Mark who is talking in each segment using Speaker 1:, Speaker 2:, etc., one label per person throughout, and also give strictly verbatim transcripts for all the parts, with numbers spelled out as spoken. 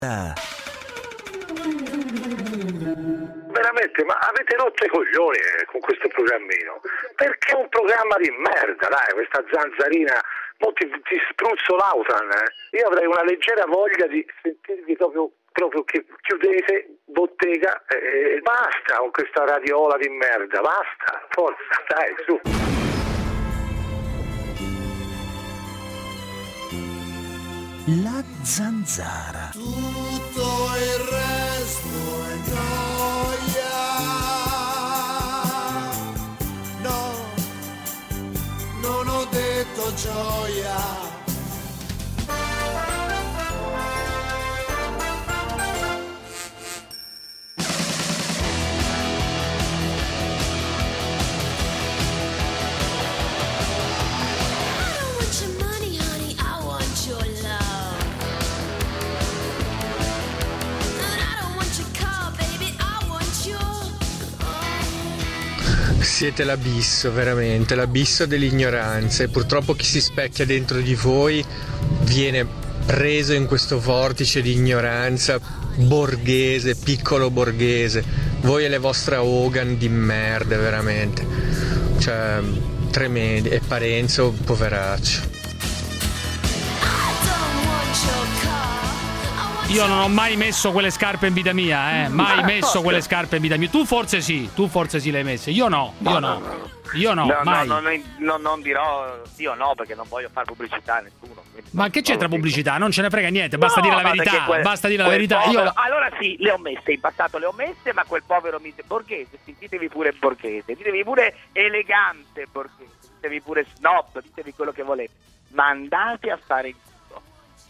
Speaker 1: Ah.
Speaker 2: Veramente, ma avete rotto i coglioni eh, con questo programmino? Perché è un programma di merda, dai, questa zanzarina, mo ti, ti spruzzo l'autan, eh. Io avrei una leggera voglia di sentirvi proprio, proprio che chiudete bottega e eh, basta con questa radiola di merda, basta, forza, dai, su.
Speaker 1: La zanzara.
Speaker 3: Tutto il resto è gioia. No, non ho detto gioia.
Speaker 4: Siete l'abisso, veramente, l'abisso dell'ignoranza, e purtroppo chi si specchia dentro di voi viene preso in questo vortice di ignoranza borghese, piccolo borghese. Voi e le vostre Hogan di merda, veramente. Cioè, tremendi. E Parenzo, poveraccio.
Speaker 5: Io non ho mai messo quelle scarpe in vita mia, eh. Mai messo quelle scarpe in vita mia. Tu forse sì, tu forse sì le hai messe. Io no, io no. Io no,
Speaker 6: no,
Speaker 5: mai.
Speaker 6: no, no, no, non dirò sì o no, perché non voglio fare pubblicità a nessuno.
Speaker 5: Ma che c'entra pubblicità? Non ce ne frega niente, basta no, dire la verità.
Speaker 6: Quel,
Speaker 5: basta dire la verità.
Speaker 6: Povero,
Speaker 5: Io...
Speaker 6: Allora sì, le ho messe, in passato le ho messe, ma quel povero mise borghese, sì, ditevi pure borghese, ditevi pure elegante borghese, ditevi pure snob, ditevi quello che volete. Ma andate a fare in tutto.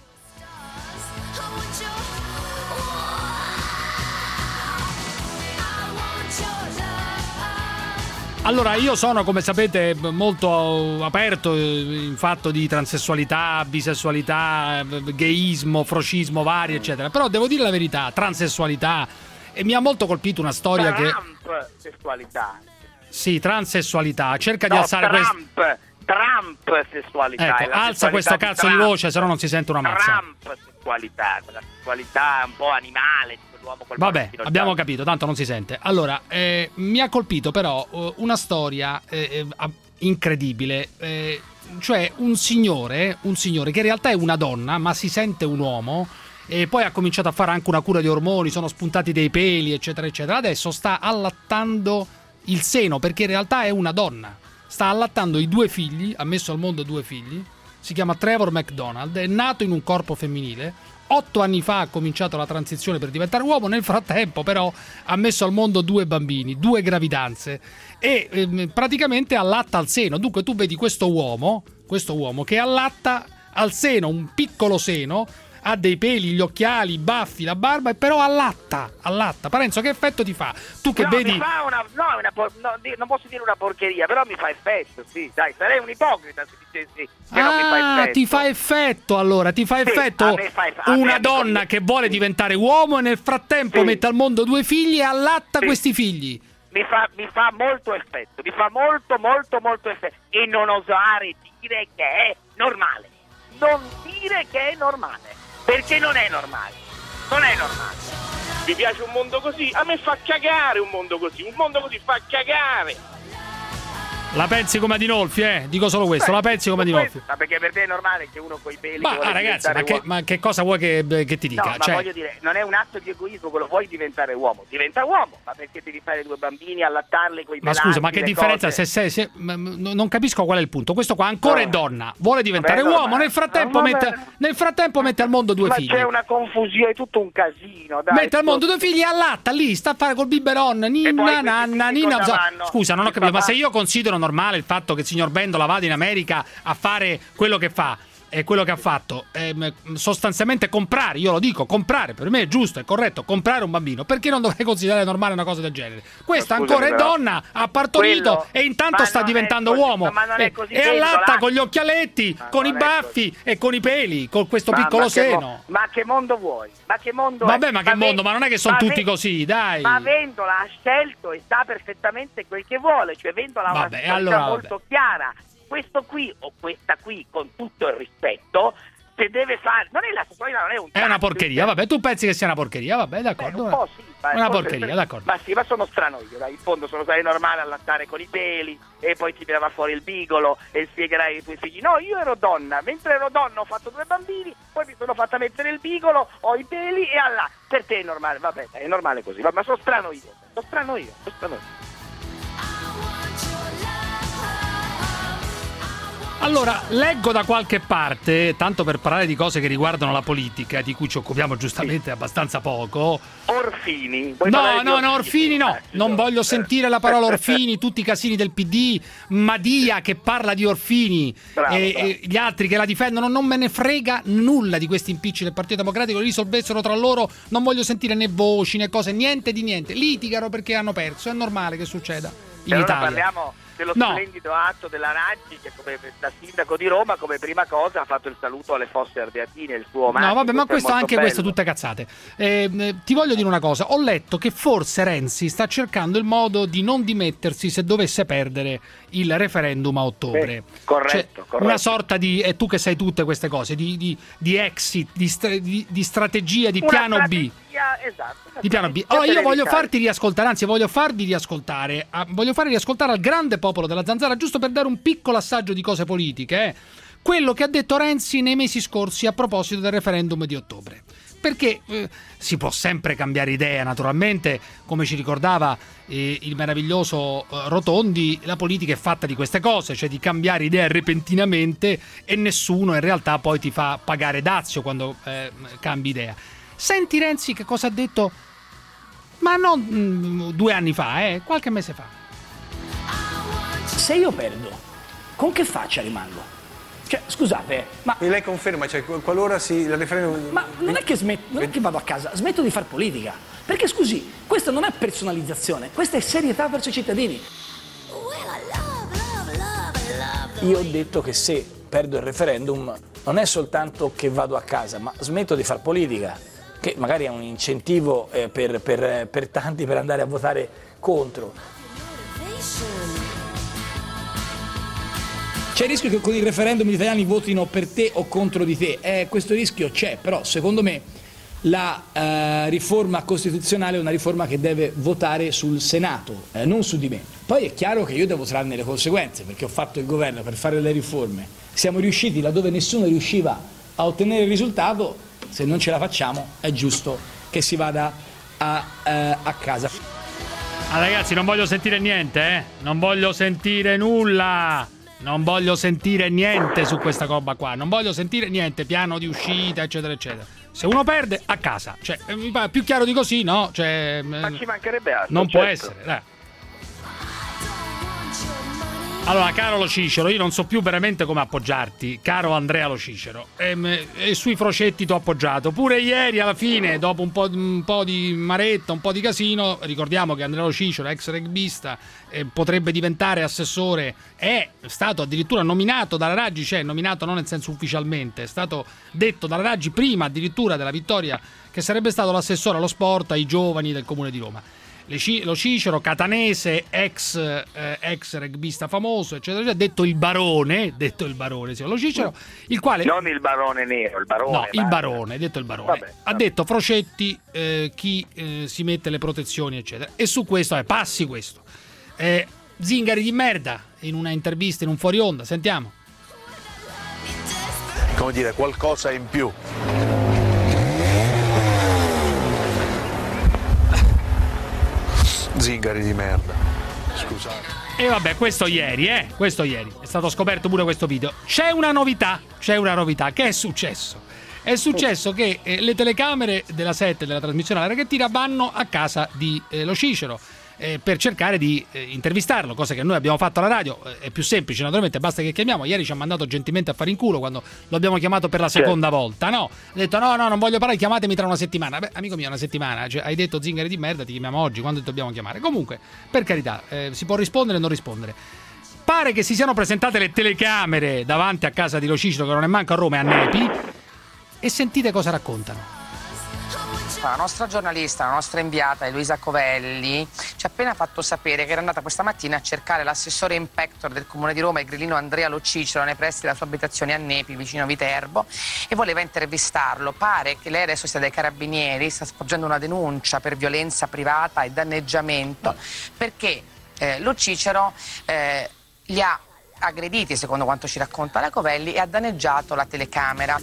Speaker 5: Allora, io sono, come sapete, molto aperto in fatto di transessualità, bisessualità, gayismo, frocismo vari, eccetera. Però devo dire la verità, transessualità, e mi ha molto colpito una storia
Speaker 6: Trump,
Speaker 5: che...
Speaker 6: Trump sessualità.
Speaker 5: Sì, transessualità, cerca
Speaker 6: no,
Speaker 5: di alzare
Speaker 6: Trump,
Speaker 5: questo...
Speaker 6: Trump sessualità.
Speaker 5: Ecco, alza questo
Speaker 6: di
Speaker 5: cazzo
Speaker 6: Trump.
Speaker 5: di voce, se no non si sente una mazza.
Speaker 6: Trump sessualità, quella sessualità un po' animale. Col
Speaker 5: Vabbè, abbiamo capito, tanto non si sente. Allora, eh, mi ha colpito però uh, una storia eh, eh, incredibile, eh, cioè un signore, un signore che in realtà è una donna, ma si sente un uomo, e poi ha cominciato a fare anche una cura di ormoni, sono spuntati dei peli, eccetera, eccetera. Adesso sta allattando il seno, perché in realtà è una donna. Sta allattando i due figli, ha messo al mondo due figli, si chiama Trevor McDonald, è nato in un corpo femminile. Otto anni fa ha cominciato la transizione per diventare uomo, nel frattempo però ha messo al mondo due bambini, due gravidanze, e eh, praticamente allatta al seno. Dunque tu vedi questo uomo, questo uomo che allatta al seno, un piccolo seno, ha dei peli, gli occhiali, i baffi, la barba, e però allatta, allatta. Parenzo, che effetto ti fa? Tu che
Speaker 6: no,
Speaker 5: vedi...
Speaker 6: Mi fa una, no, una, no, non posso dire una porcheria, però mi fa effetto, sì, dai, sarei un ipocrita se dicessi che
Speaker 5: ah,
Speaker 6: non mi fa effetto.
Speaker 5: ti fa effetto allora, ti fa
Speaker 6: sì,
Speaker 5: effetto
Speaker 6: fa,
Speaker 5: una donna mi... che vuole diventare uomo e nel frattempo sì. mette al mondo due figli e allatta sì. questi figli.
Speaker 6: Mi fa, mi fa molto effetto, mi fa molto, molto, molto effetto. E non osare dire che è normale. Non dire che è normale. Perché non è normale, non è normale.
Speaker 7: Mi piace un mondo così? A me fa cagare un mondo così, un mondo così fa cagare.
Speaker 5: La pensi come Adinolfi, eh? Dico solo questo, Beh, la pensi come Adinolfi.
Speaker 6: Ma perché per te è normale che uno coi peli...
Speaker 5: Ma ah, ragazzi, ma che, ma che cosa vuoi che, che ti dica?
Speaker 6: No, ma
Speaker 5: cioè...
Speaker 6: voglio dire, non è un atto di egoismo quello, vuoi diventare uomo. Diventa uomo, ma perché devi fare due bambini, allattarli coi pelanti?
Speaker 5: Ma scusa, ma che differenza cose? se sei... Se, non capisco qual è il punto. Questo qua ancora no. è donna, vuole diventare Beh, uomo, nel frattempo, mette, nel frattempo mette al mondo due
Speaker 6: ma
Speaker 5: figli.
Speaker 6: Ma c'è una confusione, è tutto un casino, dai.
Speaker 5: Mette al mondo due figli e allatta, lì, sta a fare col biberon, nina, nanna, nina... Scusa, non ho capito, ma se io considero normale il fatto che il signor Bendola vada in America a fare quello che fa, è quello che ha fatto, eh, sostanzialmente comprare, io lo dico, comprare, per me è giusto, è corretto, comprare un bambino, perché non dovrei considerare normale una cosa del genere? Questa Scusami, ancora è però, donna, ha partorito quello, e intanto sta diventando
Speaker 6: così,
Speaker 5: uomo e, e allatta con gli occhialetti, ma con i baffi e con i peli, con questo ma, piccolo
Speaker 6: ma
Speaker 5: seno.
Speaker 6: Mo- ma che mondo vuoi? Ma che mondo
Speaker 5: Vabbè,
Speaker 6: è?
Speaker 5: ma che ma mondo? Ma non è che sono tutti ve- così, dai.
Speaker 6: Ma Vendola ha scelto e sa perfettamente quel che vuole, cioè Vendola ha una storia
Speaker 5: allora,
Speaker 6: molto
Speaker 5: vabbè.
Speaker 6: chiara. Questo qui o questa qui, con tutto il rispetto, se deve fare, non è la sessualità, non è un
Speaker 5: È una
Speaker 6: tatto,
Speaker 5: porcheria, vabbè, tu pensi che sia una porcheria, vabbè, d'accordo.
Speaker 6: Beh, un po' sì, ma
Speaker 5: una
Speaker 6: forse-
Speaker 5: porcheria, d'accordo.
Speaker 6: Ma sì, ma sono strano io, dai, in fondo sono sarei normale allattare con i peli e poi ti tirava fuori il bigolo e spiegherai ai tuoi figli, no, io ero donna, mentre ero donna ho fatto due bambini, poi mi sono fatta mettere il bigolo, ho i peli e alla, per te è normale, vabbè, è normale così, ma sono strano io, sono strano io, sono strano io.
Speaker 5: Allora, leggo da qualche parte, tanto per parlare di cose che riguardano la politica, di cui ci occupiamo giustamente abbastanza poco.
Speaker 6: Orfini. Vuoi
Speaker 5: No,
Speaker 6: parlare di
Speaker 5: no, no, Orfini no,
Speaker 6: Eh,
Speaker 5: non
Speaker 6: no.
Speaker 5: voglio
Speaker 6: Eh.
Speaker 5: sentire la parola Orfini, tutti i casini del P D, Madia che parla di Orfini
Speaker 6: Bravo,
Speaker 5: e,
Speaker 6: bravo.
Speaker 5: e gli altri che la difendono, non me ne frega nulla di questi impicci del Partito Democratico, li risolvessero tra loro, non voglio sentire né voci né cose, niente di niente, litigano perché hanno perso, è normale che succeda in
Speaker 6: E allora
Speaker 5: Italia.
Speaker 6: parliamo dello
Speaker 5: No.
Speaker 6: splendido atto della Raggi che come da sindaco di Roma come prima cosa ha fatto il saluto alle fosse ardeatine, il suo omaggio.
Speaker 5: No, vabbè, ma
Speaker 6: è
Speaker 5: questo
Speaker 6: molto
Speaker 5: anche
Speaker 6: bello.
Speaker 5: questo tutte cazzate. Eh, eh, ti voglio dire una cosa, ho letto che forse Renzi sta cercando il modo di non dimettersi se dovesse perdere il referendum a ottobre.
Speaker 6: Sì, corretto,
Speaker 5: Cioè,
Speaker 6: corretto.
Speaker 5: una sorta di, e tu che sai tutte queste cose, di, di, di exit, di, stra- di, di strategia, di
Speaker 6: Una
Speaker 5: piano B.
Speaker 6: strategia, esatto, una
Speaker 5: Di piano B.
Speaker 6: strategia
Speaker 5: Allora, io
Speaker 6: per
Speaker 5: voglio
Speaker 6: evitare.
Speaker 5: farti riascoltare, anzi voglio farvi riascoltare, ah, voglio fare riascoltare al grande popolo della Zanzara, giusto per dare un piccolo assaggio di cose politiche, eh, quello che ha detto Renzi nei mesi scorsi a proposito del referendum di ottobre. Perché eh, si può sempre cambiare idea, naturalmente, come ci ricordava eh, il meraviglioso eh, Rotondi, la politica è fatta di queste cose, cioè di cambiare idea repentinamente e nessuno in realtà poi ti fa pagare dazio quando eh, cambi idea. Senti Renzi che cosa ha detto, ma non mm, due anni fa, eh, qualche mese fa.
Speaker 8: Se io perdo, con che faccia rimango? Cioè, scusate, ma,
Speaker 9: E lei conferma, cioè qualora si il referendum...
Speaker 8: ma non, è che smet- non è che vado a casa, smetto di far politica. Perché scusi, questa non è personalizzazione, questa è serietà verso i cittadini. Io ho detto che se perdo il referendum non è soltanto che vado a casa, ma smetto di far politica, che magari è un incentivo eh, per, per, per tanti per andare a votare contro. C'è il rischio che con il referendum gli italiani votino per te o contro di te, eh, questo rischio c'è, però secondo me la eh, riforma costituzionale è una riforma che deve votare sul Senato, eh, non su di me. Poi è chiaro che io devo trarne le conseguenze, perché ho fatto il governo per fare le riforme, siamo riusciti laddove nessuno riusciva a ottenere il risultato, se non ce la facciamo è giusto che si vada a, eh, a casa.
Speaker 5: Ah, ragazzi, non voglio sentire niente, eh? Non voglio sentire nulla. Non voglio sentire niente su questa roba qua. Non voglio sentire niente, piano di uscita, eccetera, eccetera. Se uno perde, a casa. Cioè, eh, mi pare più chiaro di così, no? Cioè,
Speaker 6: Ma
Speaker 5: eh,
Speaker 6: ci mancherebbe altro.
Speaker 5: non può
Speaker 6: certo.
Speaker 5: essere, dai. Allora, caro Lo Cicero, io non so più veramente come appoggiarti, caro Andrea Lo Cicero. E, e sui frocetti ti ho appoggiato. Pure ieri, alla fine, dopo un po', un po' di maretta, un po' di casino, ricordiamo che Andrea Lo Cicero, ex rugbista, eh, potrebbe diventare assessore, è stato addirittura nominato dalla Raggi, cioè nominato non nel senso ufficialmente, è stato detto dalla Raggi prima addirittura della vittoria che sarebbe stato l'assessore allo sport ai giovani del Comune di Roma. Lo Cicero, catanese, ex, eh, ex rugbista famoso, eccetera, eccetera, detto il barone, detto il barone, sì, Lo Cicero, il quale...
Speaker 6: Non il barone nero, il barone.
Speaker 5: No, il
Speaker 6: ma-
Speaker 5: barone, detto il barone.
Speaker 6: Vabbè,
Speaker 5: ha
Speaker 6: vabbè.
Speaker 5: detto Frocetti, eh, chi eh, si mette le protezioni, eccetera. E su questo, eh, passi questo. Eh, zingari di merda, in una intervista, in un fuori onda, sentiamo.
Speaker 10: Come dire, qualcosa in più. Zingari di merda. Scusate.
Speaker 5: E vabbè, questo ieri, eh, questo ieri. È stato scoperto pure questo video. C'è una novità, c'è una novità. Che è successo? È successo che eh, le telecamere della sette della trasmissione alla Raghettina vanno a casa di eh, Lo Cicero eh, per cercare di eh, intervistarlo, cosa che noi abbiamo fatto alla radio. Eh, è più semplice, naturalmente, basta che chiamiamo. Ieri ci ha mandato gentilmente a fare in culo quando lo abbiamo chiamato per la seconda volta. No, ha detto no, no, non voglio parlare, chiamatemi tra una settimana. Beh, amico mio, una settimana, cioè, hai detto zingari di merda, ti chiamiamo oggi, quando ti dobbiamo chiamare? Comunque, per carità, eh, si può rispondere o non rispondere. Pare che si siano presentate le telecamere davanti a casa di Lo Cicero, che non è manco a Roma, è a Nepi, e sentite cosa raccontano.
Speaker 11: Pasqua, la nostra giornalista, la nostra inviata Eloisa Covelli ci ha appena fatto sapere che era andata questa mattina a cercare l'assessore inspector del Comune di Roma, il grillino Andrea Lo Cicero, nei pressi della sua abitazione a Nepi, vicino a Viterbo, e voleva intervistarlo. Pare che lei adesso sia dai carabinieri, sta svolgendo una denuncia per violenza privata e danneggiamento, perché eh, Lo Cicero eh, li ha aggrediti, secondo quanto ci racconta la Covelli, e ha danneggiato la telecamera.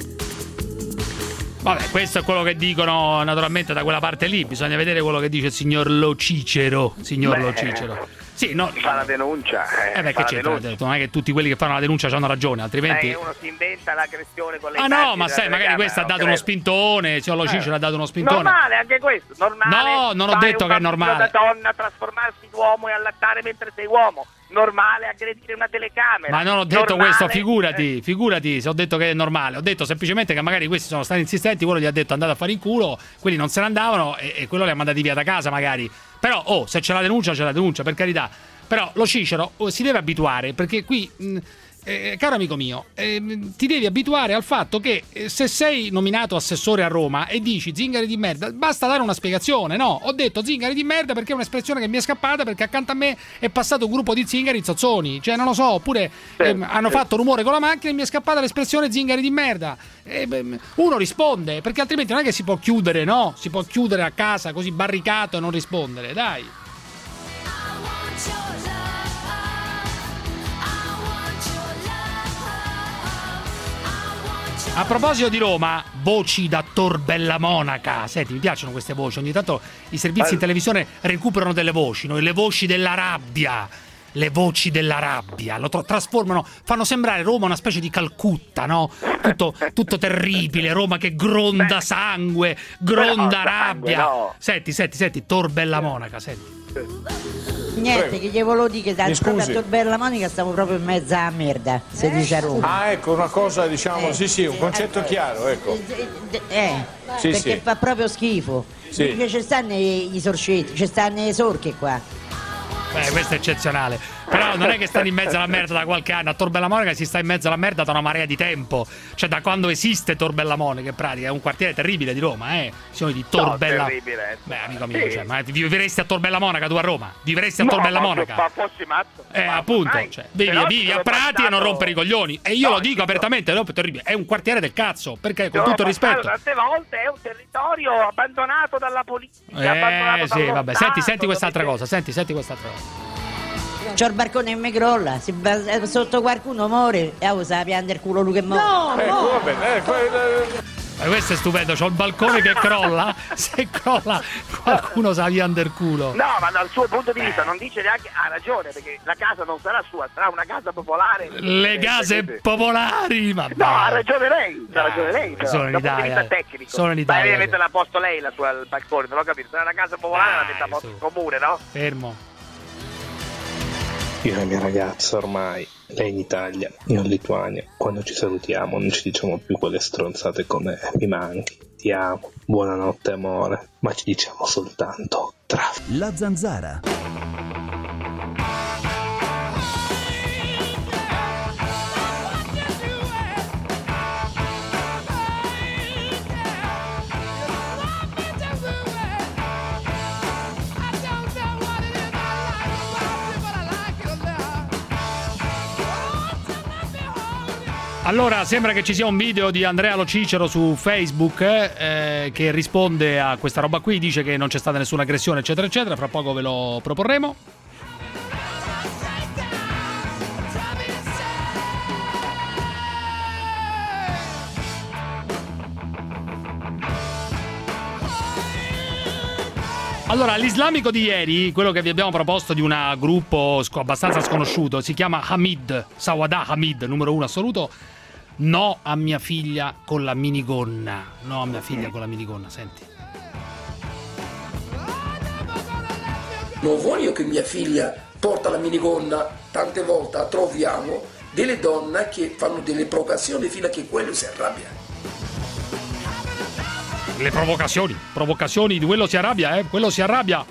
Speaker 5: Vabbè, questo è quello che dicono naturalmente da quella parte lì. Bisogna vedere quello che dice il signor Lo Cicero. Signor
Speaker 6: Beh,
Speaker 5: Lo Cicero. Sì, no.
Speaker 6: Fa la denuncia. Eh,
Speaker 5: Eh beh, che c'entra? Non è che tutti quelli che fanno la denuncia hanno ragione, altrimenti.
Speaker 6: Eh, uno si inventa l'aggressione con le
Speaker 5: Ah no, ma sai, magari questo ha dato uno spintone. Signor Lo Cicero ha dato uno spintone.
Speaker 6: Normale anche questo, normale.
Speaker 5: No, non ho
Speaker 6: Fai
Speaker 5: detto
Speaker 6: un
Speaker 5: che è
Speaker 6: bambino
Speaker 5: normale.
Speaker 6: da donna, trasformarsi in uomo e allattare mentre sei uomo. Normale aggredire una telecamera.
Speaker 5: Ma non ho detto
Speaker 6: normale,
Speaker 5: questo, figurati, figurati se ho detto che è normale. Ho detto semplicemente che magari questi sono stati insistenti, quello gli ha detto andate a fare in culo, quelli non se ne andavano e, e quello li ha mandati via da casa magari. Però, oh, se c'è la denuncia, c'è la denuncia, per carità. Però Lo Cicero oh, si deve abituare, perché qui... Mh, Eh, caro amico mio, eh, ti devi abituare al fatto che eh, se sei nominato assessore a Roma e dici zingari di merda, basta dare una spiegazione, no? Ho detto zingari di merda perché è un'espressione che mi è scappata, perché accanto a me è passato un gruppo di zingari zozzoni, cioè non lo so, oppure ehm, hanno fatto rumore con la macchina e mi è scappata l'espressione zingari di merda. Eh, beh, uno risponde, perché altrimenti non è che si può chiudere, no? Si può chiudere a casa così barricato e non rispondere, dai. A proposito di Roma, voci da Tor Bella Monaca. Senti, mi piacciono queste voci. Ogni tanto i servizi in televisione recuperano delle voci, no? Le voci della rabbia. Le voci della rabbia. Lo tra- trasformano, fanno sembrare Roma una specie di Calcutta, no? Tutto, tutto terribile. Roma che gronda sangue, gronda
Speaker 6: no,
Speaker 5: rabbia.
Speaker 6: sangue, no.
Speaker 5: Senti, senti, senti, Tor Bella Monaca, senti.
Speaker 12: Niente,
Speaker 10: Prego.
Speaker 12: che gli volevo dire che da
Speaker 10: Mi
Speaker 12: proprio a
Speaker 10: scusi.
Speaker 12: Tor Bella Monica stavo proprio in mezzo alla merda, si dice a Roma.
Speaker 10: Ah, ecco, una cosa, diciamo,
Speaker 12: Eh,
Speaker 10: sì, sì, un concetto
Speaker 12: eh,
Speaker 10: chiaro, ecco.
Speaker 12: Eh,
Speaker 10: Sì,
Speaker 12: perché
Speaker 10: sì.
Speaker 12: fa proprio schifo.
Speaker 10: Sì.
Speaker 12: Perché ci stanno i, i sorcetti, ci stanno i sorchi qua.
Speaker 5: Beh, questo è eccezionale. Però non è che stanno in mezzo alla merda da qualche anno. A Tor Bella Monica si sta in mezzo alla merda da una marea di tempo. Cioè, da quando esiste Tor Bella Monica, in pratica è un quartiere terribile di Roma, eh. Siamo di Tor
Speaker 6: No,
Speaker 5: Bella.
Speaker 6: terribile.
Speaker 5: Beh, amico mio,
Speaker 6: Sì.
Speaker 5: cioè, ma vivresti a Tor Bella Monaca tu a Roma? Vivresti a
Speaker 6: No,
Speaker 5: Tor Bella
Speaker 6: ma
Speaker 5: Monaca?
Speaker 6: Ma fossi matto.
Speaker 5: Eh,
Speaker 6: ma
Speaker 5: appunto,
Speaker 6: mai.
Speaker 5: cioè, vivi,
Speaker 6: Però
Speaker 5: vivi
Speaker 6: ci
Speaker 5: a
Speaker 6: sono
Speaker 5: Prati e non
Speaker 6: passato-
Speaker 5: rompere i coglioni. E io
Speaker 6: No,
Speaker 5: lo dico
Speaker 6: ci sono-
Speaker 5: apertamente, è terribile. È un quartiere del cazzo. Perché, con
Speaker 6: Ci
Speaker 5: tutto il
Speaker 6: sono passato
Speaker 5: rispetto.
Speaker 6: Tante volte è un territorio abbandonato dalla politica.
Speaker 5: Eh,
Speaker 6: abbandonato
Speaker 5: sì,
Speaker 6: dallo
Speaker 5: vabbè. Senti,
Speaker 6: Stato,
Speaker 5: senti quest'altra
Speaker 6: dove-
Speaker 5: cosa. Senti, senti quest'altra cosa.
Speaker 12: C'ho il barcone che mi crolla, si ba- sotto qualcuno muore e oh, sa piangere il culo lui che muore.
Speaker 13: No,
Speaker 10: Ecco,
Speaker 13: no.
Speaker 10: va bene, ecco, eh,
Speaker 5: Ma questo è stupendo. C'ho il balcone che crolla. Se crolla, qualcuno sa via under culo.
Speaker 6: No, ma dal suo punto di vista non dice neanche, ha ragione, perché la casa non sarà sua, sarà una casa popolare.
Speaker 5: Le
Speaker 6: Eh,
Speaker 5: case
Speaker 6: quindi-
Speaker 5: popolari, ma
Speaker 6: No, ha
Speaker 5: dai.
Speaker 6: ragione lei, ha ragione lei, però,
Speaker 5: Sono in
Speaker 6: dal punto di
Speaker 5: Italia.
Speaker 6: vista tecnico.
Speaker 5: Sono in Italia.
Speaker 6: Ma deve mettere a posto lei la sua il balcone, non ho capito, sarà una casa popolare, la mette a posto il comune, no?
Speaker 5: Fermo.
Speaker 14: Io e la mia ragazza ormai, lei in Italia, io in Lituania, quando ci salutiamo non ci diciamo più quelle stronzate come mi manchi, ti amo, buonanotte amore, ma ci diciamo soltanto traffico.
Speaker 1: La Zanzara.
Speaker 5: Allora, sembra che ci sia un video di Andrea Lo Cicero su Facebook eh, che risponde a questa roba qui, dice che non c'è stata nessuna aggressione, eccetera, eccetera. Fra poco ve lo proporremo. Allora, l'islamico di ieri, quello che vi abbiamo proposto di un gruppo sc- abbastanza sconosciuto, si chiama Hamid, Sawada Hamid, numero uno assoluto. No a mia figlia con la minigonna. No a mia figlia con la minigonna, senti.
Speaker 15: Non voglio che mia figlia porta la minigonna, tante volte troviamo delle donne che fanno delle provocazioni fino a che quello si arrabbia.
Speaker 5: Le provocazioni, provocazioni di quello si arrabbia, eh? Quello si arrabbia.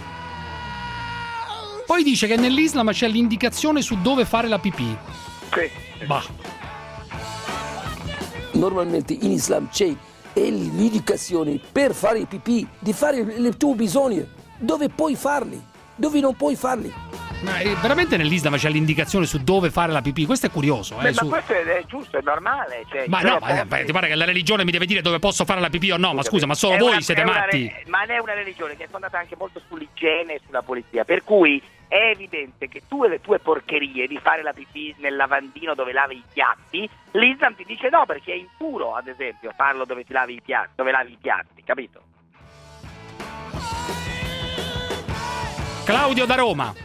Speaker 5: Poi dice che nell'Islam c'è l'indicazione su dove fare la pipì.
Speaker 6: Sì.
Speaker 5: Bah.
Speaker 15: Normalmente in Islam c'è e l'indicazione per fare i pipì, di fare i tuoi bisogni, dove puoi farli, dove non puoi farli.
Speaker 5: Ma veramente nell'Islam c'è l'indicazione su dove fare la pipì? Questo è curioso. Eh,
Speaker 6: Beh,
Speaker 5: su...
Speaker 6: Ma questo è, è giusto, è normale. Cioè,
Speaker 5: ma no, ma, ma ti pare che la religione mi deve dire dove posso fare la pipì o no? Scusa, ma scusa, ma solo
Speaker 6: è
Speaker 5: voi
Speaker 6: una,
Speaker 5: siete
Speaker 6: è una,
Speaker 5: matti?
Speaker 6: Ma è una religione che è fondata anche molto sull'igiene e sulla pulizia, per cui è evidente che tu e le tue porcherie di fare la pipì nel lavandino dove lavi i piatti, l'Islam ti dice no, perché è impuro, ad esempio, farlo dove ti lavi i piatti, dove lavi i piatti, capito?
Speaker 5: Claudio da Roma.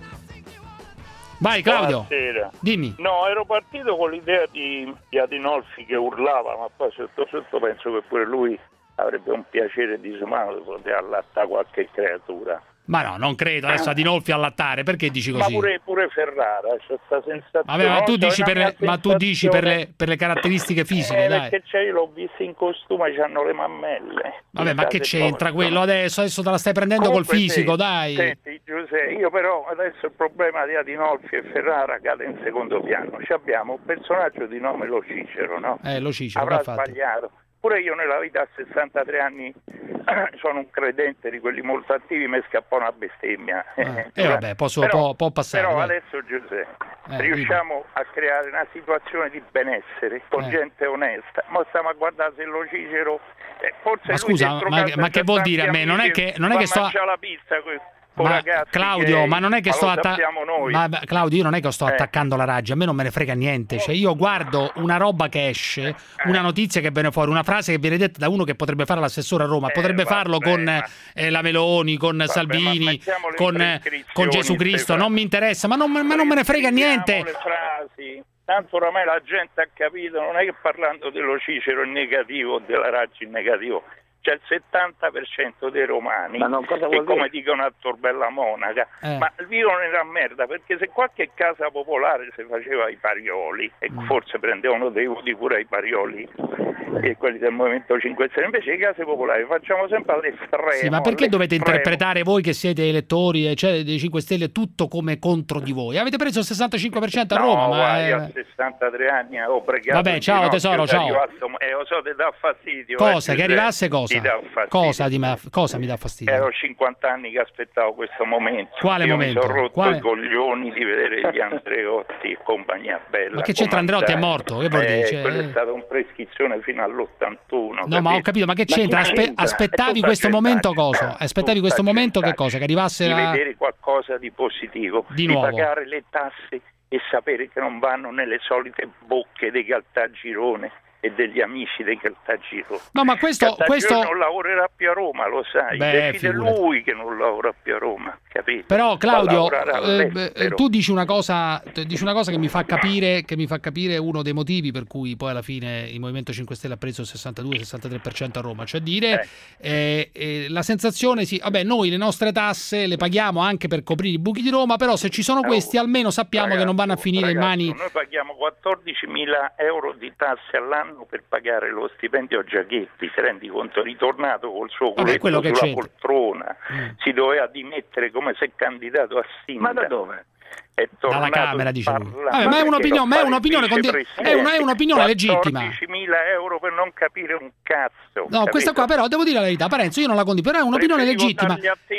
Speaker 5: Vai Claudio.
Speaker 13: Buonasera.
Speaker 5: Dimmi.
Speaker 13: No, ero partito con l'idea di, di Adinolfi che urlava, ma poi sotto sotto penso che pure lui avrebbe un piacere disumano di poter allattare qualche creatura.
Speaker 5: Ma no, non credo adesso Adinolfi allattare, perché dici così?
Speaker 13: Ma pure, pure Ferrara, c'è questa sensazione.
Speaker 5: Vabbè, ma tu dici, per le, ma tu dici per, le, per le caratteristiche fisiche,
Speaker 13: eh,
Speaker 5: dai.
Speaker 13: Perché c'è, io l'ho visto in costume, c'hanno le mammelle.
Speaker 5: Vabbè, ma che c'entra quello adesso? Adesso te la stai prendendo Comunque, col fisico,
Speaker 13: sì,
Speaker 5: dai.
Speaker 13: Senti Giuseppe, io però adesso il problema di Adinolfi e Ferrara cade in secondo piano. Ci abbiamo un personaggio di nome Lo Cicero, no?
Speaker 5: Eh, Lo Cicero,
Speaker 13: avrà
Speaker 5: fatto.
Speaker 13: sbagliato. Pure io nella vita a sessantatré anni sono un credente di quelli molto attivi, mi scappò una bestemmia.
Speaker 5: E eh, eh, vabbè, posso,
Speaker 13: però,
Speaker 5: può, può passare.
Speaker 13: Però
Speaker 5: dai.
Speaker 13: adesso Giuseppe,
Speaker 5: eh,
Speaker 13: riusciamo dico. a creare una situazione di benessere con eh. gente onesta. Ma stiamo a guardare se Lo Cicero... Eh, forse
Speaker 5: ma scusa, ma, ma che vuol dire a me? Non è che, non è che sto...
Speaker 13: la pizza,
Speaker 5: ma
Speaker 13: ragazzi,
Speaker 5: Claudio,
Speaker 13: che,
Speaker 5: ma non è che
Speaker 13: ma
Speaker 5: sto
Speaker 13: atta-
Speaker 5: ma, Claudio, io non è che sto
Speaker 13: eh.
Speaker 5: attaccando la Raggi, a me non me ne frega niente. Cioè, io guardo una roba che esce, una notizia che viene fuori, una frase che viene detta da uno che potrebbe fare l'assessore a Roma,
Speaker 13: eh,
Speaker 5: potrebbe
Speaker 13: vabbè,
Speaker 5: farlo con
Speaker 13: ma...
Speaker 5: eh, la Meloni, con
Speaker 13: vabbè,
Speaker 5: Salvini, con, con Gesù Cristo. Non mi interessa, ma non, ma non me ne frega niente.
Speaker 13: Le frasi. Tanto oramai la gente ha capito, non è che parlando dello Cicero in negativo o della Raggi in negativo. C'è il settanta per cento dei romani
Speaker 6: ma non, cosa
Speaker 13: che, come
Speaker 6: dire?
Speaker 13: dicono a Torbella Monaca,
Speaker 5: eh.
Speaker 13: ma vivono nella merda, perché se qualche casa popolare si faceva i parioli, e
Speaker 5: mm.
Speaker 13: forse prendevano dei voti pure ai parioli, e quelli del Movimento cinque Stelle, invece le case popolari facciamo sempre all'estremo.
Speaker 5: Sì, ma perché
Speaker 13: all'estremo.
Speaker 5: dovete interpretare voi che siete elettori cioè, dei cinque Stelle tutto come contro di voi? Avete preso il sessantacinque per cento a Roma,
Speaker 13: no,
Speaker 5: ma
Speaker 13: guarda,
Speaker 5: è...
Speaker 13: io a sessantatré anni ho pregato.
Speaker 5: Vabbè, ciao tesoro, ciao.
Speaker 13: Arrivato, eh, lo so, ti dà fastidio.
Speaker 5: Cosa?
Speaker 13: Eh,
Speaker 5: che arrivasse cosa?
Speaker 13: Ti dà fastidio.
Speaker 5: Cosa, di me, cosa mi dà fastidio?
Speaker 13: Ero cinquanta anni che aspettavo questo momento.
Speaker 5: Quale
Speaker 13: io
Speaker 5: momento?
Speaker 13: Mi sono rotto
Speaker 5: Quale...
Speaker 13: i coglioni di vedere gli Andreotti e compagnia bella.
Speaker 5: Ma che c'entra Andreotti? È morto? Che vuol
Speaker 13: eh,
Speaker 5: dire? Cioè...
Speaker 13: Quello è stato un prescrizione fino all'ottantuno.
Speaker 5: No,
Speaker 13: capito?
Speaker 5: ma ho capito, ma che c'entra? Aspe-
Speaker 13: c'entra?
Speaker 5: aspettavi questo momento cosa? Aspettavi questo momento che cosa? Che arrivasse
Speaker 13: di
Speaker 5: la...
Speaker 13: vedere qualcosa di positivo,
Speaker 5: di,
Speaker 13: di
Speaker 5: nuovo.
Speaker 13: pagare le tasse e sapere che non vanno nelle solite bocche dei Caltagirone e degli amici dei Caltagirone.
Speaker 5: No, ma questo, questo...
Speaker 13: non lavorerà più a Roma, lo sai.
Speaker 5: Beh,
Speaker 13: decide lui che non lavora più a Roma, capito?
Speaker 5: Però Claudio, eh, tu dici una cosa, dici una cosa che mi fa capire, che mi fa capire uno dei motivi per cui poi alla fine il Movimento cinque Stelle ha preso il sessantadue sessantatré per cento a Roma, cioè dire eh. Eh, eh, la sensazione sì, vabbè, noi le nostre tasse le paghiamo anche per coprire i buchi di Roma, però se ci sono questi oh, almeno sappiamo ragazzo, che non vanno a finire
Speaker 13: ragazzo,
Speaker 5: in mani.
Speaker 13: Noi paghiamo quattordicimila euro di tasse all'anno per pagare lo stipendio a Giachetti, ti rendi conto? Ritornato col suo culetto sulla c'entra. poltrona, mm. si doveva dimettere come se candidato a sindaco.
Speaker 6: Ma da dove?
Speaker 13: È
Speaker 5: dalla Camera, dice lui. Vabbè, ma è un'opinione, ma è un'opinione, conti- è una, è un'opinione legittima.
Speaker 13: quattordicimila euro per non capire un cazzo.
Speaker 5: No,
Speaker 13: capito?
Speaker 5: Questa qua però devo dire la verità, Parenzo, io non la condivido, però è un'opinione legittima.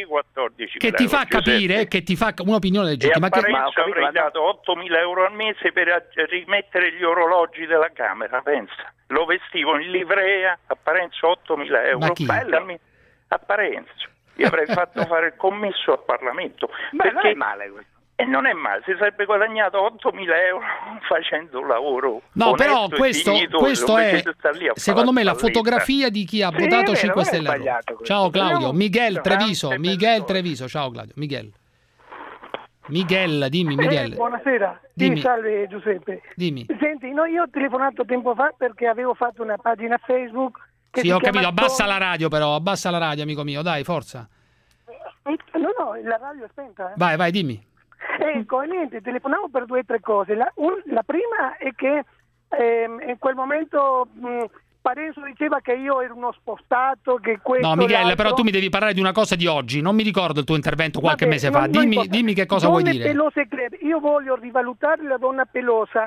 Speaker 5: Che ti fa capire, che ti fa un'opinione legittima.
Speaker 13: E a Parenzo che... avrei dato ottomila euro al mese per rimettere gli orologi della Camera, pensa. Lo vestivo in livrea, a Parenzo ottomila euro.
Speaker 5: Ma chi?
Speaker 13: A Parenzo. Io avrei fatto fare il commesso al Parlamento.
Speaker 6: Ma
Speaker 13: perché...
Speaker 6: non è male questo.
Speaker 13: E non è male, si sarebbe guadagnato ottomila euro facendo un lavoro.
Speaker 5: No, però questo, questo è, secondo me, la fotografia di chi ha
Speaker 6: sì,
Speaker 5: votato
Speaker 6: vero,
Speaker 5: cinque Stelle a Roma. Ciao Claudio, Miguel Treviso, Miguel Treviso, ciao Claudio, Miguel. Miguel, dimmi Miguel.
Speaker 16: Eh, buonasera,
Speaker 5: dimmi.
Speaker 16: Sì, salve Giuseppe.
Speaker 5: Dimmi.
Speaker 16: Senti, no, io ho telefonato tempo fa perché avevo fatto una pagina Facebook. Che
Speaker 5: sì,
Speaker 16: si
Speaker 5: ho capito,
Speaker 16: chiama
Speaker 5: abbassa la radio però, abbassa la radio amico mio, dai, forza.
Speaker 16: No, no, la radio è spenta. Eh.
Speaker 5: Vai, vai, dimmi.
Speaker 16: Ecco, niente, telefonavo per due o tre cose. La, un, la prima è che ehm, in quel momento mh, Parenzo diceva che io ero uno spostato, che questo...
Speaker 5: No, Miguel,
Speaker 16: l'altro...
Speaker 5: però tu mi devi parlare di una cosa di oggi. Non mi ricordo il tuo intervento qualche
Speaker 16: Vabbè,
Speaker 5: mese fa.
Speaker 16: non,
Speaker 5: Dimmi,
Speaker 16: non
Speaker 5: dimmi che cosa
Speaker 16: Donne
Speaker 5: vuoi dire.
Speaker 16: Pelose Club. Io voglio rivalutare la donna Pelosa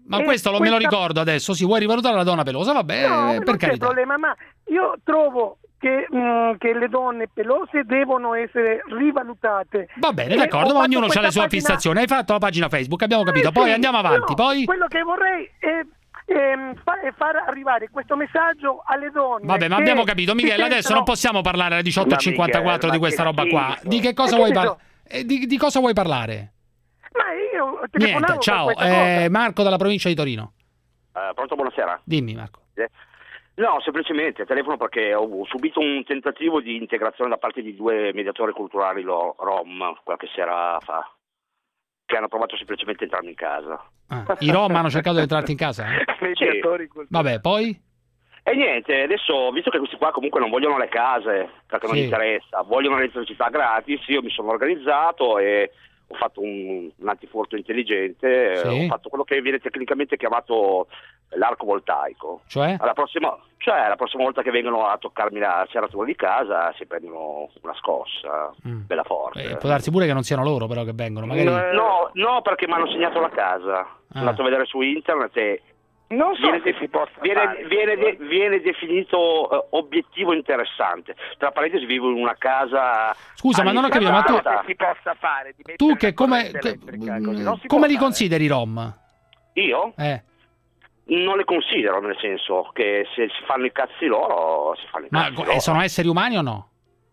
Speaker 5: Ma questo lo
Speaker 16: questa...
Speaker 5: me lo ricordo adesso, sì, vuoi rivalutare la donna pelosa? Vabbè,
Speaker 16: no,
Speaker 5: eh, per
Speaker 16: non
Speaker 5: carità.
Speaker 16: c'è problema, ma io trovo che, mh, che le donne pelose devono essere rivalutate.
Speaker 5: Va bene,
Speaker 16: e
Speaker 5: d'accordo, ma ognuno ha le sue
Speaker 16: pagina...
Speaker 5: fissazioni. Hai fatto la pagina Facebook, abbiamo capito.
Speaker 16: Eh,
Speaker 5: Poi
Speaker 16: sì,
Speaker 5: andiamo avanti.
Speaker 16: no,
Speaker 5: Poi...
Speaker 16: Quello che vorrei è, è, è far arrivare questo messaggio alle donne.
Speaker 5: Vabbè, ma abbiamo capito, Michele, adesso non possiamo parlare alle diciotto e cinquantaquattro di questa roba qua. Di che cosa vuoi parlare? Eh, di, di cosa vuoi parlare?
Speaker 16: Ma io
Speaker 5: Niente, ciao, eh, Marco dalla provincia di Torino.
Speaker 17: Uh, pronto, buonasera.
Speaker 5: Dimmi, Marco.
Speaker 17: Eh. No, semplicemente telefono perché ho subito un tentativo di integrazione da parte di due mediatori culturali lo, rom qualche sera fa, che hanno provato semplicemente a entrarmi in casa.
Speaker 5: Ah, i rom hanno cercato di entrarti in casa?
Speaker 16: Mediatori
Speaker 17: culturali.
Speaker 5: Vabbè, poi?
Speaker 17: E niente, adesso, visto che questi qua comunque non vogliono le case, perché non
Speaker 5: Sì.
Speaker 17: gli interessa, vogliono l'elettricità gratis, io mi sono organizzato e ho fatto un, un antifurto intelligente,
Speaker 5: Sì.
Speaker 17: ho fatto quello che viene tecnicamente chiamato l'arco voltaico.
Speaker 5: Cioè?
Speaker 17: Alla prossima, cioè la prossima volta che vengono a toccarmi la serratura di casa si prendono una scossa
Speaker 5: Mm.
Speaker 17: bella forte.
Speaker 5: Eh, può darsi pure che non siano loro però che vengono, magari...
Speaker 17: No, no, perché mi hanno segnato la casa. Sono andato a vedere su internet e
Speaker 6: non so
Speaker 17: viene,
Speaker 6: se si possa
Speaker 17: viene,
Speaker 6: fare.
Speaker 17: viene, de- viene definito eh, obiettivo interessante. Tra parentesi vivo in una casa.
Speaker 5: Scusa, ma non ho capito, ma tu-
Speaker 6: se si possa fare di
Speaker 5: Tu che come,
Speaker 6: corrente
Speaker 5: che-
Speaker 6: elettrica, così. Non si
Speaker 5: come
Speaker 6: può
Speaker 5: li
Speaker 6: fare.
Speaker 5: consideri i rom?
Speaker 17: Io?
Speaker 5: Eh.
Speaker 17: Non le considero, nel senso che se si fanno i cazzi loro, si fanno i
Speaker 5: Ma
Speaker 17: cazzi
Speaker 5: eh,
Speaker 17: loro.
Speaker 5: sono esseri umani o no?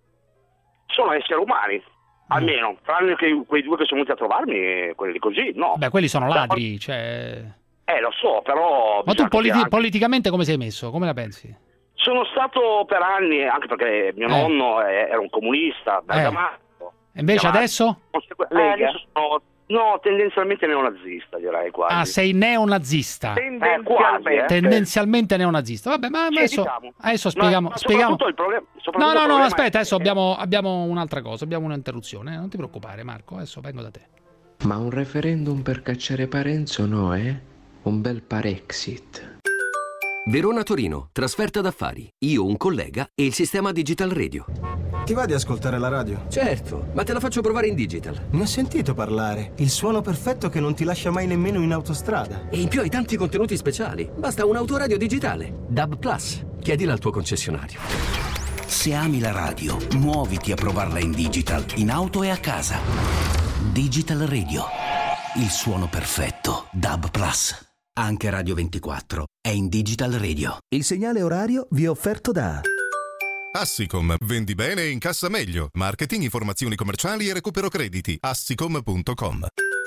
Speaker 17: Sono esseri umani, almeno, tranne che quei due che sono venuti a trovarmi, quelli così, no.
Speaker 5: Beh, quelli sono ladri, cioè...
Speaker 17: Eh, lo so, però...
Speaker 5: Ma tu
Speaker 17: bisogna
Speaker 5: politi-
Speaker 17: capire anche-
Speaker 5: politicamente come sei messo? Come la pensi?
Speaker 17: Sono stato per anni, anche perché mio
Speaker 5: Eh.
Speaker 17: nonno è- era un comunista, bergamasco.
Speaker 5: E invece
Speaker 17: Chiamato-
Speaker 5: adesso?
Speaker 17: Eh, adesso sono, no, tendenzialmente neonazista, direi quasi.
Speaker 5: Ah, sei neonazista.
Speaker 17: Eh, quasi, eh.
Speaker 5: Tendenzialmente neonazista. Vabbè, ma
Speaker 17: Sì,
Speaker 5: adesso,
Speaker 17: diciamo.
Speaker 5: adesso
Speaker 17: No,
Speaker 5: spieghiamo...
Speaker 17: ma
Speaker 5: spieghiamo...
Speaker 17: soprattutto il problema-
Speaker 5: No,
Speaker 17: soprattutto
Speaker 5: no,
Speaker 17: il
Speaker 5: no,
Speaker 17: problema
Speaker 5: aspetta,
Speaker 17: è
Speaker 5: adesso
Speaker 17: che-
Speaker 5: abbiamo, abbiamo un'altra cosa, abbiamo un'interruzione. Non ti preoccupare, Marco, adesso vengo da te.
Speaker 18: Ma un referendum per cacciare Parenzo no, eh? Un bel Parexit.
Speaker 19: Verona-Torino, trasferta d'affari. Io, un collega e il sistema Digital Radio.
Speaker 20: Ti va di ascoltare la radio?
Speaker 19: Certo, ma te la faccio provare in digital.
Speaker 20: Ne ho sentito parlare. Il suono perfetto che non ti lascia mai nemmeno in autostrada.
Speaker 19: E in più hai tanti contenuti speciali. Basta un autoradio digitale. D A B Plus. Chiedila al tuo concessionario.
Speaker 1: Se ami la radio, muoviti a provarla in digital, in auto e a casa. Digital Radio. Il suono perfetto. D A B Plus. Anche Radio ventiquattro è in Digital Radio.
Speaker 21: Il segnale orario vi è offerto da
Speaker 22: Assicom, vendi bene e incassa meglio. Marketing, informazioni commerciali e recupero crediti. Assicom punto com.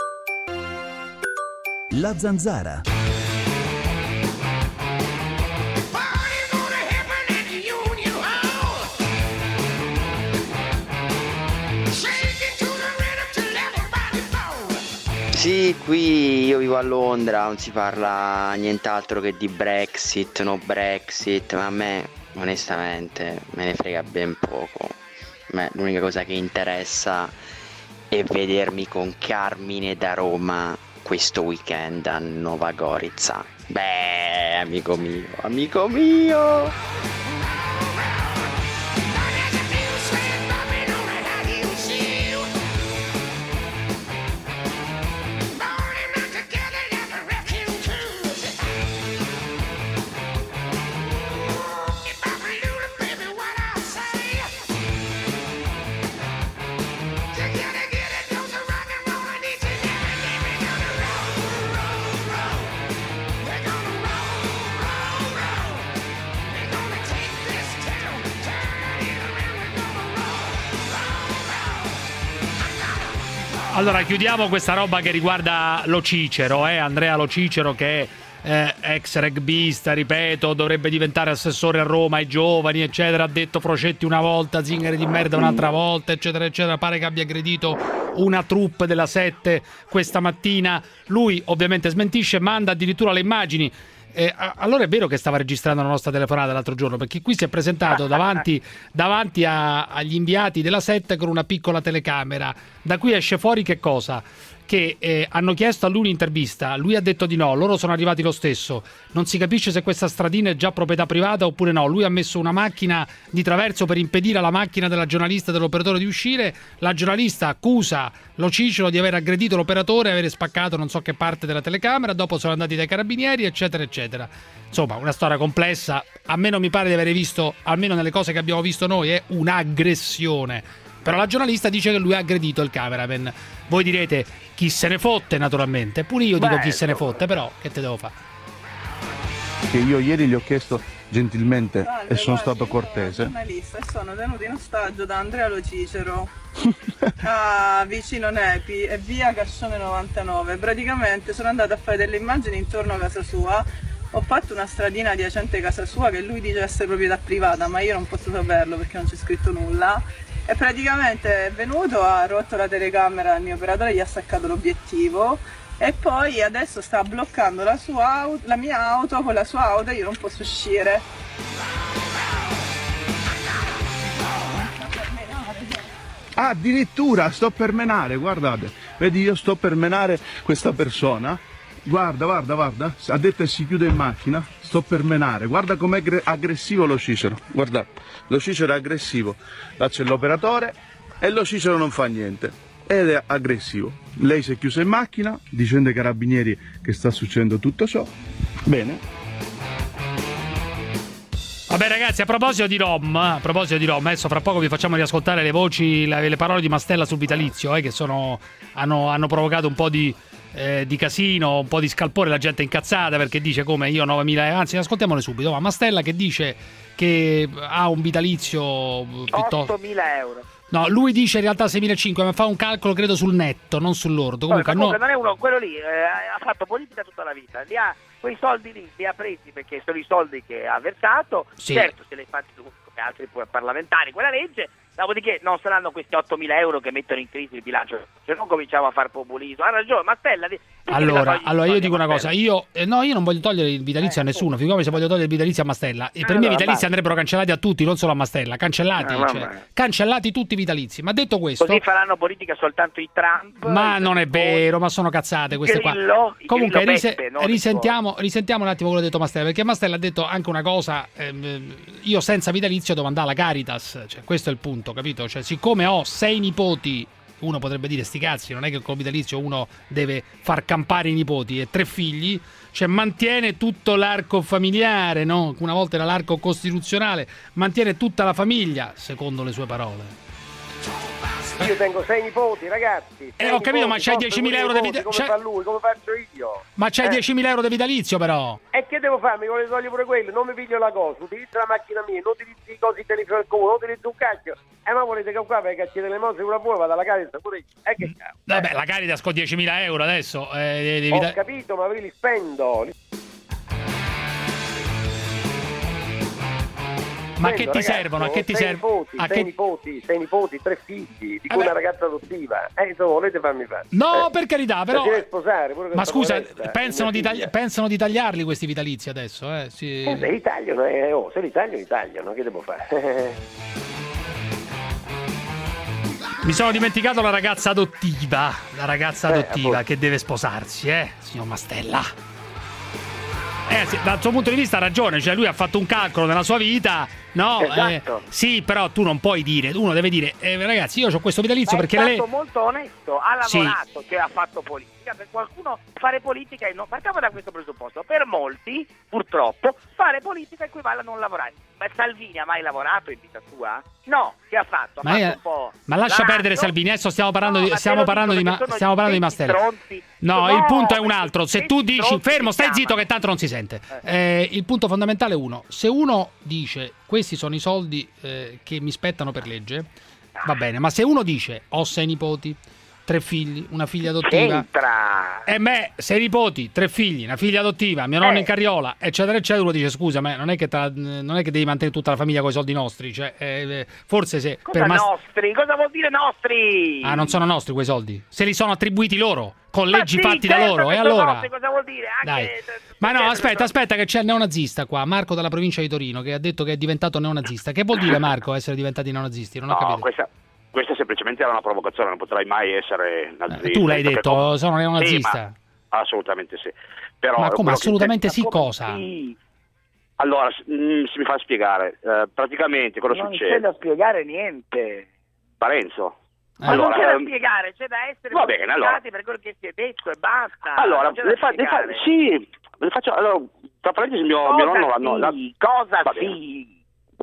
Speaker 21: La Zanzara.
Speaker 23: Sì, qui io vivo a Londra, non si parla nient'altro che di Brexit, no Brexit, ma a me onestamente me ne frega ben poco. A me l'unica cosa che interessa è vedermi con Carmine da Roma questo weekend a Nova Gorica. Beh, amico mio, amico mio!
Speaker 5: Allora, chiudiamo questa roba che riguarda Lo Cicero, eh? Andrea Lo Cicero che è eh, ex rugbista, ripeto, dovrebbe diventare assessore a Roma ai giovani, eccetera. Ha detto Frocetti una volta, Zingari di merda un'altra volta, eccetera, eccetera. Pare che abbia aggredito una troupe della sette questa mattina. Lui ovviamente smentisce, manda addirittura le immagini. Eh, allora è vero che stava registrando la nostra telefonata l'altro giorno, perché qui si è presentato davanti, davanti a, agli inviati della sette con una piccola telecamera. Da qui esce fuori che cosa? che eh, hanno chiesto a lui un'intervista, lui ha detto di no, loro sono arrivati lo stesso, non si capisce se questa stradina è già proprietà privata oppure no, lui ha messo una macchina di traverso per impedire alla macchina della giornalista e dell'operatore di uscire, la giornalista accusa Lo Cicero di aver aggredito l'operatore e aver spaccato non so che parte della telecamera, dopo sono andati dai carabinieri eccetera eccetera. Insomma, una storia complessa, a me non mi pare di aver visto, almeno nelle cose che abbiamo visto noi, è un'aggressione. Però la giornalista dice che lui ha aggredito il cameraman. Voi direte chi se ne fotte, naturalmente. Pure io dico Beh, chi se ne fotte, però che te devo fare?
Speaker 2: Che io ieri gli ho chiesto gentilmente
Speaker 3: Salve,
Speaker 2: e sono
Speaker 3: guardi,
Speaker 2: stato cortese.
Speaker 3: Sono giornalista e sono venuto in ostaggio da Andrea Lo Cicero a vicino Nepi e via Cascione novantanove. Praticamente sono andata a fare delle immagini intorno a casa sua. Ho fatto una stradina adiacente a casa sua che lui dice essere proprietà privata, ma io non posso saperlo perché non c'è scritto nulla. E praticamente è venuto, ha rotto la telecamera, il mio operatore gli ha staccato l'obiettivo e poi adesso sta bloccando la, sua auto, la mia auto con la sua auto e io non posso uscire.
Speaker 2: Ah, addirittura sto per menare, guardate, vedi, io sto per menare questa persona. Guarda, guarda, guarda, ha detto che si chiude in macchina, sto per menare, guarda com'è aggressivo Lo Cicero, guarda, Lo Cicero è aggressivo, là c'è l'operatore e Lo Cicero non fa niente, ed è aggressivo. Lei si è chiusa in macchina, dicendo ai carabinieri che sta succedendo tutto ciò, bene.
Speaker 5: Vabbè ragazzi, a proposito di Rom, a proposito di Rom, adesso fra poco vi facciamo riascoltare le voci, le, le parole di Mastella sul vitalizio, eh, che sono, hanno, hanno provocato un po' di... Eh, di casino, un po' di scalpore, la gente incazzata perché dice come io novemila euro, anzi ascoltiamole subito, ma Mastella che dice che ha un vitalizio piuttosto...
Speaker 6: ottomila euro.
Speaker 5: No, lui dice in realtà seimilacinquecento, ma fa un calcolo credo sul netto, non sull'ordo. Comunque,
Speaker 6: comunque
Speaker 5: no...
Speaker 6: non è uno, quello lì eh, ha fatto politica tutta la vita, li ha, quei soldi lì li ha presi perché sono i soldi che ha versato, sì. Certo se li hai fatti tu come altri parlamentari quella legge. Dopodiché non saranno questi ottomila euro che mettono in crisi il bilancio, se non cominciamo a fare populismo. Ha ragione, Mastella.
Speaker 5: Allora, allora io dico una cosa, io eh, no, io non voglio togliere il vitalizio eh, a nessuno, figurati se voglio togliere il vitalizio a Mastella. E per allora, me i vitalizi vai. andrebbero cancellati a tutti, non solo a Mastella, cancellati, no, cioè, cancellati tutti i vitalizi. Ma detto questo,
Speaker 6: così faranno politica soltanto i Trump.
Speaker 5: Ma non è vero, ma sono cazzate queste
Speaker 6: grillo,
Speaker 5: qua. Comunque rise-
Speaker 6: Beppe,
Speaker 5: risentiamo, risentiamo un attimo quello che ha detto Mastella, perché Mastella ha detto anche una cosa, ehm, io senza vitalizio devo andare alla Caritas, cioè questo è il punto, capito? Cioè siccome ho sei nipoti, uno potrebbe dire sti cazzi, non è che col vitalizio uno deve far campare i nipoti, e tre figli, cioè mantiene tutto l'arco familiare, no? Una volta era l'arco costituzionale, mantiene tutta la famiglia, secondo le sue parole.
Speaker 4: Io tengo sei nipoti, ragazzi.
Speaker 5: Eh, ho capito, ma c'hai diecimila euro di vitalizio.
Speaker 4: Come fa lui, come faccio io?
Speaker 5: Ma c'hai eh. diecimila euro di vitalizio, però.
Speaker 4: E che devo fare? Mi voglio togliere pure quello, non mi piglio la cosa, utilizzo la macchina mia, non utilizzo i cosi telefoni al comune, non utilizzo un cacchio. Eh, ma volete che qua per cacciare le mostre una buona, vado alla Caritas pure io. Eh, che cazzo.
Speaker 5: Vabbè, la Caritas con diecimila euro adesso. Eh, devi
Speaker 4: ho
Speaker 5: da...
Speaker 4: capito, ma ve li spendo.
Speaker 5: Ma che ti ragazzi, servono? A che ti servono?
Speaker 4: Sei che... nipoti, sei nipoti, tre figli, di cui una ragazza adottiva. Eh, insomma, volete farmi fare?
Speaker 5: No,
Speaker 4: eh.
Speaker 5: per carità, però.
Speaker 4: Deve sposare, pure
Speaker 5: ma scusa, pensano di, tagli... pensano di tagliarli questi vitalizi adesso, eh? Sì.
Speaker 4: Eh, se li tagliano, eh, oh, se li tagliano, li tagliano, che devo fare?
Speaker 5: Mi sono dimenticato la ragazza adottiva, la ragazza adottiva
Speaker 4: eh,
Speaker 5: che deve sposarsi, eh, signor Mastella. Eh, sì, dal suo punto di vista ha ragione, cioè lui ha fatto un calcolo nella sua vita, no?
Speaker 6: Esatto.
Speaker 5: Eh, sì, però tu non puoi dire, uno deve dire, eh, ragazzi, io ho questo vitalizio
Speaker 6: ma
Speaker 5: perché
Speaker 6: è stato
Speaker 5: lei...
Speaker 6: molto onesto, ha lavorato,
Speaker 5: sì.
Speaker 6: Cioè ha fatto politica, per qualcuno fare politica, no, partiamo da questo presupposto, per molti, purtroppo, fare politica equivale a non lavorare. Ma Salvini ha mai lavorato in vita sua? No, che ha fatto? Ha
Speaker 5: ma,
Speaker 6: fatto
Speaker 5: è...
Speaker 6: un po'
Speaker 5: ma lascia
Speaker 6: l'altro.
Speaker 5: perdere Salvini, adesso stiamo parlando
Speaker 6: no,
Speaker 5: di, stiamo parlando di, ma... stiamo parlando di Mastella.
Speaker 6: Tronzi.
Speaker 5: No,
Speaker 6: no,
Speaker 5: il punto è un altro. Se tu dici, fermo, stai
Speaker 6: chiama.
Speaker 5: zitto che tanto non si sente. Eh. Eh, il punto fondamentale è uno. Se uno dice, questi sono i soldi eh, che mi spettano per legge, va bene. Ma se uno dice, ho sei nipoti, tre figli, una figlia adottiva.
Speaker 6: C'entra.
Speaker 5: E me, sei nipoti, tre figli, una figlia adottiva, mio nonno eh. in carriola, eccetera, eccetera. Uno dice, scusa, ma non è che, tra, non è che devi mantenere tutta la famiglia con i soldi nostri. Cioè, eh, forse se...
Speaker 6: Cosa
Speaker 5: per mas-
Speaker 6: nostri? Cosa vuol dire nostri?
Speaker 5: Ah, non sono nostri quei soldi. Se li sono attribuiti loro, con
Speaker 6: ma
Speaker 5: leggi
Speaker 6: sì,
Speaker 5: fatti
Speaker 6: certo,
Speaker 5: da loro. E allora...
Speaker 6: Nostri, cosa vuol dire? Anche...
Speaker 5: Dai. Ma no, aspetta, aspetta che c'è il neonazista qua, Marco dalla provincia di Torino, che ha detto che è diventato neonazista. Che vuol dire, Marco, essere diventati neonazisti? Non ho
Speaker 17: no,
Speaker 5: capito.
Speaker 17: Questa... Questa semplicemente era una provocazione, non potrai mai essere nazista.
Speaker 5: Eh, tu l'hai detto,
Speaker 17: come...
Speaker 5: sono neonazista.
Speaker 17: Sì, ma... assolutamente sì. Però
Speaker 5: ma come assolutamente
Speaker 17: che...
Speaker 5: sì cosa?
Speaker 17: Sì. Allora, mh, se mi fa spiegare, eh, praticamente cosa
Speaker 6: non
Speaker 17: succede?
Speaker 6: Non c'è da spiegare niente.
Speaker 17: Parenzo.
Speaker 6: Ma
Speaker 17: allora,
Speaker 6: non c'è da
Speaker 17: ehm...
Speaker 6: spiegare, c'è da essere
Speaker 17: va bene, allora.
Speaker 6: per quello che si è detto e basta.
Speaker 17: Allora, le fa, le fa, sì, le faccio, allora, tra parentesi mio, mio nonno l'hanno... La...
Speaker 6: Cosa sì?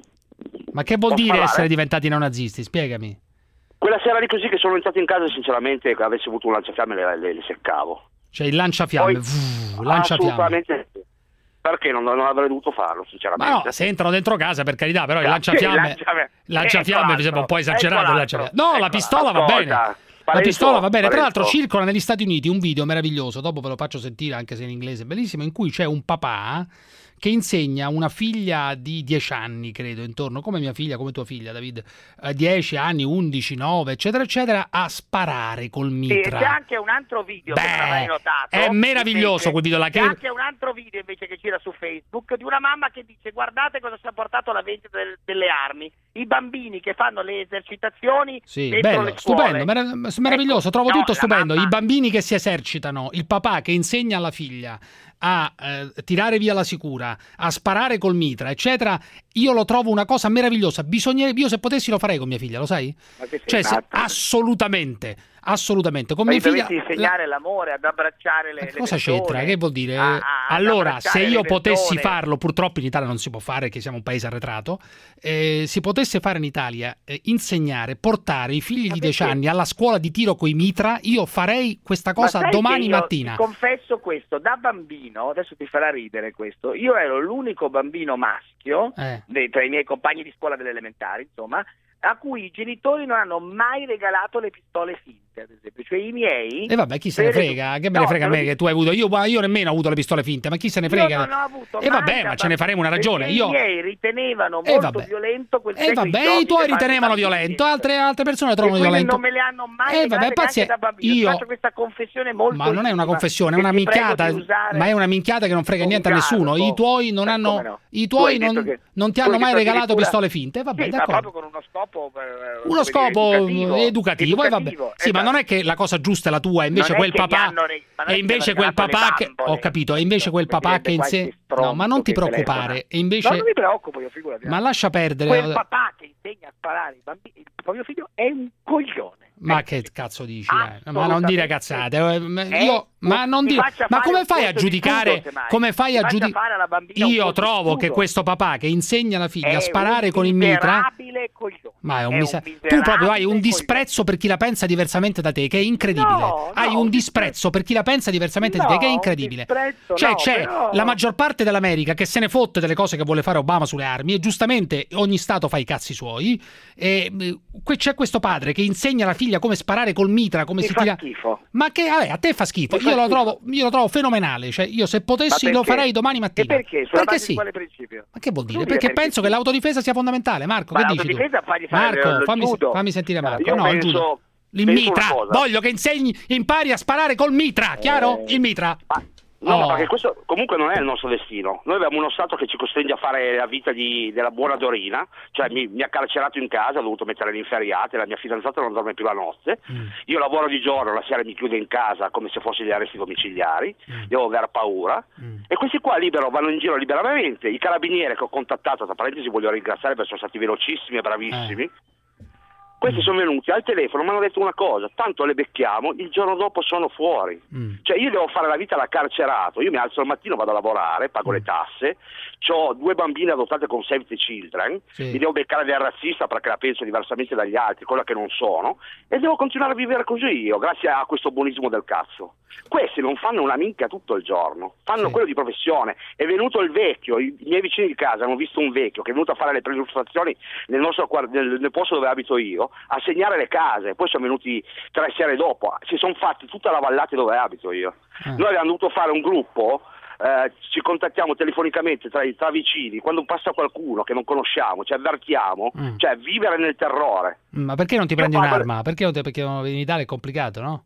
Speaker 5: Ma che vuol
Speaker 17: Posso
Speaker 5: dire
Speaker 17: parlare?
Speaker 5: essere diventati neonazisti? Spiegami.
Speaker 17: Quella sera lì così che sono entrato in casa, sinceramente, che avessi avuto un lanciafiamme le, le, le seccavo.
Speaker 5: Cioè il lanciafiamme,
Speaker 17: Poi,
Speaker 5: Vuh, lanciafiamme.
Speaker 17: Assolutamente sì. Perché non, non avrei dovuto farlo, sinceramente.
Speaker 5: Ma no, se entrano dentro casa, per carità, però il
Speaker 17: Sì,
Speaker 5: lanciafiamme,
Speaker 17: lanciafiamme.
Speaker 5: lanciafiamme mi sembra un po' esagerato. Il lanciafiamme. No, la pistola va
Speaker 17: Ascolta,
Speaker 5: bene. La
Speaker 17: Parenzo,
Speaker 5: pistola va bene. Tra
Speaker 17: Parenzo.
Speaker 5: l'altro circola negli Stati Uniti un video meraviglioso, dopo ve lo faccio sentire anche se in inglese, bellissimo, in cui c'è un papà che insegna a una figlia di dieci anni, credo, intorno, come mia figlia, come tua figlia, David, eh, dieci anni, undici, nove, eccetera, eccetera, a sparare col mitra.
Speaker 6: Sì, c'è anche un altro video
Speaker 5: Beh,
Speaker 6: che non hai notato.
Speaker 5: è meraviglioso
Speaker 6: invece,
Speaker 5: quel video là. Che...
Speaker 6: C'è anche un altro video invece che gira su Facebook di una mamma che dice guardate cosa ci ha portato alla vendita del, delle armi. I bambini che fanno le esercitazioni
Speaker 5: Sì,
Speaker 6: dentro
Speaker 5: bello,
Speaker 6: le scuole.
Speaker 5: stupendo, merav- meraviglioso,
Speaker 6: Ecco,
Speaker 5: trovo
Speaker 6: no,
Speaker 5: tutto
Speaker 6: la
Speaker 5: stupendo.
Speaker 6: mamma-
Speaker 5: I bambini che si esercitano, il papà che insegna alla figlia a eh, tirare via la sicura, a sparare col mitra, eccetera, io lo trovo una cosa meravigliosa. Bisognerebbe, io se potessi lo farei con mia figlia, lo sai?
Speaker 6: Ma che sei
Speaker 5: Cioè, se-
Speaker 6: matto?
Speaker 5: assolutamente, assolutamente. Con
Speaker 6: Ma
Speaker 5: mia
Speaker 6: gli
Speaker 5: figlia
Speaker 6: dovessi insegnare l'amore, ad abbracciare le,
Speaker 5: la...
Speaker 6: le
Speaker 5: cosa
Speaker 6: persone,
Speaker 5: c'entra? Che vuol dire?
Speaker 6: a- a- ad
Speaker 5: Allora, se
Speaker 6: abbracciare
Speaker 5: io
Speaker 6: le
Speaker 5: potessi
Speaker 6: persone.
Speaker 5: farlo, purtroppo in Italia non si può fare, che siamo un paese arretrato, eh, si potesse fare in Italia, eh, insegnare, portare i figli di dieci anni alla scuola di tiro coi mitra, io farei questa
Speaker 6: Ma
Speaker 5: cosa
Speaker 6: sai
Speaker 5: domani
Speaker 6: che io
Speaker 5: mattina.
Speaker 6: Ti confesso questo, da bambino, adesso ti farà ridere questo, io ero l'unico bambino maschio,
Speaker 5: Eh.
Speaker 6: dei- tra i miei compagni di scuola delle elementari, insomma, a cui i genitori non hanno mai regalato le pistole finte, ad esempio. Cioè i miei...
Speaker 5: E vabbè, chi se ne
Speaker 6: per-
Speaker 5: frega? Che me
Speaker 6: No,
Speaker 5: ne frega a
Speaker 6: te lo
Speaker 5: me
Speaker 6: dico-
Speaker 5: che tu hai avuto? Io, io nemmeno ho avuto le pistole finte, ma chi se ne
Speaker 6: Io
Speaker 5: frega?
Speaker 6: non ho avuto
Speaker 5: E vabbè,
Speaker 6: mai
Speaker 5: ma
Speaker 6: da
Speaker 5: ce ne faremo una ragione.
Speaker 6: perché
Speaker 5: Io...
Speaker 6: i miei ritenevano
Speaker 5: E
Speaker 6: molto
Speaker 5: vabbè.
Speaker 6: violento quel
Speaker 5: E
Speaker 6: tipo di
Speaker 5: vabbè,
Speaker 6: giochi
Speaker 5: i tuoi
Speaker 6: che fanno
Speaker 5: ritenevano
Speaker 6: i bambini.
Speaker 5: violento, altre, altre persone lo trovano
Speaker 6: E quelle
Speaker 5: violento.
Speaker 6: non me le hanno mai
Speaker 5: Eh,
Speaker 6: regalate
Speaker 5: vabbè,
Speaker 6: neanche
Speaker 5: pazzi-
Speaker 6: da bambino.
Speaker 5: io-
Speaker 6: Faccio questa confessione molto
Speaker 5: Ma non è una
Speaker 6: intima,
Speaker 5: confessione, è
Speaker 6: che
Speaker 5: una
Speaker 6: ti prego
Speaker 5: minchiata,
Speaker 6: di usare
Speaker 5: ma è una minchiata che non frega
Speaker 6: con
Speaker 5: niente a nessuno.
Speaker 6: garbo.
Speaker 5: I tuoi non
Speaker 6: Eh,
Speaker 5: hanno,
Speaker 6: come no?
Speaker 5: i
Speaker 6: Tu
Speaker 5: tuoi
Speaker 6: hai detto
Speaker 5: non,
Speaker 6: che-
Speaker 5: non ti
Speaker 6: tu
Speaker 5: hanno
Speaker 6: hai
Speaker 5: mai
Speaker 6: detto
Speaker 5: regalato
Speaker 6: addirittura-
Speaker 5: pistole finte. Vabbè,
Speaker 6: Sì, ma
Speaker 5: d'accordo.
Speaker 6: proprio con uno scopo eh,
Speaker 5: Uno
Speaker 6: come dire,
Speaker 5: scopo
Speaker 6: educativo,
Speaker 5: educativo, e vabbè.
Speaker 6: educativo,
Speaker 5: Sì, ma
Speaker 6: esatto.
Speaker 5: non è che la cosa giusta è la tua, e invece
Speaker 6: Non è
Speaker 5: quel
Speaker 6: che gli
Speaker 5: papà
Speaker 6: hanno re- ma non è
Speaker 5: e
Speaker 6: che
Speaker 5: invece
Speaker 6: hanno
Speaker 5: quel
Speaker 6: regalato
Speaker 5: papà
Speaker 6: le
Speaker 5: che
Speaker 6: bambole.
Speaker 5: ho capito, e invece quel
Speaker 6: Come
Speaker 5: papà che
Speaker 6: direbbe
Speaker 5: inse...
Speaker 6: qualche
Speaker 5: No, ma non ti
Speaker 6: stronzo che
Speaker 5: preoccupare.
Speaker 6: telefona.
Speaker 5: E invece
Speaker 6: No, non mi preoccupo, io figurati.
Speaker 5: Ma lascia perdere.
Speaker 6: Quel papà che insegna a sparare i bambini, il proprio figlio è un coglione.
Speaker 5: Ma che cazzo dici? dai? Ma non dire cazzate. eh, ma
Speaker 6: Eh,
Speaker 5: Io, ma non
Speaker 6: ti
Speaker 5: dire.
Speaker 6: faccia
Speaker 5: Ma
Speaker 6: fare
Speaker 5: come
Speaker 6: un
Speaker 5: fai a
Speaker 6: corso di
Speaker 5: giudicare?
Speaker 6: judo, semmai.
Speaker 5: Come fai
Speaker 6: Ti
Speaker 5: a
Speaker 6: faccia
Speaker 5: giudicare?
Speaker 6: fare alla bambina un
Speaker 5: Io
Speaker 6: corso di
Speaker 5: trovo che
Speaker 6: judo.
Speaker 5: questo papà che insegna alla figlia
Speaker 6: È
Speaker 5: a sparare
Speaker 6: un
Speaker 5: con il mitra.
Speaker 6: miserabile coglione.
Speaker 5: Ma è un
Speaker 6: È un
Speaker 5: mise- Tu
Speaker 6: miserabile
Speaker 5: proprio hai un
Speaker 6: coglione.
Speaker 5: disprezzo per chi la pensa diversamente da te, che è incredibile.
Speaker 6: No,
Speaker 5: hai
Speaker 6: no,
Speaker 5: un disprezzo per chi la pensa diversamente da te,
Speaker 6: No,
Speaker 5: che è
Speaker 6: un
Speaker 5: incredibile.
Speaker 6: disprezzo
Speaker 5: Cioè,
Speaker 6: no,
Speaker 5: c'è
Speaker 6: però-
Speaker 5: la maggior parte dell'America che se ne fotte delle cose che vuole fare Obama sulle armi, e giustamente ogni stato fa i cazzi suoi. E eh, qui c'è questo padre che insegna alla figlia come sparare col mitra, come
Speaker 6: Mi
Speaker 5: si
Speaker 6: fa
Speaker 5: tira.
Speaker 6: schifo.
Speaker 5: Ma che vabbè, a te fa schifo.
Speaker 6: Mi fa
Speaker 5: Io lo,
Speaker 6: schifo.
Speaker 5: trovo, io lo trovo fenomenale. Cioè, io se potessi
Speaker 6: Ma
Speaker 5: lo
Speaker 6: perché?
Speaker 5: farei domani mattina.
Speaker 6: E perché? Sulla base
Speaker 5: sì.
Speaker 6: di quale principio?
Speaker 5: Ma che vuol dire?
Speaker 6: Tu
Speaker 5: Perché
Speaker 6: dire
Speaker 5: penso che l'autodifesa sia fondamentale. Marco,
Speaker 6: Ma
Speaker 5: che dici tu?
Speaker 6: l'autodifesa fagli fare
Speaker 5: Marco,
Speaker 6: lo
Speaker 5: fammi,
Speaker 6: judo.
Speaker 5: fammi sentire Marco.
Speaker 17: Io
Speaker 5: no, il
Speaker 17: penso-
Speaker 5: judo. Il
Speaker 17: penso
Speaker 5: mitra.
Speaker 17: una cosa.
Speaker 5: Voglio che insegni, impari a sparare col mitra. Chiaro? Il mitra.
Speaker 17: No,
Speaker 5: Oh.
Speaker 17: ma perché questo comunque non è il nostro destino. Noi abbiamo uno Stato che ci costringe a fare la vita di, della buona Dorina, cioè mi, mi ha carcerato in casa, ho dovuto mettere le inferriate, la mia fidanzata non dorme più la notte,
Speaker 5: Mm.
Speaker 17: io lavoro di giorno, la sera mi chiudo in casa come se fossi degli arresti domiciliari,
Speaker 5: Mm.
Speaker 17: devo aver paura, e questi qua libero vanno in giro liberamente. I carabinieri che ho contattato, tra parentesi voglio ringraziare perché sono stati velocissimi e bravissimi,
Speaker 5: Eh.
Speaker 17: questi sono venuti al telefono, mi hanno detto una cosa: tanto le becchiamo, il giorno dopo sono fuori.
Speaker 5: Mm.
Speaker 17: Cioè io devo fare la vita da carcerato, io mi alzo al mattino, vado a lavorare, pago
Speaker 5: Mm.
Speaker 17: le tasse, ho due bambine adottate con Save the Children,
Speaker 5: Sì.
Speaker 17: mi devo beccare del razzista perché la penso diversamente dagli altri, quella che non sono, e devo continuare a vivere così io, grazie a questo buonismo del cazzo. Questi non fanno una minchia tutto il giorno, fanno
Speaker 5: Sì.
Speaker 17: quello di professione. È venuto il vecchio, i, i miei vicini di casa hanno visto un vecchio che è venuto a fare le prenotaziooni nel nostro quar- nel, nel posto dove abito io, a segnare le case, poi sono venuti tre sere dopo, si sono fatti tutta la vallata dove abito io.
Speaker 5: Ah.
Speaker 17: Noi abbiamo dovuto fare un gruppo, eh, ci contattiamo telefonicamente tra, tra vicini, quando passa qualcuno che non conosciamo, ci avvertiamo,
Speaker 5: Mm.
Speaker 17: cioè vivere nel terrore.
Speaker 5: Ma perché non ti
Speaker 17: Io
Speaker 5: prendi
Speaker 17: parlo-
Speaker 5: un'arma? Perché, non ti- perché in Italia è complicato, no?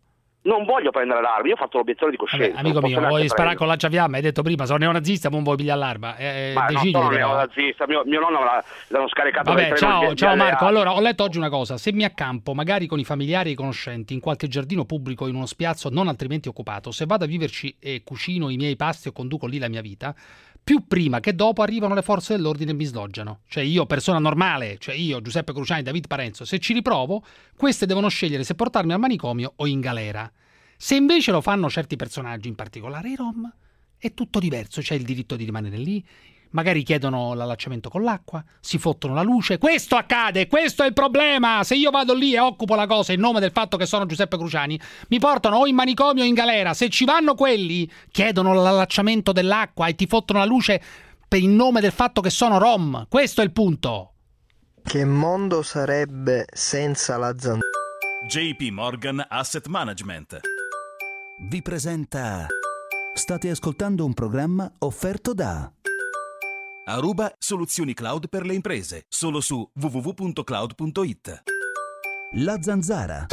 Speaker 17: Non voglio prendere l'arma, io ho fatto l'obiezione di coscienza.
Speaker 5: Vabbè, amico mio, vuoi sparare con lanciafiamme? Hai detto prima, sono neonazista, ma non vuoi pigliare l'arma. Eh,
Speaker 17: ma
Speaker 5: decidi,
Speaker 17: non sono
Speaker 5: però.
Speaker 17: neonazista, mio, mio nonno l'hanno scaricato.
Speaker 5: Vabbè,
Speaker 17: dai
Speaker 5: ciao,
Speaker 17: treni
Speaker 5: ciao
Speaker 17: di
Speaker 5: Marco.
Speaker 17: alleati.
Speaker 5: Allora, ho letto oggi una cosa. Se mi accampo, magari con i familiari e i conoscenti, in qualche giardino pubblico, in uno spiazzo non altrimenti occupato, se vado a viverci e cucino i miei pasti o conduco lì la mia vita, più prima che dopo arrivano le forze dell'ordine e mi sloggiano. Cioè io, persona normale, cioè io, Giuseppe Cruciani, David Parenzo, se ci riprovo, queste devono scegliere se portarmi al manicomio o in galera. Se invece lo fanno certi personaggi, in particolare i Rom, è tutto diverso, c'è il diritto di rimanere lì, magari chiedono l'allacciamento con l'acqua, si fottono la luce, questo accade, questo è il problema, se io vado lì e occupo la cosa in nome del fatto che sono Giuseppe Cruciani, mi portano o in manicomio o in galera, se ci vanno quelli, chiedono l'allacciamento dell'acqua e ti fottono la luce per il nome del fatto che sono Rom, questo è il punto.
Speaker 7: Che mondo sarebbe senza la zanzara?
Speaker 21: J P Morgan Asset Management vi presenta. State ascoltando un programma offerto da Aruba Soluzioni Cloud per le imprese, solo su w w w punto cloud punto it. La Zanzara.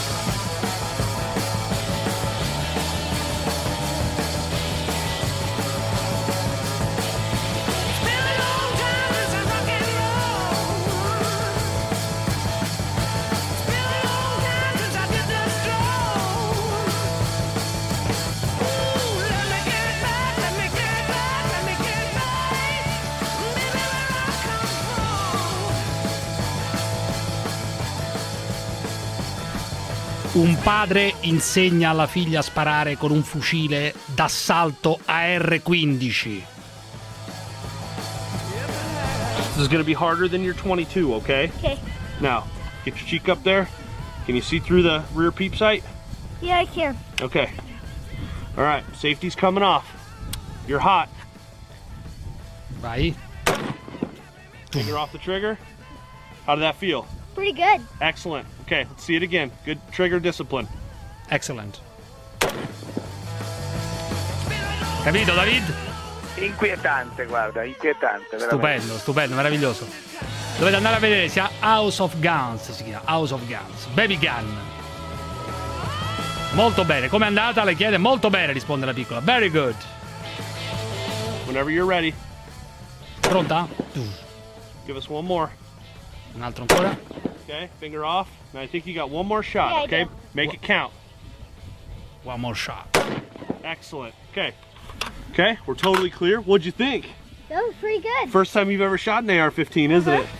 Speaker 5: Un padre insegna alla figlia a sparare con un fucile d'assalto A R quindici.
Speaker 8: This is going to be harder than your twenty-two, okay?
Speaker 9: Okay.
Speaker 8: Now, get your cheek up there. Can you see through the rear peep sight?
Speaker 9: Yeah, I can.
Speaker 8: Okay. All right, safety's coming off. You're hot.
Speaker 5: Vai.
Speaker 8: Finger off the trigger. How did that feel?
Speaker 9: Pretty good.
Speaker 8: Excellent. Okay, let's see it again. Good trigger discipline.
Speaker 5: Excellent. Capito, David?
Speaker 6: Inquietante, guarda, inquietante. Veramente.
Speaker 5: Stupendo, stupendo, meraviglioso. Dovete andare a vedere, si chiama House of Guns, si chiama House of Guns. Baby Gun. Molto bene. Come è andata? Le chiede molto bene, risponde la piccola. Very good.
Speaker 8: Whenever you're ready.
Speaker 5: Pronta?
Speaker 8: Give us one more.
Speaker 5: Un altro ancora.
Speaker 8: Okay, finger off. Now I think you got one more shot,
Speaker 9: Yeah, I
Speaker 8: okay?
Speaker 9: do.
Speaker 8: Make it count.
Speaker 5: One more shot.
Speaker 8: Excellent. Okay. Okay, we're totally clear. What'd you think?
Speaker 9: That was pretty good.
Speaker 8: First time you've ever shot an A R fifteen, isn't it?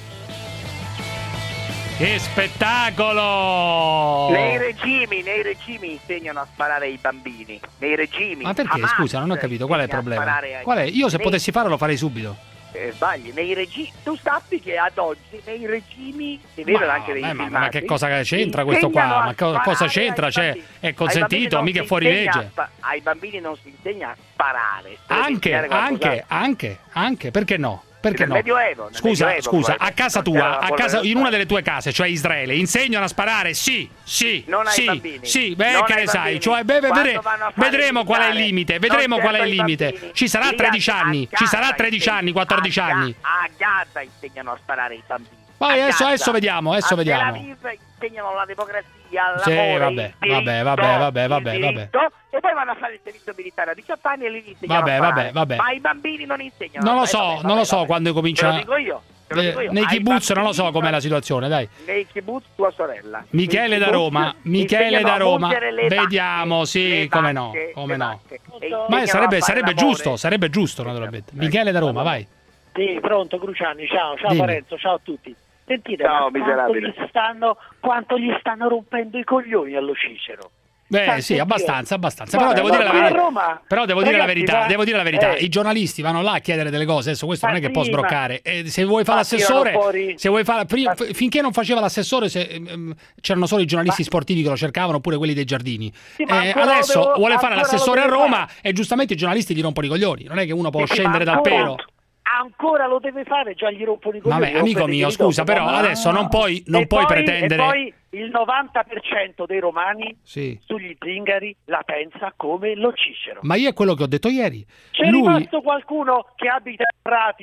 Speaker 5: Che spettacolo!
Speaker 6: Nei regimi, nei regimi insegnano a sparare ai bambini. Nei regimi.
Speaker 5: Ma perché?
Speaker 6: Hamas
Speaker 5: Scusa, non ho capito. Qual è il
Speaker 6: insegna a
Speaker 5: problema?
Speaker 6: sparare ai-
Speaker 5: Qual è? Io se
Speaker 6: nei-
Speaker 5: potessi farlo lo farei subito.
Speaker 6: Eh, sbagli, nei regimi. Tu sappi che ad oggi nei regimi si vedono
Speaker 5: Ma,
Speaker 6: anche dei
Speaker 5: eh, ma,
Speaker 6: filmati,
Speaker 5: ma che cosa c'entra questo qua?
Speaker 6: insegnano a
Speaker 5: Ma co- cosa
Speaker 6: sparare
Speaker 5: c'entra?
Speaker 6: ai
Speaker 5: Cioè,
Speaker 6: bambini.
Speaker 5: è
Speaker 6: Ai
Speaker 5: consentito,
Speaker 6: bambini non
Speaker 5: mica
Speaker 6: si
Speaker 5: è fuori
Speaker 6: insegna a
Speaker 5: legge.
Speaker 6: spa- ai bambini non si insegna a sparare. si deve
Speaker 5: Anche,
Speaker 6: insegnare
Speaker 5: anche,
Speaker 6: qualcos'altro.
Speaker 5: anche, anche, perché no? Perché
Speaker 6: Nel
Speaker 5: no?
Speaker 6: Medioevo, nel
Speaker 5: Scusa,
Speaker 6: Medioevo,
Speaker 5: scusa, a
Speaker 6: probabilmente,
Speaker 5: casa
Speaker 6: non c'era
Speaker 5: tua,
Speaker 6: la
Speaker 5: a
Speaker 6: polvere
Speaker 5: casa,
Speaker 6: da
Speaker 5: in una
Speaker 6: sparo.
Speaker 5: delle tue case, cioè Israele, insegnano a sparare? Sì, sì,
Speaker 6: Non ai
Speaker 5: sì,
Speaker 6: bambini.
Speaker 5: sì, beh,
Speaker 6: Non
Speaker 5: che
Speaker 6: ai
Speaker 5: ne sai,
Speaker 6: bambini.
Speaker 5: cioè, beh,
Speaker 6: Quando
Speaker 5: vedre-
Speaker 6: vanno a fare
Speaker 5: vedremo qual è il
Speaker 6: militare,
Speaker 5: limite,
Speaker 6: non
Speaker 5: vedremo qual è
Speaker 6: certo
Speaker 5: il
Speaker 6: ai
Speaker 5: limite.
Speaker 6: bambini.
Speaker 5: Ci sarà
Speaker 6: Lì
Speaker 5: tredici
Speaker 6: a- a
Speaker 5: anni, ci
Speaker 6: Gaza
Speaker 5: sarà tredici anni, quattordici
Speaker 6: a Ga-
Speaker 5: anni.
Speaker 6: A Gaza insegnano a sparare ai bambini.
Speaker 5: Poi
Speaker 6: A
Speaker 5: adesso,
Speaker 6: Gaza.
Speaker 5: adesso vediamo, adesso
Speaker 6: a
Speaker 5: vediamo.
Speaker 6: Tel Aviv insegnano la democrazia,
Speaker 5: Sì,
Speaker 6: l'amore,
Speaker 5: vabbè,
Speaker 6: il
Speaker 5: vabbè,
Speaker 6: diritto,
Speaker 5: vabbè, vabbè,
Speaker 6: il
Speaker 5: vabbè, vabbè.
Speaker 6: diritto, e poi vanno a fare il servizio militare a diciotto anni e lì gli insegnano
Speaker 5: Vabbè,
Speaker 6: a sparare.
Speaker 5: vabbè, vabbè.
Speaker 6: Ma ai bambini non insegnano.
Speaker 5: Non lo
Speaker 6: Vabbè,
Speaker 5: so,
Speaker 6: vabbè,
Speaker 5: non lo
Speaker 6: vabbè,
Speaker 5: so
Speaker 6: vabbè.
Speaker 5: quando
Speaker 6: Te
Speaker 5: comincia.
Speaker 6: lo dico io. te lo dico
Speaker 5: Eh,
Speaker 6: io.
Speaker 5: nei
Speaker 6: Ai
Speaker 5: kibbutz non lo so
Speaker 6: bambini
Speaker 5: com'è la situazione, dai.
Speaker 6: Nei kibbutz tua sorella.
Speaker 5: Michele
Speaker 6: Nei
Speaker 5: da
Speaker 6: kibbutz
Speaker 5: Roma, Michele
Speaker 6: insegnano
Speaker 5: da
Speaker 6: a
Speaker 5: Roma.
Speaker 6: mungere le
Speaker 5: Vediamo,
Speaker 6: vacche,
Speaker 5: sì,
Speaker 6: le
Speaker 5: come no,
Speaker 6: vacche,
Speaker 5: come
Speaker 6: le
Speaker 5: no.
Speaker 6: vacche. E
Speaker 5: Ma
Speaker 6: insegnano
Speaker 5: sarebbe,
Speaker 6: a fare
Speaker 5: sarebbe
Speaker 6: l'amore.
Speaker 5: giusto, sarebbe giusto naturalmente. Michele da Roma, vai.
Speaker 24: Sì, pronto Cruciani, ciao, ciao
Speaker 5: Dimmi.
Speaker 24: Parenzo, ciao a tutti. Sentite,
Speaker 6: Ciao,
Speaker 24: ma quanto
Speaker 6: miserabile.
Speaker 24: gli, stanno, quanto gli stanno rompendo i coglioni allo Cicero?
Speaker 5: Beh,
Speaker 24: Santo
Speaker 5: sì,
Speaker 24: Dio.
Speaker 5: abbastanza, abbastanza.
Speaker 24: Guarda,
Speaker 5: Però devo dire la
Speaker 24: ma a
Speaker 5: verità.
Speaker 24: Roma,
Speaker 5: Però devo dire la
Speaker 24: ragazzi,
Speaker 5: verità,
Speaker 24: ma-
Speaker 5: devo dire la verità.
Speaker 24: eh.
Speaker 5: I giornalisti vanno là a chiedere delle cose, adesso questo
Speaker 24: Ma
Speaker 5: non è che può
Speaker 24: sì,
Speaker 5: sbroccare. E se vuoi fare
Speaker 24: ma tirano
Speaker 5: l'assessore,
Speaker 24: fuori-
Speaker 5: se vuoi fare prima,
Speaker 24: Ma-
Speaker 5: finché non faceva l'assessore se, ehm, c'erano solo i giornalisti sportivi che lo cercavano, oppure quelli dei giardini.
Speaker 24: Sì, ma
Speaker 5: Eh,
Speaker 24: ancora lo
Speaker 5: adesso
Speaker 24: devo-
Speaker 5: vuole fare
Speaker 24: ancora lo
Speaker 5: l'assessore a
Speaker 24: deve
Speaker 5: Roma
Speaker 24: fare.
Speaker 5: e giustamente i giornalisti gli rompono i coglioni. Non è che uno può
Speaker 24: Sì, sì,
Speaker 5: scendere
Speaker 24: ma
Speaker 5: dal
Speaker 24: ancora-
Speaker 5: pelo.
Speaker 24: Ancora lo deve fare, già gli rompono i coglioni.
Speaker 5: Vabbè, amico
Speaker 24: rompete
Speaker 5: mio,
Speaker 24: gli
Speaker 5: scusa,
Speaker 24: dopo,
Speaker 5: però
Speaker 24: ma-
Speaker 5: adesso non puoi, non
Speaker 24: E
Speaker 5: puoi
Speaker 24: poi-
Speaker 5: pretendere.
Speaker 24: E poi il novanta per cento dei romani
Speaker 5: Sì.
Speaker 24: sugli zingari la pensa come lo Cicero.
Speaker 5: Ma io è quello che ho detto ieri.
Speaker 24: C'è
Speaker 5: Lui
Speaker 24: rimasto qualcuno che abita a Prati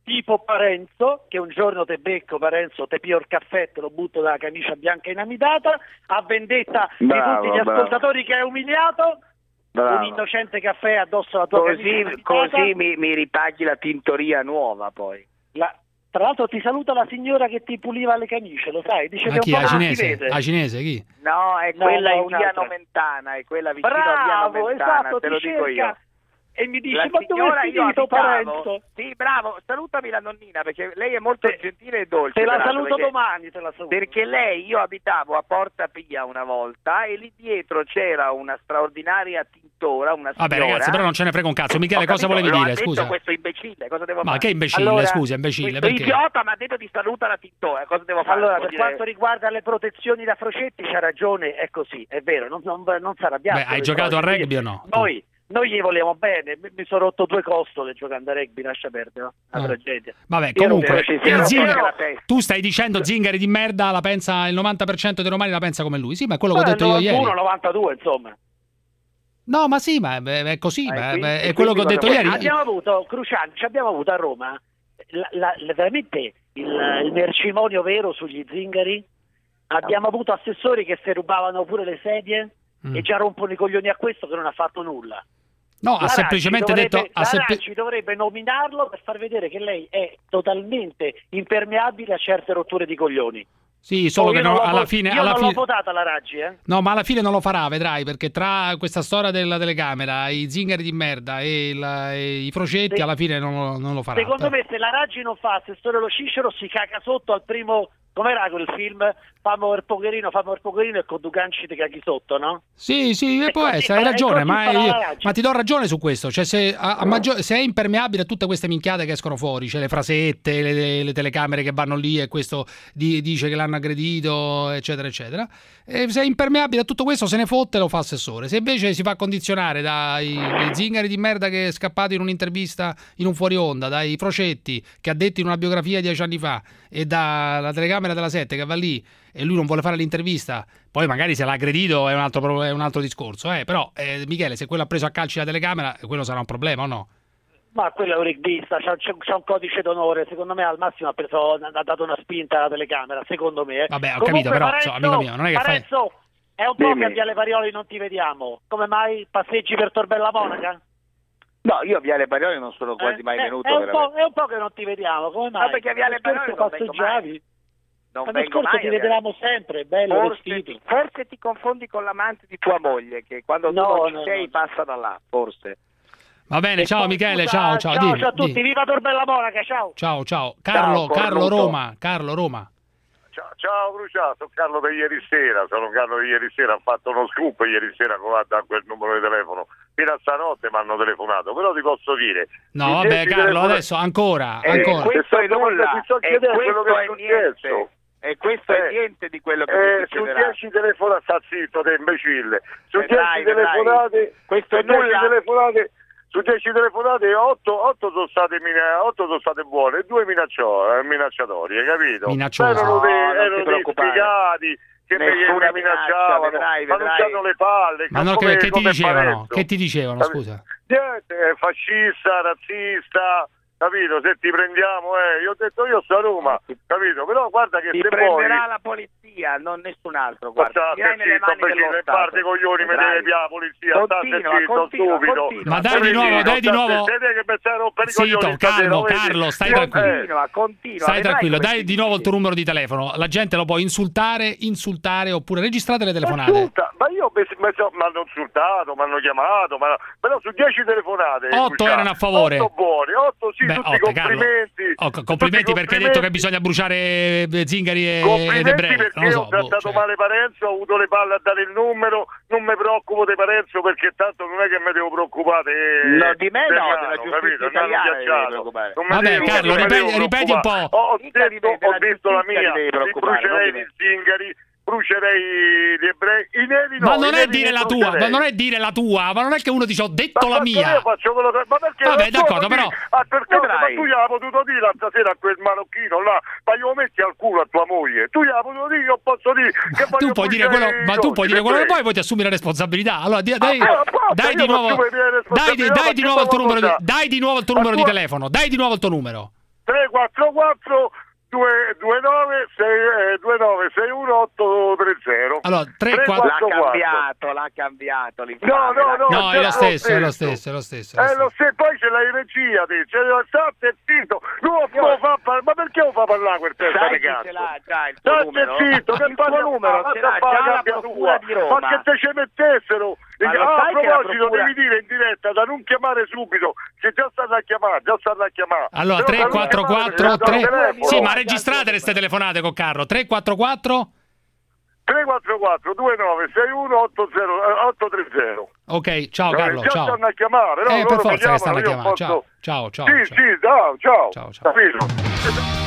Speaker 24: tipo Parenzo, che un giorno te becco, Parenzo, te pio il caffè, te lo butto dalla camicia bianca inamidata, a vendetta
Speaker 13: Bravo,
Speaker 24: di tutti gli
Speaker 13: bravo.
Speaker 24: ascoltatori che hai umiliato,
Speaker 13: Bravo.
Speaker 24: un innocente caffè addosso alla tua
Speaker 13: Così,
Speaker 24: camicia inamidata.
Speaker 13: così mi, mi ripaghi la tintoria nuova poi.
Speaker 24: La- tra l'altro ti saluta la signora che ti puliva le camicie, lo sai? Dice
Speaker 5: Ma
Speaker 24: che
Speaker 5: chi?
Speaker 24: un
Speaker 5: La
Speaker 24: po' non si
Speaker 5: cinese?
Speaker 24: vede.
Speaker 5: La cinese chi?
Speaker 13: No, è
Speaker 24: No,
Speaker 13: quella
Speaker 24: no,
Speaker 13: in via
Speaker 24: un'altra.
Speaker 13: Nomentana, è quella vicino a via
Speaker 24: Bravo,
Speaker 13: Nomentana,
Speaker 24: esatto,
Speaker 13: te lo
Speaker 24: ti
Speaker 13: dico
Speaker 24: cerca.
Speaker 13: io.
Speaker 24: E mi dice,
Speaker 13: La
Speaker 24: ma dove
Speaker 13: signora
Speaker 24: è
Speaker 13: io
Speaker 24: finito
Speaker 13: abitavo,
Speaker 24: Parenzo?
Speaker 13: sì, bravo, salutami la nonnina perché lei è molto gentile e dolce.
Speaker 24: Te la
Speaker 13: peraltro,
Speaker 24: saluto
Speaker 13: perché-
Speaker 24: domani, te la saluto.
Speaker 13: Perché lei, io abitavo a Porta Pia una volta e lì dietro c'era una straordinaria tintora, una signora.
Speaker 5: Vabbè ragazzi, però non ce ne frega un cazzo. Michele,
Speaker 13: Ho
Speaker 5: cosa
Speaker 13: capito,
Speaker 5: volevi
Speaker 13: lo
Speaker 5: dire?
Speaker 13: ha detto
Speaker 5: Scusa.
Speaker 13: questo imbecille, cosa devo
Speaker 5: Ma
Speaker 13: fare?
Speaker 5: che imbecille,
Speaker 24: Allora,
Speaker 5: scusa, imbecille,
Speaker 24: questo
Speaker 5: perché?
Speaker 13: Idiota, mi ha detto di saluta la tintora, cosa devo fare?
Speaker 24: Allora,
Speaker 13: Devo
Speaker 24: per
Speaker 13: dire-
Speaker 24: quanto riguarda le protezioni da Frocetti, c'ha ragione, è così, è vero, non, non, non si arrabbiate.
Speaker 5: Beh, hai giocato a rugby o no?
Speaker 24: Noi, noi gli vogliamo bene, mi mi sono rotto due costole giocando a rugby, lascia perdere, no? Una
Speaker 5: Ah.
Speaker 24: tragedia.
Speaker 5: Vabbè,
Speaker 24: Io
Speaker 5: comunque,
Speaker 24: non ci
Speaker 5: il
Speaker 24: ero,
Speaker 5: Zingari-
Speaker 24: però la testa.
Speaker 5: tu stai dicendo Zingari di merda, la pensa il novanta per cento dei romani la pensa come lui. Sì, ma è quello che ho
Speaker 24: Beh,
Speaker 5: detto io ieri.
Speaker 24: novantuno novantadue, insomma.
Speaker 5: No, ma sì, ma è, è così,
Speaker 24: Eh,
Speaker 5: ma-
Speaker 24: quindi-
Speaker 5: ma è
Speaker 24: quindi
Speaker 5: quello che ho
Speaker 24: cosa
Speaker 5: detto
Speaker 24: vuoi?
Speaker 5: ieri.
Speaker 24: Abbiamo avuto, Cruciani, ci abbiamo avuto a Roma la- la- la- veramente il, il mercimonio vero sugli zingari. Abbiamo avuto assessori che si rubavano pure le sedie
Speaker 5: Mm.
Speaker 24: e già rompono i coglioni a questo che non ha fatto nulla.
Speaker 5: No, ha
Speaker 24: La
Speaker 5: semplicemente
Speaker 24: Raggi
Speaker 5: detto...
Speaker 24: dovrebbe,
Speaker 5: ha
Speaker 24: la
Speaker 5: sempli-
Speaker 24: Raggi dovrebbe nominarlo per far vedere che lei è totalmente impermeabile a certe rotture di coglioni.
Speaker 5: Sì, solo
Speaker 24: Oh,
Speaker 5: che
Speaker 24: io
Speaker 5: no-
Speaker 24: non l'ho
Speaker 5: alla
Speaker 24: vo-
Speaker 5: fine...
Speaker 24: io
Speaker 5: alla
Speaker 24: non
Speaker 5: fine...
Speaker 24: l'ho votata la Raggi, eh?
Speaker 5: No, ma alla fine non lo farà, vedrai, perché tra questa storia della telecamera, i zingari di merda e, il- e i frocetti,
Speaker 24: Sì.
Speaker 5: alla fine non, lo- non lo farà.
Speaker 24: Secondo me se la Raggi non fa assessore lo Cicero si caga sotto al primo, com'era quel film? Famo il pocherino, famo il pocherino e con due ganci ti caghi sotto, no?
Speaker 5: Sì, sì,
Speaker 24: E
Speaker 5: può
Speaker 24: così
Speaker 5: essere, hai
Speaker 24: farà-
Speaker 5: ragione,
Speaker 24: e così
Speaker 5: ma,
Speaker 24: farà
Speaker 5: io-
Speaker 24: la Raggi.
Speaker 5: ma ti do ragione su questo. Cioè, se, a- a maggior- se è impermeabile a tutte queste minchiate che escono fuori, cioè le frasette, le, le telecamere che vanno lì e questo di- dice che l'hanno aggredito, eccetera, eccetera. E se è impermeabile a tutto questo, se ne fotte, lo fa assessore. Se invece si fa condizionare dai dai zingari di merda che è scappato in un'intervista in un fuori onda, dai frocetti che ha detto in una biografia dieci anni fa, e dalla telecamera della sette che va lì e lui non vuole fare l'intervista, poi magari se l'ha aggredito è un altro, pro- è un altro discorso, eh? Però eh, Michele, se quello ha preso a calci la telecamera, quello sarà un problema o no?
Speaker 24: Ma quello è un rugbista, c'ha, c'ha- c'ha un codice d'onore, secondo me al massimo ha, preso, ha dato una spinta alla telecamera, secondo me. eh.
Speaker 5: Vabbè, ho
Speaker 24: Comunque,
Speaker 5: capito, però,
Speaker 24: Parenzo,
Speaker 5: insomma, amico mio, non è che fai-
Speaker 24: Parenzo, è un po'
Speaker 13: Dimmi.
Speaker 24: che a Viale Parioli non ti vediamo, come mai passeggi per Torbella Monaca?
Speaker 13: No, io a Viale Parioli non sono quasi
Speaker 24: Eh,
Speaker 13: mai
Speaker 24: eh,
Speaker 13: venuto.
Speaker 24: è, un
Speaker 13: veramente.
Speaker 24: po', è un po' che non ti vediamo, come mai?
Speaker 13: Ma perché a Viale
Speaker 24: L'anno
Speaker 13: Parioli
Speaker 24: scorso
Speaker 13: non vengo mai.
Speaker 24: passeggiavi?
Speaker 13: Non
Speaker 24: L'anno
Speaker 13: vengo
Speaker 24: scorso
Speaker 13: mai
Speaker 24: ti
Speaker 13: a Viale-
Speaker 24: vedevamo sempre, bello
Speaker 13: Forse
Speaker 24: vestito.
Speaker 13: ti, forse ti confondi con l'amante di tua moglie, che quando
Speaker 24: No,
Speaker 13: tu non ci
Speaker 24: no,
Speaker 13: sei
Speaker 24: no.
Speaker 13: passa da là, forse.
Speaker 5: Va bene,
Speaker 24: E
Speaker 5: ciao
Speaker 24: poi,
Speaker 5: Michele,
Speaker 24: scusa,
Speaker 5: ciao, ciao,
Speaker 24: ciao,
Speaker 5: dimmi,
Speaker 24: ciao a tutti,
Speaker 5: dimmi.
Speaker 24: viva Torbella Monaca, ciao!
Speaker 5: Ciao, ciao. Carlo,
Speaker 13: Ciao,
Speaker 5: Carlo
Speaker 13: Cornuto.
Speaker 5: Roma, Carlo Roma.
Speaker 10: Ciao, ciao Cruciato, sono Carlo di ieri sera, sono Carlo di ieri sera, ho fatto uno scoop ieri sera con da quel numero di telefono, fino a stanotte mi hanno telefonato, però ti posso dire...
Speaker 5: No,
Speaker 10: i
Speaker 5: vabbè,
Speaker 10: dieci
Speaker 5: Carlo,
Speaker 10: telefoni-
Speaker 5: adesso ancora,
Speaker 10: Eh,
Speaker 5: ancora.
Speaker 10: questo è nulla, ti sto e chiedendo quello che
Speaker 13: questo
Speaker 10: è
Speaker 13: è
Speaker 10: successo.
Speaker 13: niente. E questo è
Speaker 10: Eh,
Speaker 13: niente di quello che
Speaker 10: Eh,
Speaker 13: ti
Speaker 10: su
Speaker 13: succederà.
Speaker 10: dieci telefonate, sta zitto te imbecille, su
Speaker 13: Vedrai,
Speaker 10: dieci
Speaker 13: vedrai.
Speaker 10: telefonate,
Speaker 13: Questo è
Speaker 10: su dieci
Speaker 13: nulla.
Speaker 10: telefonate, su dieci telefonate otto sono state mina- otto sono state buone e due minaccio- eh, minacciatorie, capito?
Speaker 5: Minacciose.
Speaker 10: Erano
Speaker 13: No,
Speaker 10: dei,
Speaker 13: non ti
Speaker 10: erano dei
Speaker 13: preoccupare.
Speaker 10: spiegati che mi,
Speaker 13: Nessuna
Speaker 10: mi minacciavano,
Speaker 13: minaccia, vedrai,
Speaker 10: mi hanno
Speaker 13: vedrai.
Speaker 10: usato le palle.
Speaker 5: Ma no,
Speaker 10: come-
Speaker 5: che, che ti
Speaker 10: come
Speaker 5: dicevano?
Speaker 10: Parenzo.
Speaker 5: Che ti dicevano, scusa?
Speaker 10: Niente, eh, fascista, razzista, capito? Se ti prendiamo, eh, io ho detto io sto a Roma, capito? Però guarda che
Speaker 13: Ti
Speaker 10: se
Speaker 13: prenderà
Speaker 10: muori...
Speaker 13: la polizia, non nessun altro. Guarda,
Speaker 10: Guarda,
Speaker 13: tirai nelle
Speaker 10: zitto,
Speaker 13: mani
Speaker 10: imbecille,
Speaker 13: dello
Speaker 10: in parte
Speaker 13: Stato.
Speaker 10: coglioni mi
Speaker 13: Vedrai.
Speaker 10: deve via la polizia, state
Speaker 13: Continua,
Speaker 10: zitto,
Speaker 13: continua,
Speaker 10: stupido.
Speaker 13: continua.
Speaker 5: Ma dai di nuovo, dai di nuovo.
Speaker 10: Siete che mi stai a rompere i
Speaker 5: Zitto,
Speaker 10: coglioni
Speaker 5: calmo,
Speaker 10: stasera, vedi?
Speaker 5: Carlo, stai
Speaker 10: Io-
Speaker 5: tranquillo.
Speaker 13: Continua, continua.
Speaker 5: Stai
Speaker 13: vedrai
Speaker 5: tranquillo,
Speaker 13: come
Speaker 5: dai
Speaker 13: ti
Speaker 5: di nuovo il
Speaker 13: dice.
Speaker 5: tuo numero di telefono. La gente lo può insultare, insultare oppure registrate le telefonate.
Speaker 10: Insulta, ma io mi hanno insultato, mi hanno chiamato, ma, però su dieci telefonate
Speaker 5: Otto
Speaker 10: Cruciato,
Speaker 5: erano a favore.
Speaker 10: otto buoni, otto sì,
Speaker 5: Beh,
Speaker 10: tutti
Speaker 5: otto, Carlo.
Speaker 10: complimenti.
Speaker 5: Oh, co- complimenti
Speaker 10: tutti
Speaker 5: perché hai detto che
Speaker 10: complimenti.
Speaker 5: bisogna bruciare eh, zingari e, ed
Speaker 10: Complimenti
Speaker 5: ebrei.
Speaker 10: perché
Speaker 5: Non lo so,
Speaker 10: ho trattato
Speaker 5: boh, cioè.
Speaker 10: male Parenzo, ho avuto le palle a dare il numero, non mi preoccupo di Parenzo perché tanto non è che mi devo preoccupare. eh,
Speaker 13: No, di me no,
Speaker 10: Damiano,
Speaker 13: della giustizia
Speaker 10: capito? Mi hanno
Speaker 13: italiana devi
Speaker 10: ghiacciato.
Speaker 13: preoccupare.
Speaker 10: Non mi
Speaker 5: Vabbè,
Speaker 10: devo-
Speaker 5: Carlo,
Speaker 10: non mi
Speaker 5: ripeti-
Speaker 10: devo
Speaker 5: ripeti un
Speaker 10: preoccupare.
Speaker 5: po'.
Speaker 10: Ho, ho
Speaker 13: Dica di
Speaker 10: detto,
Speaker 13: me,
Speaker 10: ho
Speaker 13: della
Speaker 10: detto la
Speaker 13: giustizia
Speaker 10: mia,
Speaker 13: ti devi
Speaker 10: li
Speaker 13: preoccupare,
Speaker 10: brucerei
Speaker 13: non di
Speaker 10: gli zingari, brucerei gli ebrei, i neri no.
Speaker 5: Ma
Speaker 10: i
Speaker 5: non è
Speaker 10: neri
Speaker 5: dire
Speaker 10: li
Speaker 5: la tua,
Speaker 10: brucerei.
Speaker 5: ma non è dire la tua, ma non è che uno dice ho detto
Speaker 10: Ma
Speaker 5: la
Speaker 10: faccio
Speaker 5: mia.
Speaker 10: io faccio quello che... Ma perché
Speaker 5: Vabbè,
Speaker 10: non so,
Speaker 5: d'accordo,
Speaker 10: ma
Speaker 5: però-
Speaker 10: dici- ah, per caso, ma
Speaker 13: Vedrai.
Speaker 10: tu gliela potuto dire l'altra sera a quel marocchino là, ma glielo metti al culo a tua moglie. Tu gliela potuto dire, io posso dire che
Speaker 5: Tu
Speaker 10: voglio
Speaker 5: puoi dire
Speaker 10: bruciare
Speaker 5: quello,
Speaker 10: i
Speaker 5: ma tu puoi
Speaker 10: oggi,
Speaker 5: dire quello che
Speaker 10: ebrei.
Speaker 5: vuoi, poi ti assumi la responsabilità. Allora, di- dai,
Speaker 10: Ah, apposta,
Speaker 5: dai
Speaker 10: io
Speaker 5: di
Speaker 10: non
Speaker 5: nuovo,
Speaker 10: assumo le mie
Speaker 5: dai, di-
Speaker 10: responsabilità,
Speaker 5: dai
Speaker 10: ma
Speaker 5: di
Speaker 10: che
Speaker 5: nuovo il tuo
Speaker 10: stavo
Speaker 5: numero di,
Speaker 10: contando?
Speaker 5: dai di nuovo il tuo
Speaker 10: Ma
Speaker 5: numero di
Speaker 10: tu-
Speaker 5: telefono, dai di nuovo il tuo numero.
Speaker 10: tre quattro quattro due nove sei uno otto tre zero.
Speaker 5: Allora, tre,
Speaker 6: l'ha
Speaker 5: quattro,
Speaker 6: cambiato, l'ha cambiato.
Speaker 10: No, no, no,
Speaker 5: no, è lo stesso, è lo stesso, è lo stesso.
Speaker 10: È lo stesso, poi ce l'hai in regia, te, ce l'hai state zitto. No, lo fa par- ma perché lo fa parlare quel pezzo di cazzo?
Speaker 6: Ce l'ha già il tuo
Speaker 10: State
Speaker 6: numero.
Speaker 10: zitto, che
Speaker 6: il tuo numero ce l'ha già la procura di Roma.
Speaker 10: Ma che te ci mettessero?
Speaker 6: Ma lo
Speaker 10: Ah, a
Speaker 6: sai che la
Speaker 10: proposito,
Speaker 6: procura-
Speaker 10: devi dire in diretta da non chiamare subito, che già stanno a chiamare, già stanno a chiamare.
Speaker 5: Allora,
Speaker 10: Però
Speaker 5: tre quattro quattro tre Sì, ma registrate queste telefonate con Carlo. tre quattro quattro
Speaker 10: tre quattro quattro due nove sei uno otto tre zero.
Speaker 5: Ok, ciao Carlo,
Speaker 10: già
Speaker 5: ciao.
Speaker 10: stanno a chiamare, no?
Speaker 5: Eh, per
Speaker 10: Loro
Speaker 5: forza
Speaker 10: mi
Speaker 5: che
Speaker 10: chiamano,
Speaker 5: stanno a
Speaker 10: io
Speaker 5: chiamare.
Speaker 10: posso-
Speaker 5: Ciao, ciao, ciao.
Speaker 10: Sì,
Speaker 5: ciao.
Speaker 10: sì, ciao, ciao.
Speaker 5: Ciao, ciao.
Speaker 10: Capito?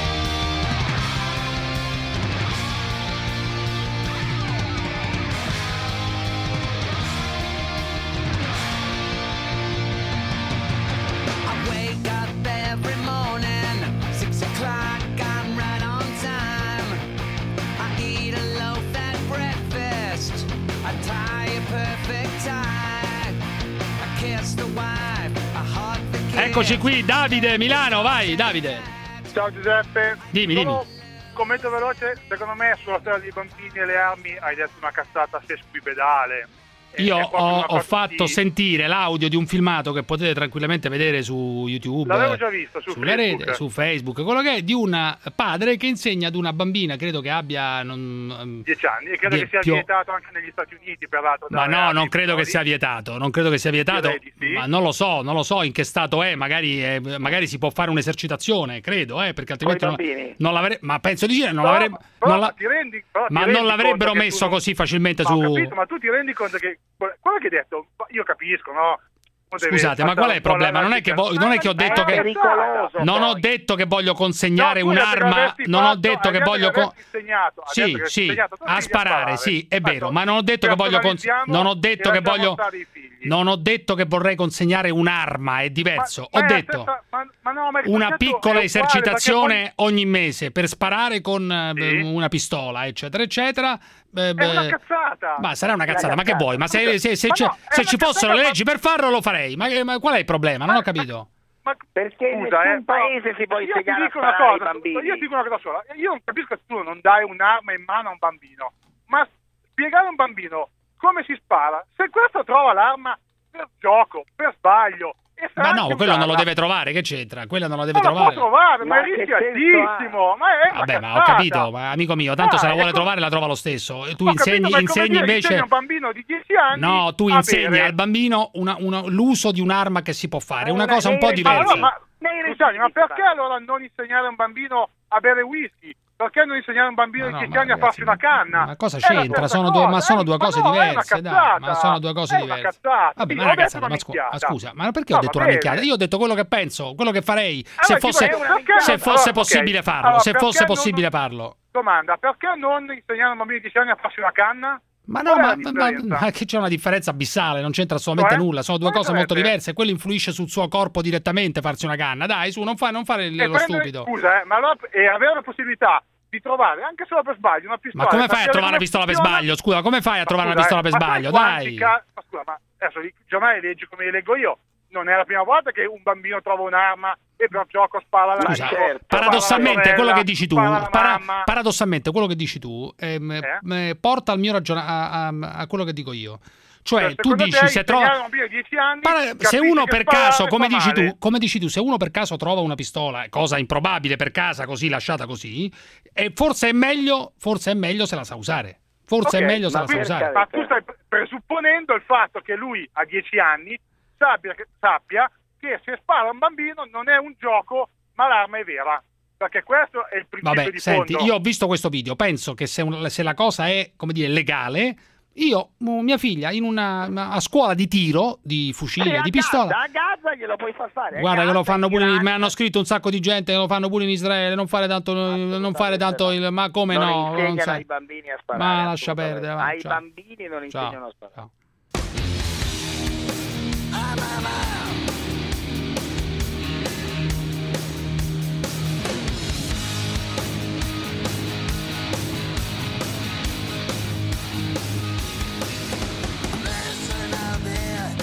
Speaker 5: Eccoci qui, Davide, Milano, vai, Davide.
Speaker 11: Ciao Giuseppe.
Speaker 5: Dimmi,
Speaker 11: Solo commento veloce, secondo me sulla storia dei bambini e le armi hai detto una cazzata sesquipedale.
Speaker 5: Io ho, ho fatto sentire l'audio di un filmato che potete tranquillamente vedere su YouTube,
Speaker 11: L'avevo già visto su
Speaker 5: sulla
Speaker 11: Facebook.
Speaker 5: rete, su Facebook, quello che è di un padre che insegna ad una bambina, credo che abbia non,
Speaker 11: Dieci anni, e credo
Speaker 5: die-
Speaker 11: che sia
Speaker 5: più-
Speaker 11: vietato anche negli Stati Uniti per l'altro.
Speaker 5: Ma no, non credo che sia vietato, non credo che sia vietato,
Speaker 11: Direi di sì.
Speaker 5: ma non lo so, non lo so in che stato è, magari, è- magari si può fare un'esercitazione, credo, eh, perché altrimenti
Speaker 11: Con i
Speaker 5: non,
Speaker 11: bambini?
Speaker 5: non l'avrebbe, ma penso di sì, non
Speaker 11: No,
Speaker 5: l'avrebbe,
Speaker 11: però
Speaker 5: non la-
Speaker 11: ti rendi- però ti
Speaker 5: ma
Speaker 11: rendi
Speaker 5: non l'avrebbero
Speaker 11: conto che
Speaker 5: messo
Speaker 11: tu non-
Speaker 5: così facilmente
Speaker 11: Ma
Speaker 5: su...
Speaker 11: ho capito, ma tu ti rendi conto che quello che hai detto, io capisco, no?
Speaker 5: Scusate, ma qual è il problema? Non è che, vo- non è che ho detto che non ho detto che voglio consegnare
Speaker 11: No, tu hai detto che
Speaker 5: un'arma,
Speaker 11: avresti
Speaker 5: non ho
Speaker 11: fatto-
Speaker 5: detto
Speaker 11: hai
Speaker 5: che
Speaker 11: detto
Speaker 5: voglio
Speaker 11: che
Speaker 5: co-
Speaker 11: avresti insegnato- hai
Speaker 5: Sì,
Speaker 11: detto che
Speaker 5: sì,
Speaker 11: hai insegnato a tuo
Speaker 5: a
Speaker 11: figlio a
Speaker 5: sparare,
Speaker 11: sparare.
Speaker 5: sì, è vero,
Speaker 11: Ecco,
Speaker 5: ma non ho detto che voglio cons-
Speaker 11: personalizziamo
Speaker 5: non ho detto
Speaker 11: e
Speaker 5: che
Speaker 11: lasciamo
Speaker 5: voglio
Speaker 11: stare i figli.
Speaker 5: non ho detto che vorrei consegnare un'arma, è diverso.
Speaker 11: Ma
Speaker 5: Ho
Speaker 11: è la
Speaker 5: detto
Speaker 11: stessa- ma- ma no, ma il
Speaker 5: una
Speaker 11: concetto è
Speaker 5: piccola
Speaker 11: uguale,
Speaker 5: esercitazione
Speaker 11: perché
Speaker 5: ogni mese per sparare con eh, una pistola, eccetera, eccetera. Eh,
Speaker 11: poi è una
Speaker 5: beh,
Speaker 11: cazzata.
Speaker 5: ma sarà una
Speaker 11: È
Speaker 5: cazzata, ma che vuoi? Ma se, se- se
Speaker 11: Ma
Speaker 5: c'è-
Speaker 11: no, è
Speaker 5: se
Speaker 11: una
Speaker 5: ci fossero le
Speaker 11: cazzata,
Speaker 5: leggi per farlo, lo farei. Ma, ma qual è il problema? Non ho capito.
Speaker 11: Ma
Speaker 6: perché in
Speaker 11: scusa,
Speaker 6: nessun
Speaker 11: eh, però
Speaker 6: paese si può
Speaker 11: io ti
Speaker 6: insegnare a
Speaker 11: dico una
Speaker 6: sparare ai
Speaker 11: cosa,
Speaker 6: bambini.
Speaker 11: Io ti dico una cosa sola. Io non capisco se tu non dai un'arma in mano a un bambino, ma spiegare a un bambino come si spara, se questo trova l'arma per gioco, per sbaglio, e sa
Speaker 5: Ma
Speaker 11: anche
Speaker 5: no, quello non lo
Speaker 11: usarla,
Speaker 5: deve trovare, che c'entra? Quello non lo deve
Speaker 11: non la
Speaker 5: trovare.
Speaker 11: può trovare, ma,
Speaker 6: Ma
Speaker 11: è
Speaker 6: che
Speaker 11: rischiatissimo. Ma è una
Speaker 5: Vabbè, ma ho
Speaker 11: cazzata.
Speaker 5: capito, ma amico mio, tanto
Speaker 11: Ah,
Speaker 5: se la
Speaker 11: è
Speaker 5: vuole
Speaker 11: co-
Speaker 5: trovare la trova lo stesso. E tu
Speaker 11: Ho
Speaker 5: insegni,
Speaker 11: capito, ma è come
Speaker 5: insegni
Speaker 11: dire che
Speaker 5: invece...
Speaker 11: insegni a un bambino di dieci anni
Speaker 5: No, tu
Speaker 11: a
Speaker 5: insegni
Speaker 11: bere.
Speaker 5: al bambino una- una- l'uso di un'arma che si può fare, è una
Speaker 11: Una-
Speaker 5: cosa un po'
Speaker 11: Ma
Speaker 5: diversa.
Speaker 11: allora, ma, scusami, ma perché allora non insegnare a un bambino a bere whisky? Perché non insegnare a un bambino di
Speaker 5: Ma no,
Speaker 11: dieci
Speaker 5: ma
Speaker 11: anni a farsi una canna?
Speaker 5: Ma cosa
Speaker 11: È la
Speaker 5: c'entra?
Speaker 11: stessa
Speaker 5: Sono due, ma
Speaker 11: cosa,
Speaker 5: sono
Speaker 11: eh,
Speaker 5: due
Speaker 11: ma
Speaker 5: cose
Speaker 11: no, è una
Speaker 5: diverse, dai,
Speaker 11: cazzata.
Speaker 5: ma sono due cose
Speaker 11: È una
Speaker 5: diverse.
Speaker 11: cazzata.
Speaker 5: Vabbè,
Speaker 11: Sì,
Speaker 5: ma
Speaker 11: ho
Speaker 5: è una
Speaker 11: detto
Speaker 5: cazzata,
Speaker 11: una
Speaker 5: ma, scu- ma
Speaker 11: minchiata.
Speaker 5: scusa, ma perché
Speaker 11: No,
Speaker 5: ho detto
Speaker 11: va
Speaker 5: una
Speaker 11: bene.
Speaker 5: minchiata? Io ho detto quello che penso, quello che farei se
Speaker 11: Allora, ti
Speaker 5: fosse,
Speaker 11: dico, perché
Speaker 5: se
Speaker 11: non-
Speaker 5: fosse
Speaker 11: allora, ok.
Speaker 5: possibile farlo,
Speaker 11: Allora,
Speaker 5: se fosse
Speaker 11: perché non-
Speaker 5: possibile farlo.
Speaker 11: Domanda, perché non insegnare a un bambino di dieci anni a farsi una canna?
Speaker 5: Ma no,
Speaker 11: Qual è
Speaker 5: ma,
Speaker 11: la
Speaker 5: ma-
Speaker 11: differenza?
Speaker 5: ma che c'è una differenza abissale, non c'entra assolutamente
Speaker 11: Cioè?
Speaker 5: nulla, sono due
Speaker 11: Quale
Speaker 5: cose molto
Speaker 11: sarebbe?
Speaker 5: diverse, quello influisce sul suo corpo direttamente farsi una canna. Dai, su, non, fa- non fare il-
Speaker 11: E
Speaker 5: lo
Speaker 11: prendere-
Speaker 5: stupido.
Speaker 11: Scusa, eh, ma allora e avere la possibilità di trovare anche solo per sbaglio una pistola.
Speaker 5: Ma come
Speaker 11: e
Speaker 5: fai a
Speaker 11: sapere
Speaker 5: trovare una
Speaker 11: come
Speaker 5: pistola per
Speaker 11: funziona?
Speaker 5: sbaglio? Scusa, come fai a
Speaker 11: Ma
Speaker 5: trovare una
Speaker 11: scusa,
Speaker 5: pistola
Speaker 11: eh,
Speaker 5: per
Speaker 11: ma sai
Speaker 5: sbaglio?
Speaker 11: quanti
Speaker 5: Dai.
Speaker 11: ca- Ma scusa, ma adesso i giornali leggi come li leggo io. Non è la prima volta che un bambino trova un'arma e per gioco spara alla
Speaker 5: Scusa,
Speaker 11: certo,
Speaker 5: paradossalmente
Speaker 11: spara alla
Speaker 5: quello che
Speaker 11: sorella,
Speaker 5: dici tu,
Speaker 11: spara alla
Speaker 5: para-
Speaker 11: mamma.
Speaker 5: paradossalmente quello che dici tu ehm, eh, porta al mio ragionamento a, a- a quello che dico io. Cioè,
Speaker 11: Cioè,
Speaker 5: tu
Speaker 11: secondo
Speaker 5: dici
Speaker 11: te
Speaker 5: se
Speaker 11: insegnare
Speaker 5: trova
Speaker 11: a un bambino di dieci anni,
Speaker 5: Para- se
Speaker 11: capisci
Speaker 5: uno
Speaker 11: che
Speaker 5: per
Speaker 11: sparare
Speaker 5: caso,
Speaker 11: fa
Speaker 5: come dici
Speaker 11: male.
Speaker 5: tu, come dici tu, se uno per caso trova una pistola, cosa improbabile per casa così lasciata così, e forse è meglio, forse è meglio se la sa usare. Forse
Speaker 11: Ok,
Speaker 5: è meglio se
Speaker 11: ma
Speaker 5: la sa
Speaker 11: quindi-
Speaker 5: usare.
Speaker 11: Ma tu stai presupponendo il fatto che lui a dieci anni sappia che, sappia che se spara a un bambino non è un gioco, ma l'arma è vera. Perché questo è il principio
Speaker 5: Vabbè,
Speaker 11: di
Speaker 5: senti,
Speaker 11: fondo.
Speaker 5: io ho visto questo video, penso che se, un- se la cosa è, come dire, legale, io, mo, mia figlia, in una, a scuola di tiro, di fucile,
Speaker 6: Sì, a
Speaker 5: di pistola...
Speaker 6: Gaza, a Gaza glielo puoi far fare. a
Speaker 5: Guarda che
Speaker 6: Gaza,
Speaker 5: lo fanno
Speaker 6: in
Speaker 5: pure,
Speaker 6: Iran.
Speaker 5: mi hanno scritto un sacco di gente che lo fanno pure in Israele, non fare tanto, non fare tanto il, ma come
Speaker 6: non
Speaker 5: no? Non
Speaker 6: insegnano
Speaker 5: sai.
Speaker 6: ai bambini a sparare.
Speaker 5: Ma lascia
Speaker 6: assolutamente.
Speaker 5: perdere, va,
Speaker 6: Ai
Speaker 5: ciao.
Speaker 6: bambini non
Speaker 5: Ciao,
Speaker 6: insegnano a sparare.
Speaker 5: ciao.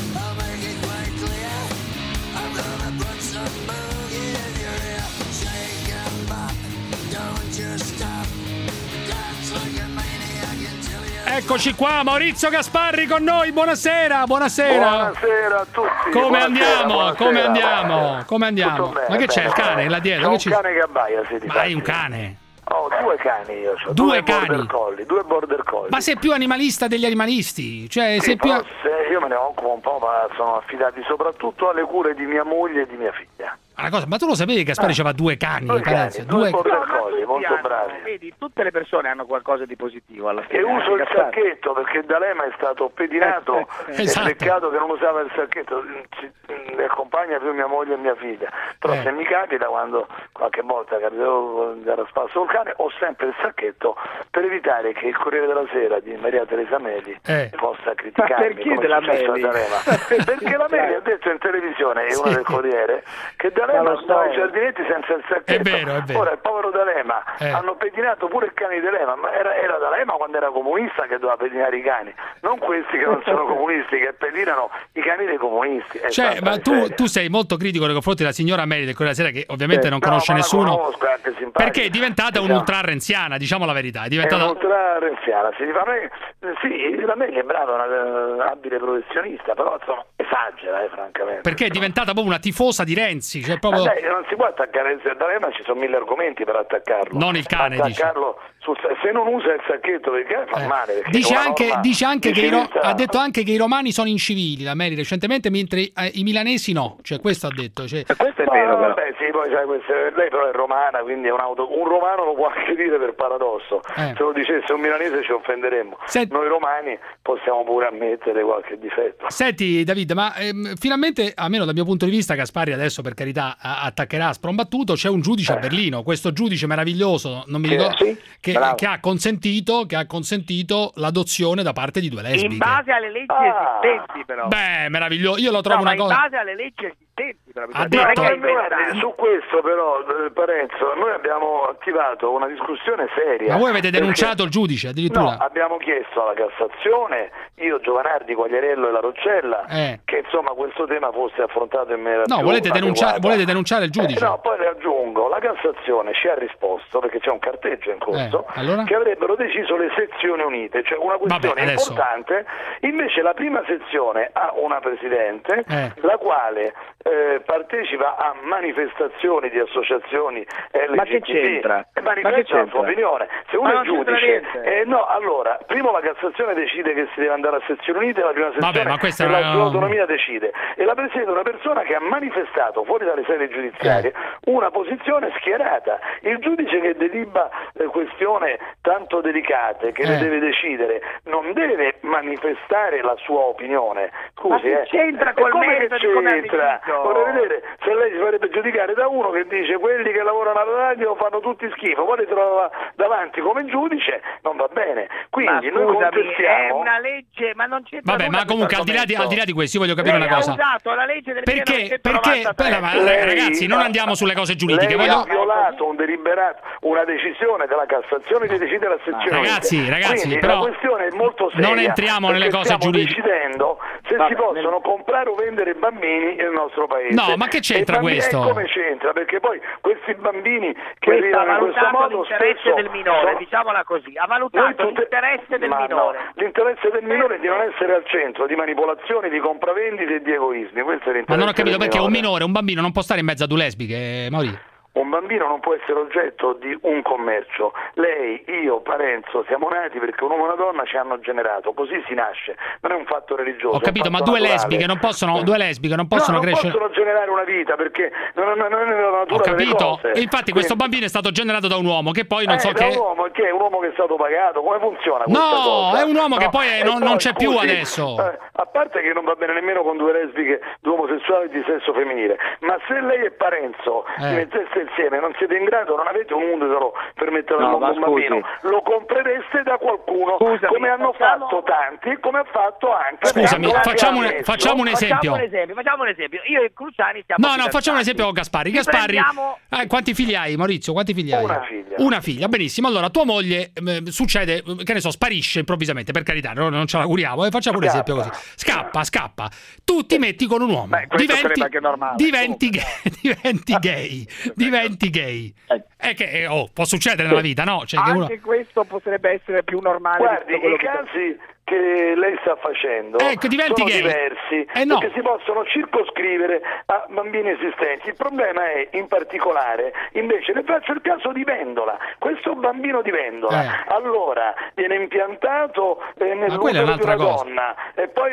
Speaker 12: I'll make it quite clear. I'm gonna put some boogie in your ear. Shake
Speaker 5: Eccoci qua, Maurizio Gasparri con noi, buonasera, buonasera.
Speaker 10: Buonasera a tutti.
Speaker 5: Come
Speaker 10: buonasera,
Speaker 5: andiamo?
Speaker 10: buonasera.
Speaker 5: Come andiamo? Come andiamo?
Speaker 10: Bene,
Speaker 5: Ma che c'è,
Speaker 10: bene,
Speaker 5: il cane
Speaker 10: bene.
Speaker 5: là dietro?
Speaker 10: C'è
Speaker 5: Che
Speaker 10: un
Speaker 5: ci...
Speaker 10: cane che abbaia, sì,
Speaker 5: Ma hai un cane?
Speaker 10: Oh, due cani io ho.
Speaker 5: Due
Speaker 10: Due
Speaker 5: cani?
Speaker 10: border collie, due border collie.
Speaker 5: Ma sei più animalista degli animalisti? Cioè,
Speaker 10: Sì,
Speaker 5: sei più...
Speaker 10: forse io me ne occupo un po', ma sono affidati soprattutto alle cure di mia moglie e di mia figlia.
Speaker 5: Una cosa, ma tu lo sapevi che Gaspari
Speaker 10: Ah.
Speaker 5: aveva due cani?
Speaker 10: Due
Speaker 5: Parenzo?
Speaker 10: cani, due
Speaker 5: Due...
Speaker 10: border
Speaker 6: No, ma
Speaker 10: collie,
Speaker 6: tutti
Speaker 10: molto
Speaker 6: hanno,
Speaker 10: bravi.
Speaker 6: Vedi, tutte le persone hanno qualcosa di positivo alla
Speaker 10: E
Speaker 6: fine.
Speaker 10: uso il
Speaker 6: Gaspari.
Speaker 10: sacchetto perché D'Alema è stato pedinato.
Speaker 5: Esatto.
Speaker 10: È peccato che non usava il sacchetto, ci- mi accompagna più mia moglie e mia figlia. Però
Speaker 5: Eh.
Speaker 10: se mi capita, quando qualche volta capito di andare a spasso col cane, ho sempre il sacchetto per evitare che il Corriere della Sera di Maria Teresa Meli
Speaker 5: Eh.
Speaker 10: possa criticarmi.
Speaker 6: Ma perché
Speaker 10: come è
Speaker 6: della
Speaker 10: successo a
Speaker 6: Meli?
Speaker 10: D'Alema. Perché la Meli ha detto in televisione, è una del Corriere, che D'Alema
Speaker 6: Ma lo so.
Speaker 10: andava ai giardinetti senza il sacchetto.
Speaker 5: È vero, è vero.
Speaker 10: Ora il povero D'Alema
Speaker 5: Eh.
Speaker 10: hanno pedinato pure il cane di D'Alema, ma era, era D'Alema quando era comunista che doveva pedinare i cani, non questi che non sono comunisti che pedinano i cani dei comunisti. È
Speaker 5: Cioè,
Speaker 10: stata
Speaker 5: ma tu,
Speaker 10: miseria.
Speaker 5: tu sei molto critico nei confronti della signora Meli del Corriere della Sera, che ovviamente
Speaker 10: Sì.
Speaker 5: non
Speaker 10: No,
Speaker 5: conosce
Speaker 10: ma la
Speaker 5: nessuno,
Speaker 10: conosco, è anche simpatica.
Speaker 5: perché è diventata
Speaker 10: Diciamo.
Speaker 5: un'ultra-renziana, diciamo la verità. È
Speaker 10: È
Speaker 5: diventata...
Speaker 10: un'ultra renziana, si fa me, sì, la Meli è brava, una eh, abile professionista, però insomma esagera, eh, francamente.
Speaker 5: Perché è diventata proprio una tifosa di Renzi, cioè proprio...
Speaker 10: Ma dai, non si può attaccare il D'Alema, ci sono mille argomenti per attaccarlo.
Speaker 5: Non il cane,
Speaker 10: attaccarlo sul, se non usa il sacchetto del cane fa
Speaker 5: Eh.
Speaker 10: male. perché
Speaker 5: Dice
Speaker 10: è una
Speaker 5: anche,
Speaker 10: norma
Speaker 5: dice anche
Speaker 10: di
Speaker 5: che i ro-
Speaker 10: civiltà.
Speaker 5: ha detto anche che i romani sono incivili, la Meli recentemente, mentre eh, i milanesi no, cioè questo ha detto. Cioè...
Speaker 6: Questo è
Speaker 10: Ma,
Speaker 6: vero, però.
Speaker 10: vabbè, sì, poi sai, questo- lei però è romana, quindi è un auto. Un romano lo può anche dire per paradosso.
Speaker 5: Eh.
Speaker 10: Se lo dicesse un milanese ci offenderemmo.
Speaker 5: Sent-
Speaker 10: Noi romani possiamo pure ammettere qualche difetto.
Speaker 5: Senti David, ma ehm, finalmente, almeno dal mio punto di vista, Gasparri adesso per carità a- attaccherà a sprombattuto, c'è un giudice a Berlino, questo giudice meraviglioso, non mi
Speaker 10: Sì,
Speaker 5: ricordo,
Speaker 10: sì,
Speaker 5: che,
Speaker 10: bravo.
Speaker 5: che ha consentito, che ha consentito l'adozione da parte di due lesbiche.
Speaker 6: In base alle leggi
Speaker 10: Ah.
Speaker 6: esistenti, però.
Speaker 5: Beh, meraviglioso, io lo trovo
Speaker 6: No, ma
Speaker 5: una
Speaker 6: in
Speaker 5: cosa...
Speaker 6: base alle leggi esistenti, però.
Speaker 5: Ha
Speaker 6: bisogna-
Speaker 5: detto-
Speaker 6: non è che
Speaker 10: No,
Speaker 6: hai
Speaker 10: ma guardi,
Speaker 6: inventato.
Speaker 10: su questo però, eh, Parenzo, noi abbiamo attivato una discussione seria.
Speaker 5: Ma voi avete
Speaker 10: perché-
Speaker 5: denunciato il giudice addirittura?
Speaker 10: No, abbiamo chiesto alla Cassazione, io, Giovanardi, Quagliariello e la Roccella,
Speaker 5: Eh.
Speaker 10: che insomma questo tema fosse affrontato in maniera
Speaker 5: No,
Speaker 10: più
Speaker 5: volete denunciare,
Speaker 10: adeguata.
Speaker 5: volete denunciare il giudice?
Speaker 10: Eh, no, poi le aggiungo, la Cassazione ci ha risposto, perché c'è un carteggio in corso,
Speaker 5: Eh, allora?
Speaker 10: che avrebbero deciso le sezioni unite, cioè una questione
Speaker 5: Vabbè, adesso-
Speaker 10: importante. Invece la prima sezione ha una Presidente,
Speaker 5: Eh.
Speaker 10: la quale eh, partecipa a manifestazioni di associazioni L G B T
Speaker 6: Ma che c'entra?
Speaker 10: e
Speaker 6: Ma che
Speaker 10: manifesta la
Speaker 6: c'entra?
Speaker 10: sua opinione. Se
Speaker 6: Ma
Speaker 10: uno è
Speaker 6: non c'entra
Speaker 10: giudice,
Speaker 6: niente.
Speaker 10: eh, no, allora, primo la Cassazione decide che si deve andare a sezioni unite, la prima sezione
Speaker 5: Vabbè, ma questa
Speaker 10: e
Speaker 5: è
Speaker 10: la
Speaker 5: una-
Speaker 10: sull'autonomia decide, e la presiede una persona che ha manifestato fuori dalle sedi giudiziarie una posizione schierata. Il giudice che delibera eh, questioni tanto delicate, che le
Speaker 5: Eh.
Speaker 10: deve decidere, non deve manifestare la sua opinione. Scusi,
Speaker 6: Ma che
Speaker 10: eh.
Speaker 6: c'entra
Speaker 10: E
Speaker 6: col
Speaker 10: come che
Speaker 6: metodo, come ha
Speaker 10: c'entra?
Speaker 6: deciso?
Speaker 10: Vorrei vedere se lei si farebbe giudicare da uno che dice quelli che lavorano alla radio fanno tutti schifo, poi li trova davanti come giudice, non va bene. Quindi
Speaker 6: Ma
Speaker 10: noi
Speaker 6: scusami, è
Speaker 10: contestiamo.
Speaker 6: una legge, ma non c'entra
Speaker 5: Vabbè,
Speaker 6: nulla
Speaker 5: ma comunque al
Speaker 6: questo
Speaker 5: di, là di, al di là di questo, io voglio
Speaker 6: argomento.
Speaker 5: capire
Speaker 6: Lei
Speaker 5: una cosa.
Speaker 6: ha usato la legge del
Speaker 5: Perché? Perché?
Speaker 6: millenovecentonovantatré.
Speaker 5: Ma,
Speaker 10: Lei-
Speaker 5: ragazzi, non andiamo sulle cose giuridiche.
Speaker 10: Lei
Speaker 5: Voglio...
Speaker 10: ha violato un deliberato, una decisione della Cassazione di decidere la sezione
Speaker 5: Ragazzi,
Speaker 10: unite.
Speaker 5: ragazzi,
Speaker 10: Quindi
Speaker 5: però
Speaker 10: la questione è molto seria.
Speaker 5: non entriamo nelle
Speaker 10: perché
Speaker 5: cose
Speaker 10: stiamo
Speaker 5: giuridiche.
Speaker 10: decidendo se
Speaker 6: Vabbè,
Speaker 10: si possono
Speaker 6: nel-
Speaker 10: comprare o vendere bambini nel nostro paese.
Speaker 5: No, ma che c'entra
Speaker 10: E i bambini-
Speaker 5: questo?
Speaker 10: E come c'entra? Perché poi questi bambini che
Speaker 6: Questo ha
Speaker 10: arrivano in questo
Speaker 6: valutato
Speaker 10: modo
Speaker 6: l'interesse
Speaker 10: spesso
Speaker 6: del minore,
Speaker 10: sono-
Speaker 6: diciamola così, ha
Speaker 10: Noi
Speaker 6: valutato
Speaker 10: tutte-
Speaker 6: l'interesse del
Speaker 10: Ma no,
Speaker 6: minore.
Speaker 10: l'interesse del minore è di non essere al centro di manipolazioni, di compravendite e di egoismi. Questo è l'interesse
Speaker 5: Ma non ho capito
Speaker 10: del
Speaker 5: perché un
Speaker 10: minore.
Speaker 5: minore, un bambino non può stare in mezzo a due lesbiche, Mauri.
Speaker 10: Un bambino non può essere oggetto di un commercio. Lei, io, Parenzo siamo nati perché un uomo e una donna ci hanno generato, così si nasce. Non è un fatto religioso.
Speaker 5: Ho capito,
Speaker 10: è un
Speaker 5: ma
Speaker 10: fatto
Speaker 5: due
Speaker 10: naturale.
Speaker 5: lesbiche non possono, due lesbiche non possono
Speaker 10: no, non
Speaker 5: crescere.
Speaker 10: possono generare una vita perché non, non, non è nella natura
Speaker 5: Ho capito.
Speaker 10: delle cose.
Speaker 5: E infatti questo
Speaker 10: Quindi-
Speaker 5: bambino è stato generato da un uomo che poi non
Speaker 10: eh,
Speaker 5: so
Speaker 10: da
Speaker 5: che.
Speaker 10: un uomo che è un uomo che è stato pagato, come funziona questa
Speaker 5: No,
Speaker 10: cosa?
Speaker 5: è un uomo che poi è-
Speaker 10: e
Speaker 5: non- non c'è più
Speaker 10: scusi,
Speaker 5: adesso.
Speaker 10: eh, a parte che non va bene nemmeno con due lesbiche, due omosessuali di sesso femminile, ma se lei e Parenzo
Speaker 5: Eh.
Speaker 10: metteste insieme non siete in grado, non avete un utero per mettere al
Speaker 6: No,
Speaker 10: mondo
Speaker 6: ma
Speaker 10: un bambino,
Speaker 6: scusi.
Speaker 10: lo comprereste da qualcuno,
Speaker 6: Scusami,
Speaker 10: come hanno
Speaker 6: facciamo-
Speaker 10: fatto tanti, come ha fatto anche
Speaker 5: Scusami,
Speaker 10: Fernando
Speaker 5: facciamo un-
Speaker 10: Gagliardo.
Speaker 5: facciamo un esempio.
Speaker 6: Facciamo un esempio, facciamo un esempio. Io e Cruciani stiamo
Speaker 5: No, no,
Speaker 6: fidanzati.
Speaker 5: facciamo un esempio con Gasparri.
Speaker 6: Ci
Speaker 5: Gasparri,
Speaker 6: prendiamo-
Speaker 5: eh, quanti figli hai, Maurizio? Quanti figli hai?
Speaker 10: Una figlia.
Speaker 5: Una figlia, benissimo. Allora, tua moglie eh, succede, eh, che ne so, sparisce improvvisamente, per carità, no, non ce l'auguriamo. Eh, facciamo un
Speaker 10: Scappa.
Speaker 5: esempio così. Scappa, scappa. Tu ti metti con un uomo.
Speaker 6: Beh, questo
Speaker 5: diventi,
Speaker 6: sarebbe anche normale.
Speaker 5: diventi gay, diventi gay. Diventi diventi gay. È che oh, può succedere nella vita, no? Cioè, che
Speaker 6: Anche
Speaker 5: uno...
Speaker 6: questo potrebbe essere più normale.
Speaker 10: Guardi,
Speaker 6: di quello
Speaker 10: i
Speaker 6: che
Speaker 10: casi che lei sta facendo
Speaker 5: ecco, diventi
Speaker 10: sono
Speaker 5: gay.
Speaker 10: diversi,
Speaker 5: eh no.
Speaker 10: perché si possono circoscrivere a bambini esistenti. Il problema è, in particolare, invece, le faccio il caso di Vendola. Questo bambino di Vendola,
Speaker 5: eh.
Speaker 10: allora, viene impiantato eh, nell'utero di una
Speaker 5: cosa.
Speaker 10: donna, e poi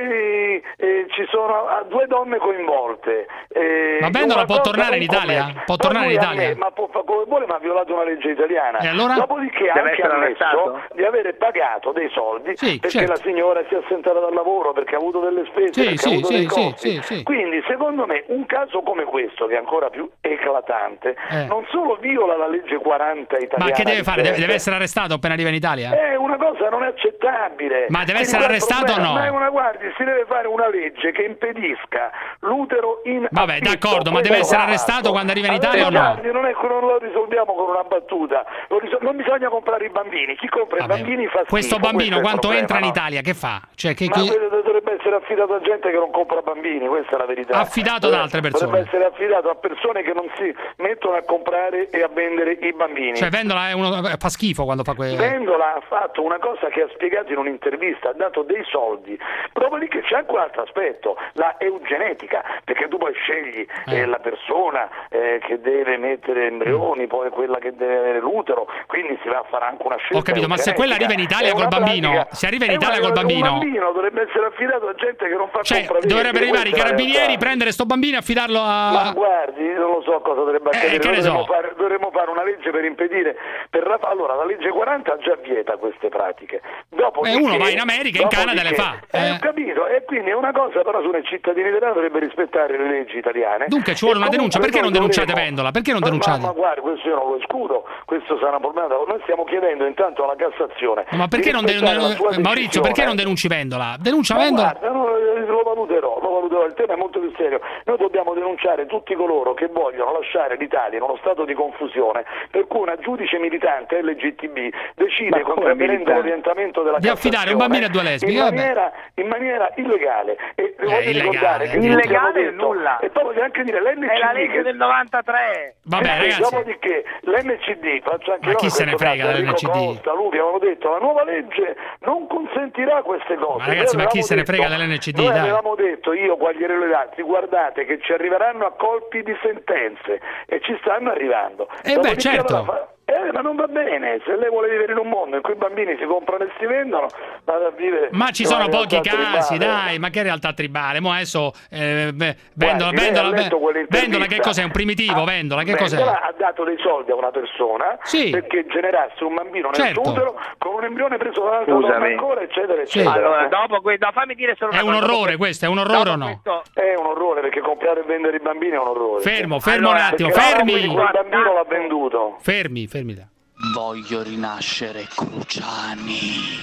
Speaker 10: eh, ci sono ah, due donne coinvolte. Eh,
Speaker 5: ma Vendola può tornare in Italia? Può tornare in Italia?
Speaker 10: Me, ma può fare come vuole, ma ha violato una legge italiana.
Speaker 5: E allora?
Speaker 10: Dopodiché ha anche ammesso di avere pagato dei soldi
Speaker 5: sì,
Speaker 10: perché
Speaker 5: certo.
Speaker 10: la signora si è assentata dal lavoro, perché ha avuto delle spese,
Speaker 5: sì,
Speaker 10: perché
Speaker 5: sì,
Speaker 10: ha avuto
Speaker 5: sì,
Speaker 10: dei
Speaker 5: sì,
Speaker 10: costi.
Speaker 5: sì, sì.
Speaker 10: Quindi secondo me un caso come questo, che è ancora più eclatante,
Speaker 5: eh.
Speaker 10: non solo viola la legge quaranta italiana.
Speaker 5: Ma che deve fare? Deve, deve essere arrestato appena arriva in Italia?
Speaker 10: È una cosa non accettabile.
Speaker 5: Ma deve
Speaker 10: Quindi
Speaker 5: essere arrestato o no?
Speaker 10: Ma è una, guardi, si deve fare una legge che impedisca l'utero in
Speaker 5: Vabbè,
Speaker 10: affitto.
Speaker 5: d'accordo, ma deve essere arrestato quando arriva in Italia allora, o no?
Speaker 10: Guardi, non, è, non lo risolviamo con una battuta. Lo risol- non bisogna comprare i bambini. Chi compra
Speaker 5: Vabbè,
Speaker 10: i bambini fa schifo.
Speaker 5: Questo bambino
Speaker 10: questo
Speaker 5: quanto
Speaker 10: problema,
Speaker 5: entra in
Speaker 10: no?
Speaker 5: Italia, che fa? Cioè, che,
Speaker 10: Ma
Speaker 5: che...
Speaker 10: dovrebbe essere affidato a gente che non compra bambini, questa è la verità.
Speaker 5: Affidato ad altre persone.
Speaker 10: Dovrebbe essere affidato a persone che non si mettono a comprare e a vendere i bambini.
Speaker 5: Cioè Vendola è uno, fa schifo quando fa quello.
Speaker 10: Vendola ha fatto una cosa che ha spiegato in un'intervista, ha dato dei soldi. Dopodiché c'è anche un altro aspetto, la eugenetica, perché tu poi scegli eh. Eh, la persona eh, che deve mettere embrioni, mm. poi quella che deve avere l'utero, quindi si va a fare anche una scelta.
Speaker 5: Ho capito, ma se quella arriva in Italia col bambino, pratica, se arriva in Italia
Speaker 10: una,
Speaker 5: col bambino,
Speaker 10: un bambino dovrebbe essere affidato a gente che non fa
Speaker 5: cioè dovrebbe arrivare i carabinieri, prendere sto bambino e affidarlo a...
Speaker 10: Ma guardi, non lo so cosa dovrebbe accadere,
Speaker 5: eh, che ne
Speaker 10: dovremmo,
Speaker 5: so.
Speaker 10: fare, dovremmo fare una legge per impedire, per la, allora la legge quaranta già vieta queste pratiche. Dopo
Speaker 5: e uno va in America e in Canada le fa.
Speaker 10: Eh, ho capito, e quindi è una cosa, però su nei cittadini italiani dovrebbe rispettare le leggi italiane.
Speaker 5: Dunque ci vuole una denuncia, perché non denunciate dovremo... Vendola? Perché non denunciate?
Speaker 10: Ma, ma, ma guardi, questo io non lo escludo, questo sarà un problema. Noi stiamo chiedendo intanto alla Cassazione.
Speaker 5: Ma perché non denunciate? Maurizio, perché non denunci Vendola? Denuncia
Speaker 10: ma
Speaker 5: Vendola.
Speaker 10: Guarda, no, lo valuterò, lo valuterò, il tema è molto più serio. Noi dobbiamo denunciare tutti coloro che vogliono lasciare l'Italia in uno stato di confusione, per cui una giudice militante L G T B decide contrariamente all'orientamento della
Speaker 5: di affidare un bambino a due lesbiche
Speaker 10: in maniera, in maniera illegale. E
Speaker 5: eh, voglio ricordare che
Speaker 6: illegale è nulla.
Speaker 10: E poi voglio anche dire l'N C D
Speaker 6: è la legge
Speaker 10: che...
Speaker 6: del novantatré.
Speaker 5: Vabbè,
Speaker 10: eh,
Speaker 5: ragazzi.
Speaker 10: Dopodiché l'N C D, faccio anche
Speaker 5: ma chi se ne frega dell'N C D?
Speaker 10: Costa, Lupi, avevano detto la nuova legge non consentirà queste cose.
Speaker 5: Ma ragazzi, ma chi se ne
Speaker 10: detto,
Speaker 5: frega dell'N C D?
Speaker 10: Noi
Speaker 5: dai.
Speaker 10: avevamo detto, io Quagliarello ed altri, guardate che ci arriveranno a colpi di sentenze e ci stanno arrivando.
Speaker 5: E eh beh, certo.
Speaker 10: Eh, ma non va bene, se lei vuole vivere in un mondo in cui i bambini si comprano e si vendono, vada a vivere.
Speaker 5: Ma ci sono pochi casi, tribale. Dai, ma che realtà tribale? Mo adesso eh, beh, Vendola,
Speaker 10: Guardi,
Speaker 5: Vendola, Vendola che cos'è? Un primitivo,
Speaker 10: ah,
Speaker 5: Vendola, che
Speaker 10: Vendola
Speaker 5: cos'è?
Speaker 10: ha dato dei soldi a una persona
Speaker 5: sì.
Speaker 10: perché generasse un bambino nel
Speaker 5: certo.
Speaker 10: suo utero con un embrione preso da un'altra donna ancora, eccetera, eccetera.
Speaker 6: Sì. Allora, dopo questo, fammi dire solo una
Speaker 5: È un
Speaker 6: cosa,
Speaker 5: orrore
Speaker 6: dopo,
Speaker 5: questo, è un orrore o no?
Speaker 6: Questo...
Speaker 10: È un orrore perché comprare e vendere i bambini è un orrore.
Speaker 5: Fermo, fermo
Speaker 6: allora,
Speaker 5: un attimo,
Speaker 10: fermi.
Speaker 5: fermi.
Speaker 10: Quel bambino l'ha venduto.
Speaker 5: Fermi, fermi là.
Speaker 1: Voglio rinascere Cruciani.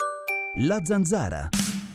Speaker 21: La Zanzara.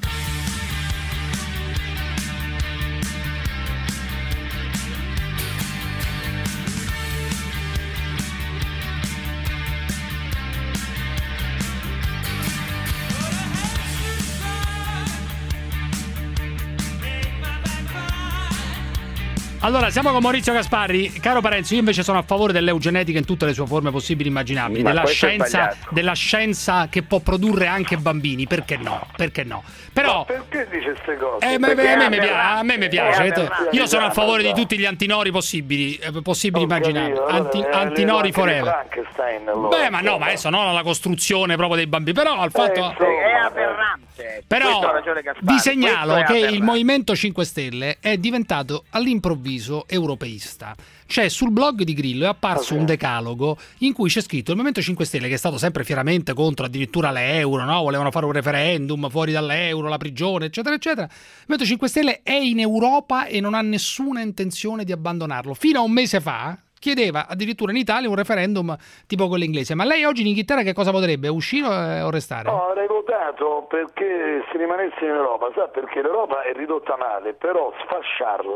Speaker 5: Allora, siamo con Maurizio Gasparri. Caro Parenzo, io invece sono a favore dell'eugenetica in tutte le sue forme possibili e immaginabili,
Speaker 6: Ma
Speaker 5: della scienza,
Speaker 6: è
Speaker 5: della scienza che può produrre anche bambini, perché no? Perché no? Però
Speaker 10: ma perché dice queste cose?
Speaker 5: Eh, me, me, me, me piace, a me mi piace. Io sono a favore di tutti gli antinori possibili, eh, possibili immaginabili. Anti,
Speaker 10: allora,
Speaker 5: antinori forever.
Speaker 10: Allora,
Speaker 5: Beh, ma no, ma adesso non la costruzione proprio dei bambini, però al fatto
Speaker 10: eh,
Speaker 6: è aberrante.
Speaker 5: Però vi segnalo che il Movimento cinque Stelle è diventato all'improvviso europeista. Cioè, sul blog di Grillo è apparso okay. un decalogo in cui c'è scritto: il Movimento cinque Stelle, che è stato sempre fieramente contro addirittura l'euro, no? Volevano fare un referendum fuori dall'euro, la prigione, eccetera, eccetera. Il Movimento cinque Stelle è in Europa e non ha nessuna intenzione di abbandonarlo. Fino a un mese fa chiedeva addirittura in Italia un referendum tipo quello inglese. Ma lei oggi in Inghilterra che cosa voterebbe? Uscire o restare?
Speaker 10: No, avrei votato perché si rimanesse in Europa. Sa, perché l'Europa è ridotta male, però sfasciarla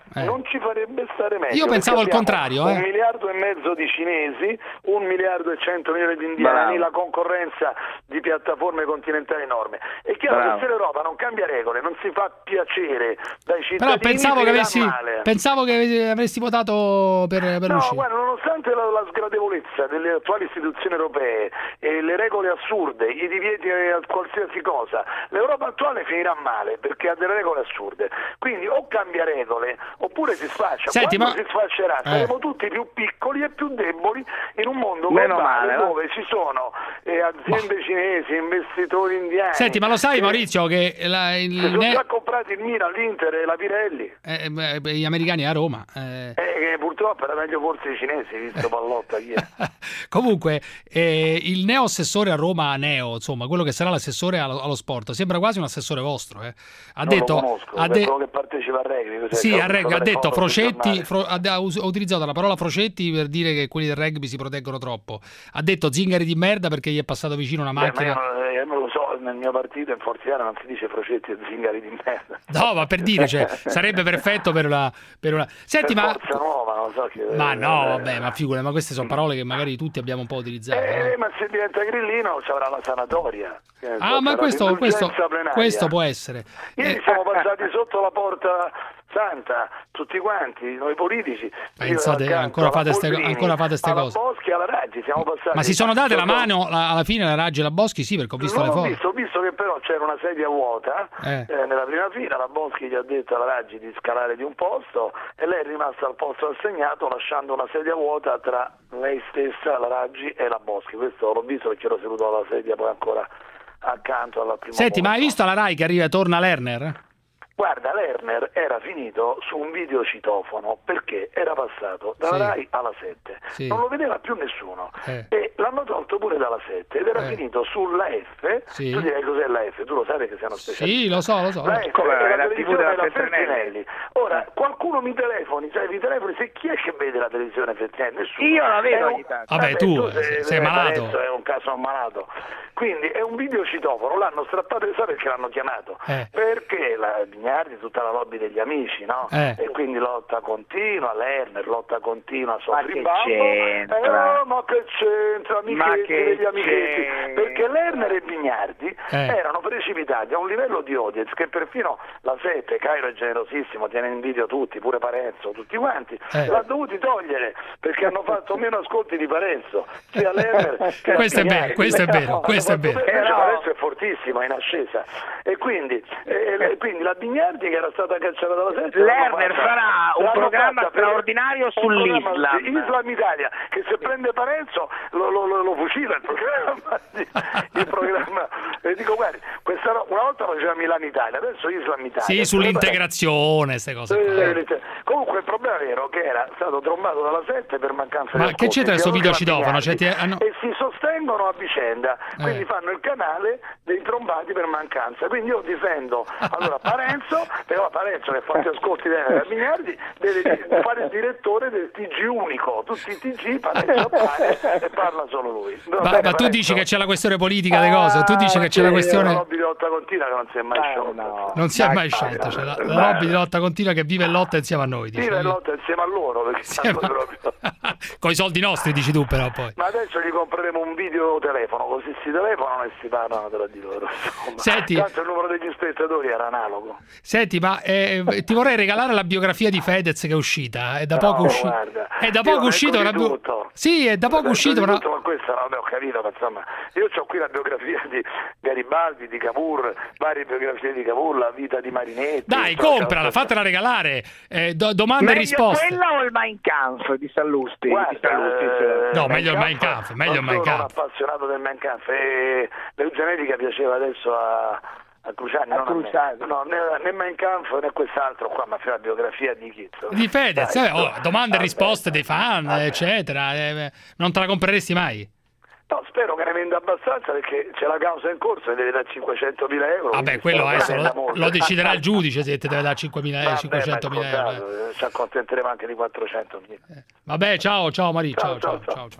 Speaker 5: Eh.
Speaker 10: non ci farebbe stare meglio.
Speaker 5: Io pensavo il contrario. Eh.
Speaker 10: Un miliardo e mezzo di cinesi, un miliardo e cento milioni di indiani, Bravo. la concorrenza di piattaforme continentali enorme. È chiaro Bravo. che se l'Europa non cambia regole, non si fa piacere dai cittadini,
Speaker 5: però pensavo che avessi,
Speaker 10: male.
Speaker 5: pensavo che avresti votato per, per
Speaker 10: no,
Speaker 5: l'uscita.
Speaker 10: Guarda, nonostante la, la sgradevolezza delle attuali istituzioni europee e le regole assurde, i divieti a qualsiasi cosa, l'Europa attuale finirà male perché ha delle regole assurde. Quindi o cambia regole oppure si sfascia.
Speaker 5: Senti,
Speaker 10: Quando
Speaker 5: ma...
Speaker 10: si sfascerà
Speaker 5: eh.
Speaker 10: saremo tutti più piccoli e più deboli in un mondo
Speaker 6: Meno
Speaker 10: globale
Speaker 6: male,
Speaker 10: dove ci sono eh, aziende oh. cinesi, investitori indiani.
Speaker 5: Senti, ma lo sai
Speaker 10: eh,
Speaker 5: Maurizio che la, il
Speaker 10: si sono
Speaker 5: ne...
Speaker 10: già comprati il Milan, l'Inter e la Pirelli.
Speaker 5: Eh, beh, gli americani a Roma. Eh...
Speaker 10: Eh, che purtroppo era meglio forse i cinesi, visto Pallotta chi è.
Speaker 5: Comunque, eh, il neo assessore a Roma, Neo, insomma, quello che sarà l'assessore allo, allo sport, sembra quasi un assessore vostro. Eh. Ha
Speaker 10: non
Speaker 5: detto,
Speaker 10: lo conosco,
Speaker 5: ha de...
Speaker 10: quello che partecipa a rugby.
Speaker 5: Sì, a rugby, ha detto Frocetti, fro, ha, ha utilizzato la parola Frocetti per dire che quelli del rugby si proteggono troppo. Ha detto zingari di merda perché gli è passato vicino una macchina.
Speaker 10: Beh, ma io, io non lo so, nel mio partito in Forza Italia non si dice Frocetti e zingari di merda.
Speaker 5: No, ma per dire, cioè, sarebbe perfetto per una, per una... Senti,
Speaker 10: per
Speaker 5: ma
Speaker 10: Forza Nuova, non so che...
Speaker 5: Ma no, vabbè, ma figura, ma queste sono parole che magari tutti abbiamo un po' utilizzato.
Speaker 10: Eh,
Speaker 5: eh.
Speaker 10: ma se diventa grillino ci avrà la sanatoria.
Speaker 5: Ah, ma questo, questo, questo può essere.
Speaker 10: Ieri
Speaker 5: eh,
Speaker 10: siamo passati sotto la porta santa, tutti quanti, noi politici.
Speaker 5: Pensate, ancora fate ste, ancora fate ste
Speaker 10: alla
Speaker 5: cose.
Speaker 10: Boschi, alla Raggi, siamo passati.
Speaker 5: Ma si sono date la
Speaker 10: sotto...
Speaker 5: mano la, alla fine la Raggi e la Boschi? Sì, perché ho visto
Speaker 10: non
Speaker 5: le
Speaker 10: ho
Speaker 5: foto.
Speaker 10: Visto, ho visto che però c'era una sedia vuota
Speaker 5: eh.
Speaker 10: Eh, nella prima fila, la Boschi gli ha detto alla Raggi di scalare di un posto e lei è rimasta al posto assegnato lasciando una sedia vuota tra lei stessa, la Raggi e la Boschi. Questo l'ho visto perché ero seduto alla sedia poi ancora accanto alla prima.
Speaker 5: Senti,
Speaker 10: posto.
Speaker 5: ma hai visto la Rai che arriva e torna Lerner?
Speaker 10: Guarda, Lerner era finito su un videocitofono perché era passato dalla
Speaker 5: sì.
Speaker 10: Rai alla sette,
Speaker 5: sì.
Speaker 10: non lo vedeva più nessuno
Speaker 5: eh.
Speaker 10: e l'hanno tolto pure dalla sette ed era
Speaker 5: eh.
Speaker 10: finito sulla F.
Speaker 5: Sì.
Speaker 10: Tu direi cos'è la F? Tu lo sai che siamo specialisti.
Speaker 5: Sì, lo so, lo so.
Speaker 10: La F
Speaker 6: Come
Speaker 10: è la,
Speaker 6: la
Speaker 10: televisione
Speaker 6: tivù
Speaker 10: della
Speaker 6: della
Speaker 10: Feltrinelli. Ora, qualcuno mi telefoni, cioè mi telefoni, se chi è che vede la televisione Feltrinelli? Nessuno.
Speaker 6: Io la vedo
Speaker 10: un...
Speaker 6: ogni tanto.
Speaker 5: Vabbè, tu, tu
Speaker 10: sei,
Speaker 5: sei malato.
Speaker 10: Adesso è un caso malato. Quindi è un videocitofono, l'hanno strappato, sai perché l'hanno chiamato?
Speaker 5: Eh.
Speaker 10: Perché la Bignardi, tutta la lobby degli amici, no?
Speaker 5: Eh.
Speaker 10: E quindi lotta continua, Lerner, lotta continua, Sofri
Speaker 6: Ma che c'entra?
Speaker 10: Eh, ma che c'entra, amichetti
Speaker 6: che
Speaker 10: degli amichetti?
Speaker 6: c'entra?
Speaker 10: Perché Lerner e Bignardi
Speaker 5: eh.
Speaker 10: erano precipitati a un livello di audience che perfino la sette, Cairo è generosissimo, tiene in video tutti, pure Parenzo, tutti quanti,
Speaker 5: eh.
Speaker 10: l'ha dovuti togliere perché hanno fatto meno ascolti di Parenzo, sia Lerner che
Speaker 5: questo è
Speaker 10: Bignardi.
Speaker 5: vero, questo è vero, questo è vero.
Speaker 10: Però... Parenzo è fortissimo, è in ascesa e quindi, eh, quindi la Bignardi che era stata cacciata dalla sette,
Speaker 6: Lerner farà un programma straordinario sull'Islam.
Speaker 10: Islam Italia, che se prende Parenzo lo, lo, lo, lo fucila il programma. Il programma. E dico, guardi, questa no, una volta faceva Milano Italia, adesso Islam Italia.
Speaker 5: Sì, sull'integrazione, queste cose.
Speaker 10: Eh, comunque il problema vero è che era stato trombato dalla sette per mancanza di
Speaker 5: Ma
Speaker 10: ascolti.
Speaker 5: che c'entra questo videocitofono? Cioè, ti... ah, no.
Speaker 10: E si sostengono a vicenda, quindi
Speaker 5: eh.
Speaker 10: fanno il canale dei trombati per mancanza. Quindi io difendo allora Parenzo, però Parenzo che fa ascolti da Bignardi deve fare il direttore del T G unico, tutti i T G Parenzo appare e parla solo lui.
Speaker 5: Ma, ma tu Parenzo... dici che c'è la questione politica di cose, tu dici che c'è la questione...
Speaker 10: La lobby di lotta continua che non si è mai sciolta. No,
Speaker 5: non si è mai sciolta, cioè la, la lobby di lotta continua che vive e lotta insieme a noi. Dici.
Speaker 10: Vive e lotta insieme a loro, perché
Speaker 5: insieme a...
Speaker 10: proprio...
Speaker 5: con i soldi nostri dici tu però poi.
Speaker 10: Ma adesso gli compreremo un videotelefono, così si telefonano e si parlano tra di loro.
Speaker 5: Senti,
Speaker 10: tanto il numero degli spettatori era analogo.
Speaker 5: Senti, ma eh, ti vorrei regalare la biografia di Fedez che è uscita, è da poco
Speaker 10: no,
Speaker 5: uscita. È da poco uscita una bio... Sì, è da poco uscita una...
Speaker 10: Ma questa non ho capito, ma insomma, io ho qui la biografia di Garibaldi, di Cavour, varie biografie di Cavour, la vita di Marinetti.
Speaker 5: Dai, comprala, fatela regalare. Eh, do, domande
Speaker 6: meglio
Speaker 5: e risposte.
Speaker 6: Quella o il Mein Kampf di Sallusti?
Speaker 10: Guarda,
Speaker 6: di Sallusti
Speaker 10: eh,
Speaker 5: no, meglio il Mein Kampf, meglio il Mein Kampf.
Speaker 10: Sono un appassionato del Mein Kampf e l'eugenetica piaceva adesso a a Cruciani, non
Speaker 6: Cruciani.
Speaker 10: A no, né, né Mein Kampf né quest'altro qua, ma fa la biografia di Chizzo.
Speaker 5: Di Fedez,
Speaker 10: Dai,
Speaker 5: eh, oh, domande e risposte
Speaker 10: vabbè,
Speaker 5: dei fan,
Speaker 10: vabbè.
Speaker 5: eccetera. Eh, non te la compreresti mai?
Speaker 10: No, spero che ne venda abbastanza perché c'è la causa in corso e deve dare cinquecentomila euro.
Speaker 5: Vabbè, quello adesso lo, lo deciderà il giudice se ti deve dare cinquecentomila euro.
Speaker 10: Ci accontenteremo anche di quattrocentomila.
Speaker 5: Eh. Vabbè, ciao, ciao Maria, ciao, ciao, ciao, ciao. ciao.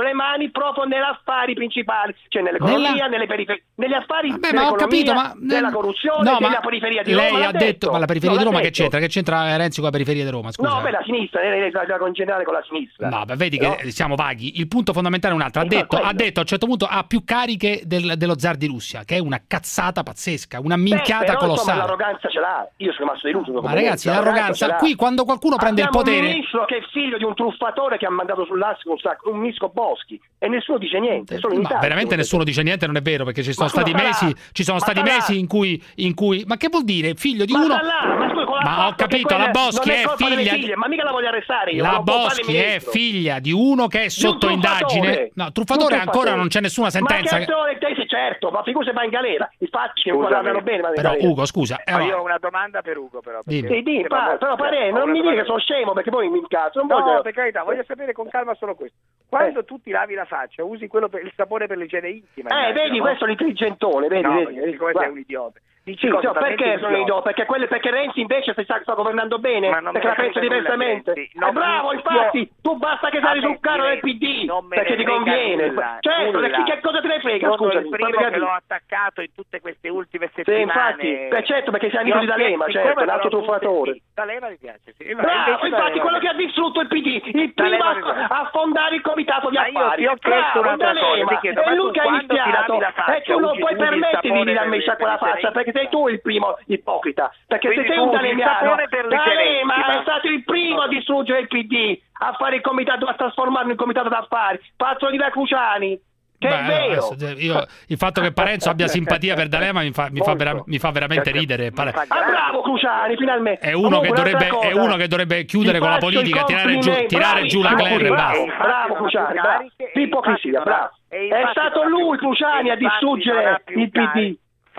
Speaker 12: messo le mani proprio negli affari principali, cioè nell'economia,
Speaker 5: Nella...
Speaker 12: nelle periferie, negli affari
Speaker 5: Vabbè, ma ho capito, ma
Speaker 12: della corruzione,
Speaker 5: no,
Speaker 12: della
Speaker 5: ma
Speaker 12: periferia di
Speaker 5: lei
Speaker 12: Roma.
Speaker 5: ha detto, ma alla periferia
Speaker 12: No,
Speaker 5: di Roma
Speaker 12: l'ha
Speaker 5: che
Speaker 12: detto.
Speaker 5: c'entra? Che c'entra Renzi con la periferia di Roma? Scusa.
Speaker 12: No, beh, la sinistra, eh, da, da congegnare con la sinistra.
Speaker 5: No, beh, vedi
Speaker 12: No?
Speaker 5: che siamo vaghi. Il punto fondamentale è un altro. Ha
Speaker 12: Eh,
Speaker 5: detto,
Speaker 12: quello.
Speaker 5: ha detto a un certo punto ha più cariche del- dello zar di Russia, che è una cazzata pazzesca, una
Speaker 12: Beh,
Speaker 5: minchiata
Speaker 12: però,
Speaker 5: colossale.
Speaker 12: insomma, l'arroganza ce l'ha. Io sono rimasto deluso.
Speaker 5: Ma ragazzi, l'arroganza, qui quando qualcuno prende il
Speaker 12: Abbiamo
Speaker 5: potere...
Speaker 12: un ministro che è figlio di un truffatore che ha mandato sull'asse un sacco, un Misco Boschi, e nessuno dice niente. Solo in
Speaker 5: Ma
Speaker 12: Italia.
Speaker 5: veramente nessuno dice niente, non è vero, perché ci sono
Speaker 12: Ma scusa,
Speaker 5: stati
Speaker 12: ma
Speaker 5: mesi,
Speaker 12: là,
Speaker 5: ci sono
Speaker 12: ma
Speaker 5: stati
Speaker 12: là.
Speaker 5: mesi in cui, in cui, ma che vuol dire? Figlio di
Speaker 12: Ma
Speaker 5: uno?
Speaker 12: sta là, ma scusa, con la
Speaker 5: Ma ho
Speaker 12: fatto che
Speaker 5: capito,
Speaker 12: quella
Speaker 5: la Boschi
Speaker 12: non
Speaker 5: è
Speaker 12: colpa delle
Speaker 5: figlia,
Speaker 12: figlie, ma mica la voglio arrestare io,
Speaker 5: la
Speaker 12: non può fare il
Speaker 5: Boschi è
Speaker 12: ministro.
Speaker 5: figlia di uno che è sotto
Speaker 12: Di un
Speaker 5: indagine.
Speaker 12: truffatore.
Speaker 5: No, truffatore
Speaker 12: Di un
Speaker 5: ancora
Speaker 12: truffatore.
Speaker 5: non c'è nessuna sentenza.
Speaker 12: Ma che attore te sei certo, ma figura se va in galera, i fatti che
Speaker 6: Scusami.
Speaker 12: guardano bene, ma in
Speaker 5: Però
Speaker 12: galera.
Speaker 5: Ugo, scusa, eh,
Speaker 6: Ma
Speaker 5: no.
Speaker 6: io ho una domanda per Ugo, però. perché-
Speaker 5: Dimmi.
Speaker 12: Sì, di,
Speaker 6: perché
Speaker 12: pa,
Speaker 6: non-
Speaker 12: però pare,
Speaker 6: ho
Speaker 12: non
Speaker 6: una
Speaker 12: mi dire
Speaker 6: domanda-
Speaker 12: che sono scemo perché poi mi incazzo, non
Speaker 6: No,
Speaker 12: voglio...
Speaker 6: per carità, voglio sapere con calma solo questo. Quando tu ti lavi la faccia, usi quello per il sapone per l'igiene intima.
Speaker 12: Eh,
Speaker 6: immagino,
Speaker 12: vedi,
Speaker 6: no?
Speaker 12: questo è l'intelligentone, vedi,
Speaker 6: No,
Speaker 12: vedi.
Speaker 6: perché siccome
Speaker 12: Guarda.
Speaker 6: sei un idiota. Dici
Speaker 12: Sì,
Speaker 6: cose
Speaker 12: no, perché
Speaker 6: talmente
Speaker 12: sono
Speaker 6: idiote.
Speaker 12: idiota? Perché, quelle, perché Renzi invece sta, sta governando bene,
Speaker 6: Ma non
Speaker 12: perché
Speaker 6: me
Speaker 12: la
Speaker 6: ne
Speaker 12: pensa
Speaker 6: frega nulla,
Speaker 12: diversamente.
Speaker 6: Renzi.
Speaker 12: È
Speaker 6: Non
Speaker 12: bravo,
Speaker 6: mi-
Speaker 12: infatti,
Speaker 6: io-
Speaker 12: tu basta che
Speaker 6: A
Speaker 12: sali
Speaker 6: me
Speaker 12: sul carro del
Speaker 6: Renzi
Speaker 12: P D,
Speaker 6: non me
Speaker 12: perché
Speaker 6: ne
Speaker 12: ti
Speaker 6: frega
Speaker 12: conviene.
Speaker 6: nulla,
Speaker 12: Certo,
Speaker 6: nulla.
Speaker 12: che, che cosa te ne frega,
Speaker 6: Sono
Speaker 12: scusami?
Speaker 6: il primo
Speaker 12: fammi
Speaker 6: che
Speaker 12: capire.
Speaker 6: l'ho attaccato in tutte queste ultime
Speaker 12: Sì,
Speaker 6: settimane.
Speaker 12: infatti, beh, certo, perché sei amico di D'Alema,
Speaker 6: Siccome
Speaker 12: certo, un altro
Speaker 6: sono tutte-
Speaker 12: truffatore.
Speaker 6: sì, D'Alema mi piace, sì. No,
Speaker 12: Bravo,
Speaker 6: invece
Speaker 12: infatti
Speaker 6: D'Alema
Speaker 12: quello
Speaker 6: mi
Speaker 12: che ha distrutto il P D, il primo
Speaker 6: D'Alema
Speaker 12: a,
Speaker 6: mi piace.
Speaker 12: a fondare il comitato di
Speaker 6: Ma io
Speaker 12: affari.
Speaker 6: ti ho chiesto
Speaker 12: Bravo,
Speaker 6: un'altra cosa,
Speaker 12: D'Alema,
Speaker 6: ti chiedo,
Speaker 12: è
Speaker 6: ma
Speaker 12: lui
Speaker 6: tu
Speaker 12: che ha
Speaker 6: quando ti
Speaker 12: iniziato
Speaker 6: lavi la faccia,
Speaker 12: e tu non
Speaker 6: usi-
Speaker 12: puoi
Speaker 6: usi il
Speaker 12: permetterti
Speaker 6: sapone
Speaker 12: di
Speaker 6: per
Speaker 12: lammesciare quella
Speaker 6: l'igiene
Speaker 12: faccia, perché sei tu il primo ipocrita, perché
Speaker 6: Quindi
Speaker 12: se sei
Speaker 6: tu
Speaker 12: un
Speaker 6: usi il
Speaker 12: dalemiano,
Speaker 6: sapone per l'igiene
Speaker 12: D'Alema
Speaker 6: intima.
Speaker 12: è stato il primo a distruggere il P D, a fare il comitato, a trasformarlo in comitato d'affari, fatto di da Cruciani. Che
Speaker 5: Beh,
Speaker 12: è vero.
Speaker 5: adesso, io, il fatto che Parenzo abbia simpatia per D'Alema mi fa, mi fa, vera- mi fa veramente ridere. Pare-
Speaker 12: Ah, bravo Cruciani, finalmente.
Speaker 5: È uno, che
Speaker 12: Comunque,
Speaker 5: dovrebbe,
Speaker 12: un'altra
Speaker 5: è
Speaker 12: cosa.
Speaker 5: uno che dovrebbe chiudere
Speaker 12: Ti
Speaker 5: con la
Speaker 12: faccio i
Speaker 5: politica, tirare giù,
Speaker 12: complimenti.
Speaker 5: tirare giù la
Speaker 12: Bravissimo,
Speaker 5: Claire e
Speaker 12: bravo,
Speaker 5: basta.
Speaker 12: bravo Cruciani, bravo. L'ipocrisia, bravo. È stato lui Cruciani a distruggere il P D.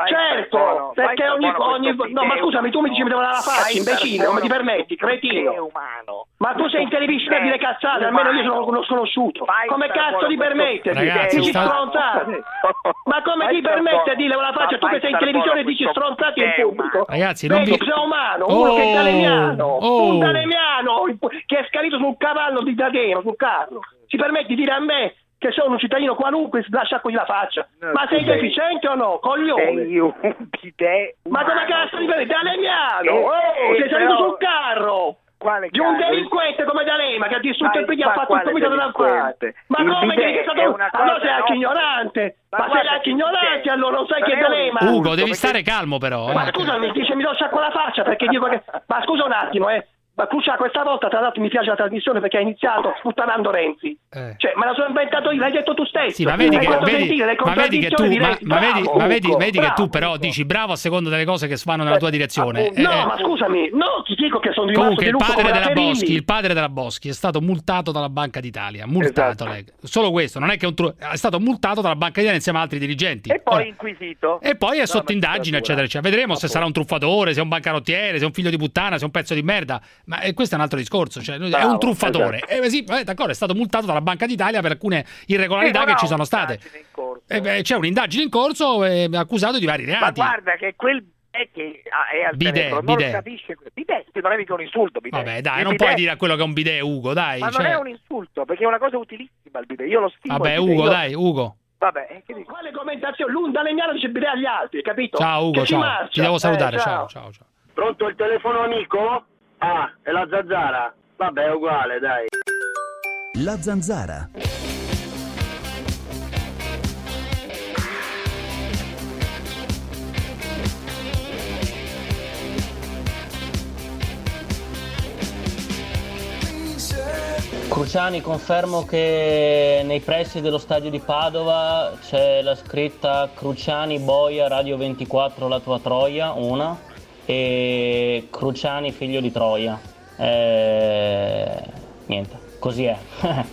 Speaker 12: Certo, perché ogni, ogni no, ma scusami, tu mi dici mi devo dare la faccia, imbecille, come ti permetti, cretino? Ma tu sei in televisione a dire cazzate, almeno io sono uno sconosciuto. Come cazzo ti permette?
Speaker 5: Ragazzi,
Speaker 12: Dici
Speaker 5: sta-
Speaker 12: stronzate. Ma come ti permette di dire la faccia tu che sei in televisione e dici stronzate in pubblico?
Speaker 5: Ragazzi, non
Speaker 12: Vedi,
Speaker 5: vi-
Speaker 12: sei umano, uno
Speaker 5: Oh,
Speaker 12: che è dalemiano,
Speaker 5: oh.
Speaker 12: un dalemiano che è scalito sul cavallo di D'Ademo, sul carro. Si permette di dire a me che sono un cittadino qualunque, lascia così la faccia. Ma sei deficiente o no? Coglione.
Speaker 6: Sei un bidè
Speaker 12: Ma come
Speaker 6: umano.
Speaker 12: cazzo di dire? Dalemiano!
Speaker 6: Eh,
Speaker 12: Oh,
Speaker 6: eh,
Speaker 12: sei salito
Speaker 6: però-
Speaker 12: sul carro!
Speaker 6: Quale
Speaker 12: Di un
Speaker 6: carro?
Speaker 12: delinquente come D'Alema che ha distrutto il
Speaker 6: Ma-
Speaker 12: P D e ha
Speaker 6: ma
Speaker 12: fatto il
Speaker 6: quale
Speaker 12: comitato d'affari.
Speaker 6: delinquente?
Speaker 12: Ma
Speaker 6: Il
Speaker 12: come
Speaker 6: bidet
Speaker 12: che è stato...
Speaker 6: è una
Speaker 12: Allora
Speaker 6: cosa,
Speaker 12: sei anche
Speaker 6: no?
Speaker 12: ignorante!
Speaker 6: Ma
Speaker 12: Ma, sei
Speaker 6: guarda
Speaker 12: anche
Speaker 6: che
Speaker 12: ignorante,
Speaker 6: bidet
Speaker 12: allora non sai
Speaker 6: non
Speaker 12: chi è
Speaker 6: è un
Speaker 12: D'Alema!
Speaker 5: Ugo, devi
Speaker 6: perché-
Speaker 5: stare calmo però. eh.
Speaker 12: Ma scusami, dice mi do sciacqua la faccia perché dico che... Ma scusa un attimo, eh! Ma Crucia, questa volta tra l'altro mi piace la trasmissione perché ha iniziato sputtanando Renzi.
Speaker 5: Eh.
Speaker 12: Cioè, me la sono inventato io, l'hai detto tu stesso.
Speaker 5: Sì, ma vedi
Speaker 12: Hai
Speaker 5: che,
Speaker 12: fatto
Speaker 5: vedi,
Speaker 12: sentire le
Speaker 5: ma vedi che tu,
Speaker 12: contraddizioni di
Speaker 5: ma,
Speaker 12: Renzi.
Speaker 5: ma vedi,
Speaker 12: Bravo,
Speaker 5: ma vedi,
Speaker 12: Ugo,
Speaker 5: vedi che tu
Speaker 12: bravo.
Speaker 5: però dici bravo a seconda delle cose che vanno nella tua direzione.
Speaker 12: No,
Speaker 5: Eh,
Speaker 12: ma scusami, no, ti dico che sono rimasto
Speaker 5: Comunque il
Speaker 12: deluso
Speaker 5: padre
Speaker 12: come la
Speaker 5: della
Speaker 12: Ferilli.
Speaker 5: Boschi, il padre della Boschi è stato multato dalla Banca d'Italia, multato
Speaker 6: Esatto.
Speaker 5: lei. Solo questo, non è che è un tru- è stato multato dalla Banca d'Italia insieme a altri dirigenti.
Speaker 6: E poi
Speaker 5: Ora-
Speaker 6: inquisito.
Speaker 5: e poi è
Speaker 6: No,
Speaker 5: sotto indagine, eccetera, eccetera. Vedremo se sarà un truffatore, se è un bancarottiere, se è un figlio di puttana, se è un pezzo di merda. Ma eh, questo è un altro discorso. Cioè, è un truffatore. Eh, sì, eh, d'accordo, è stato multato dalla Banca d'Italia per alcune irregolarità
Speaker 6: Sì,
Speaker 5: che
Speaker 6: no,
Speaker 5: ci sono state. Eh, beh, c'è un'indagine in corso e è accusato di vari
Speaker 6: Ma
Speaker 5: reati.
Speaker 6: guarda che quel bidet che ah, è al
Speaker 5: Bidet,
Speaker 6: telefono non
Speaker 5: bidet.
Speaker 6: capisce. Bidet, che non è mica un insulto. Bidet.
Speaker 5: Vabbè, dai,
Speaker 6: Il
Speaker 5: non
Speaker 6: bidet-
Speaker 5: puoi dire a quello che è un bidet, Ugo, dai.
Speaker 6: Ma
Speaker 5: cioè-
Speaker 6: non è un insulto, perché è una cosa utilissima il bidet. Io lo stimo.
Speaker 5: Vabbè,
Speaker 6: il bidet.
Speaker 5: Ugo,
Speaker 6: Io-
Speaker 5: dai, Ugo.
Speaker 6: Vabbè, eh, che dico?
Speaker 12: Quale commentazione? L'un dalemiano dice bene agli altri, capito?
Speaker 5: Ciao Ugo,
Speaker 12: Che si
Speaker 5: ciao.
Speaker 12: marcia.
Speaker 5: Ti devo salutare,
Speaker 12: Eh,
Speaker 5: ciao, ciao, ciao.
Speaker 4: Pronto il telefono amico? Ah, è la Zazzara? Vabbè, è uguale, dai.
Speaker 21: La Zanzara.
Speaker 14: Cruciani, confermo che nei pressi dello stadio di Padova c'è la scritta Cruciani Boia Radio ventiquattro la tua Troia, una, e Cruciani figlio di Troia. Eh, niente, così è.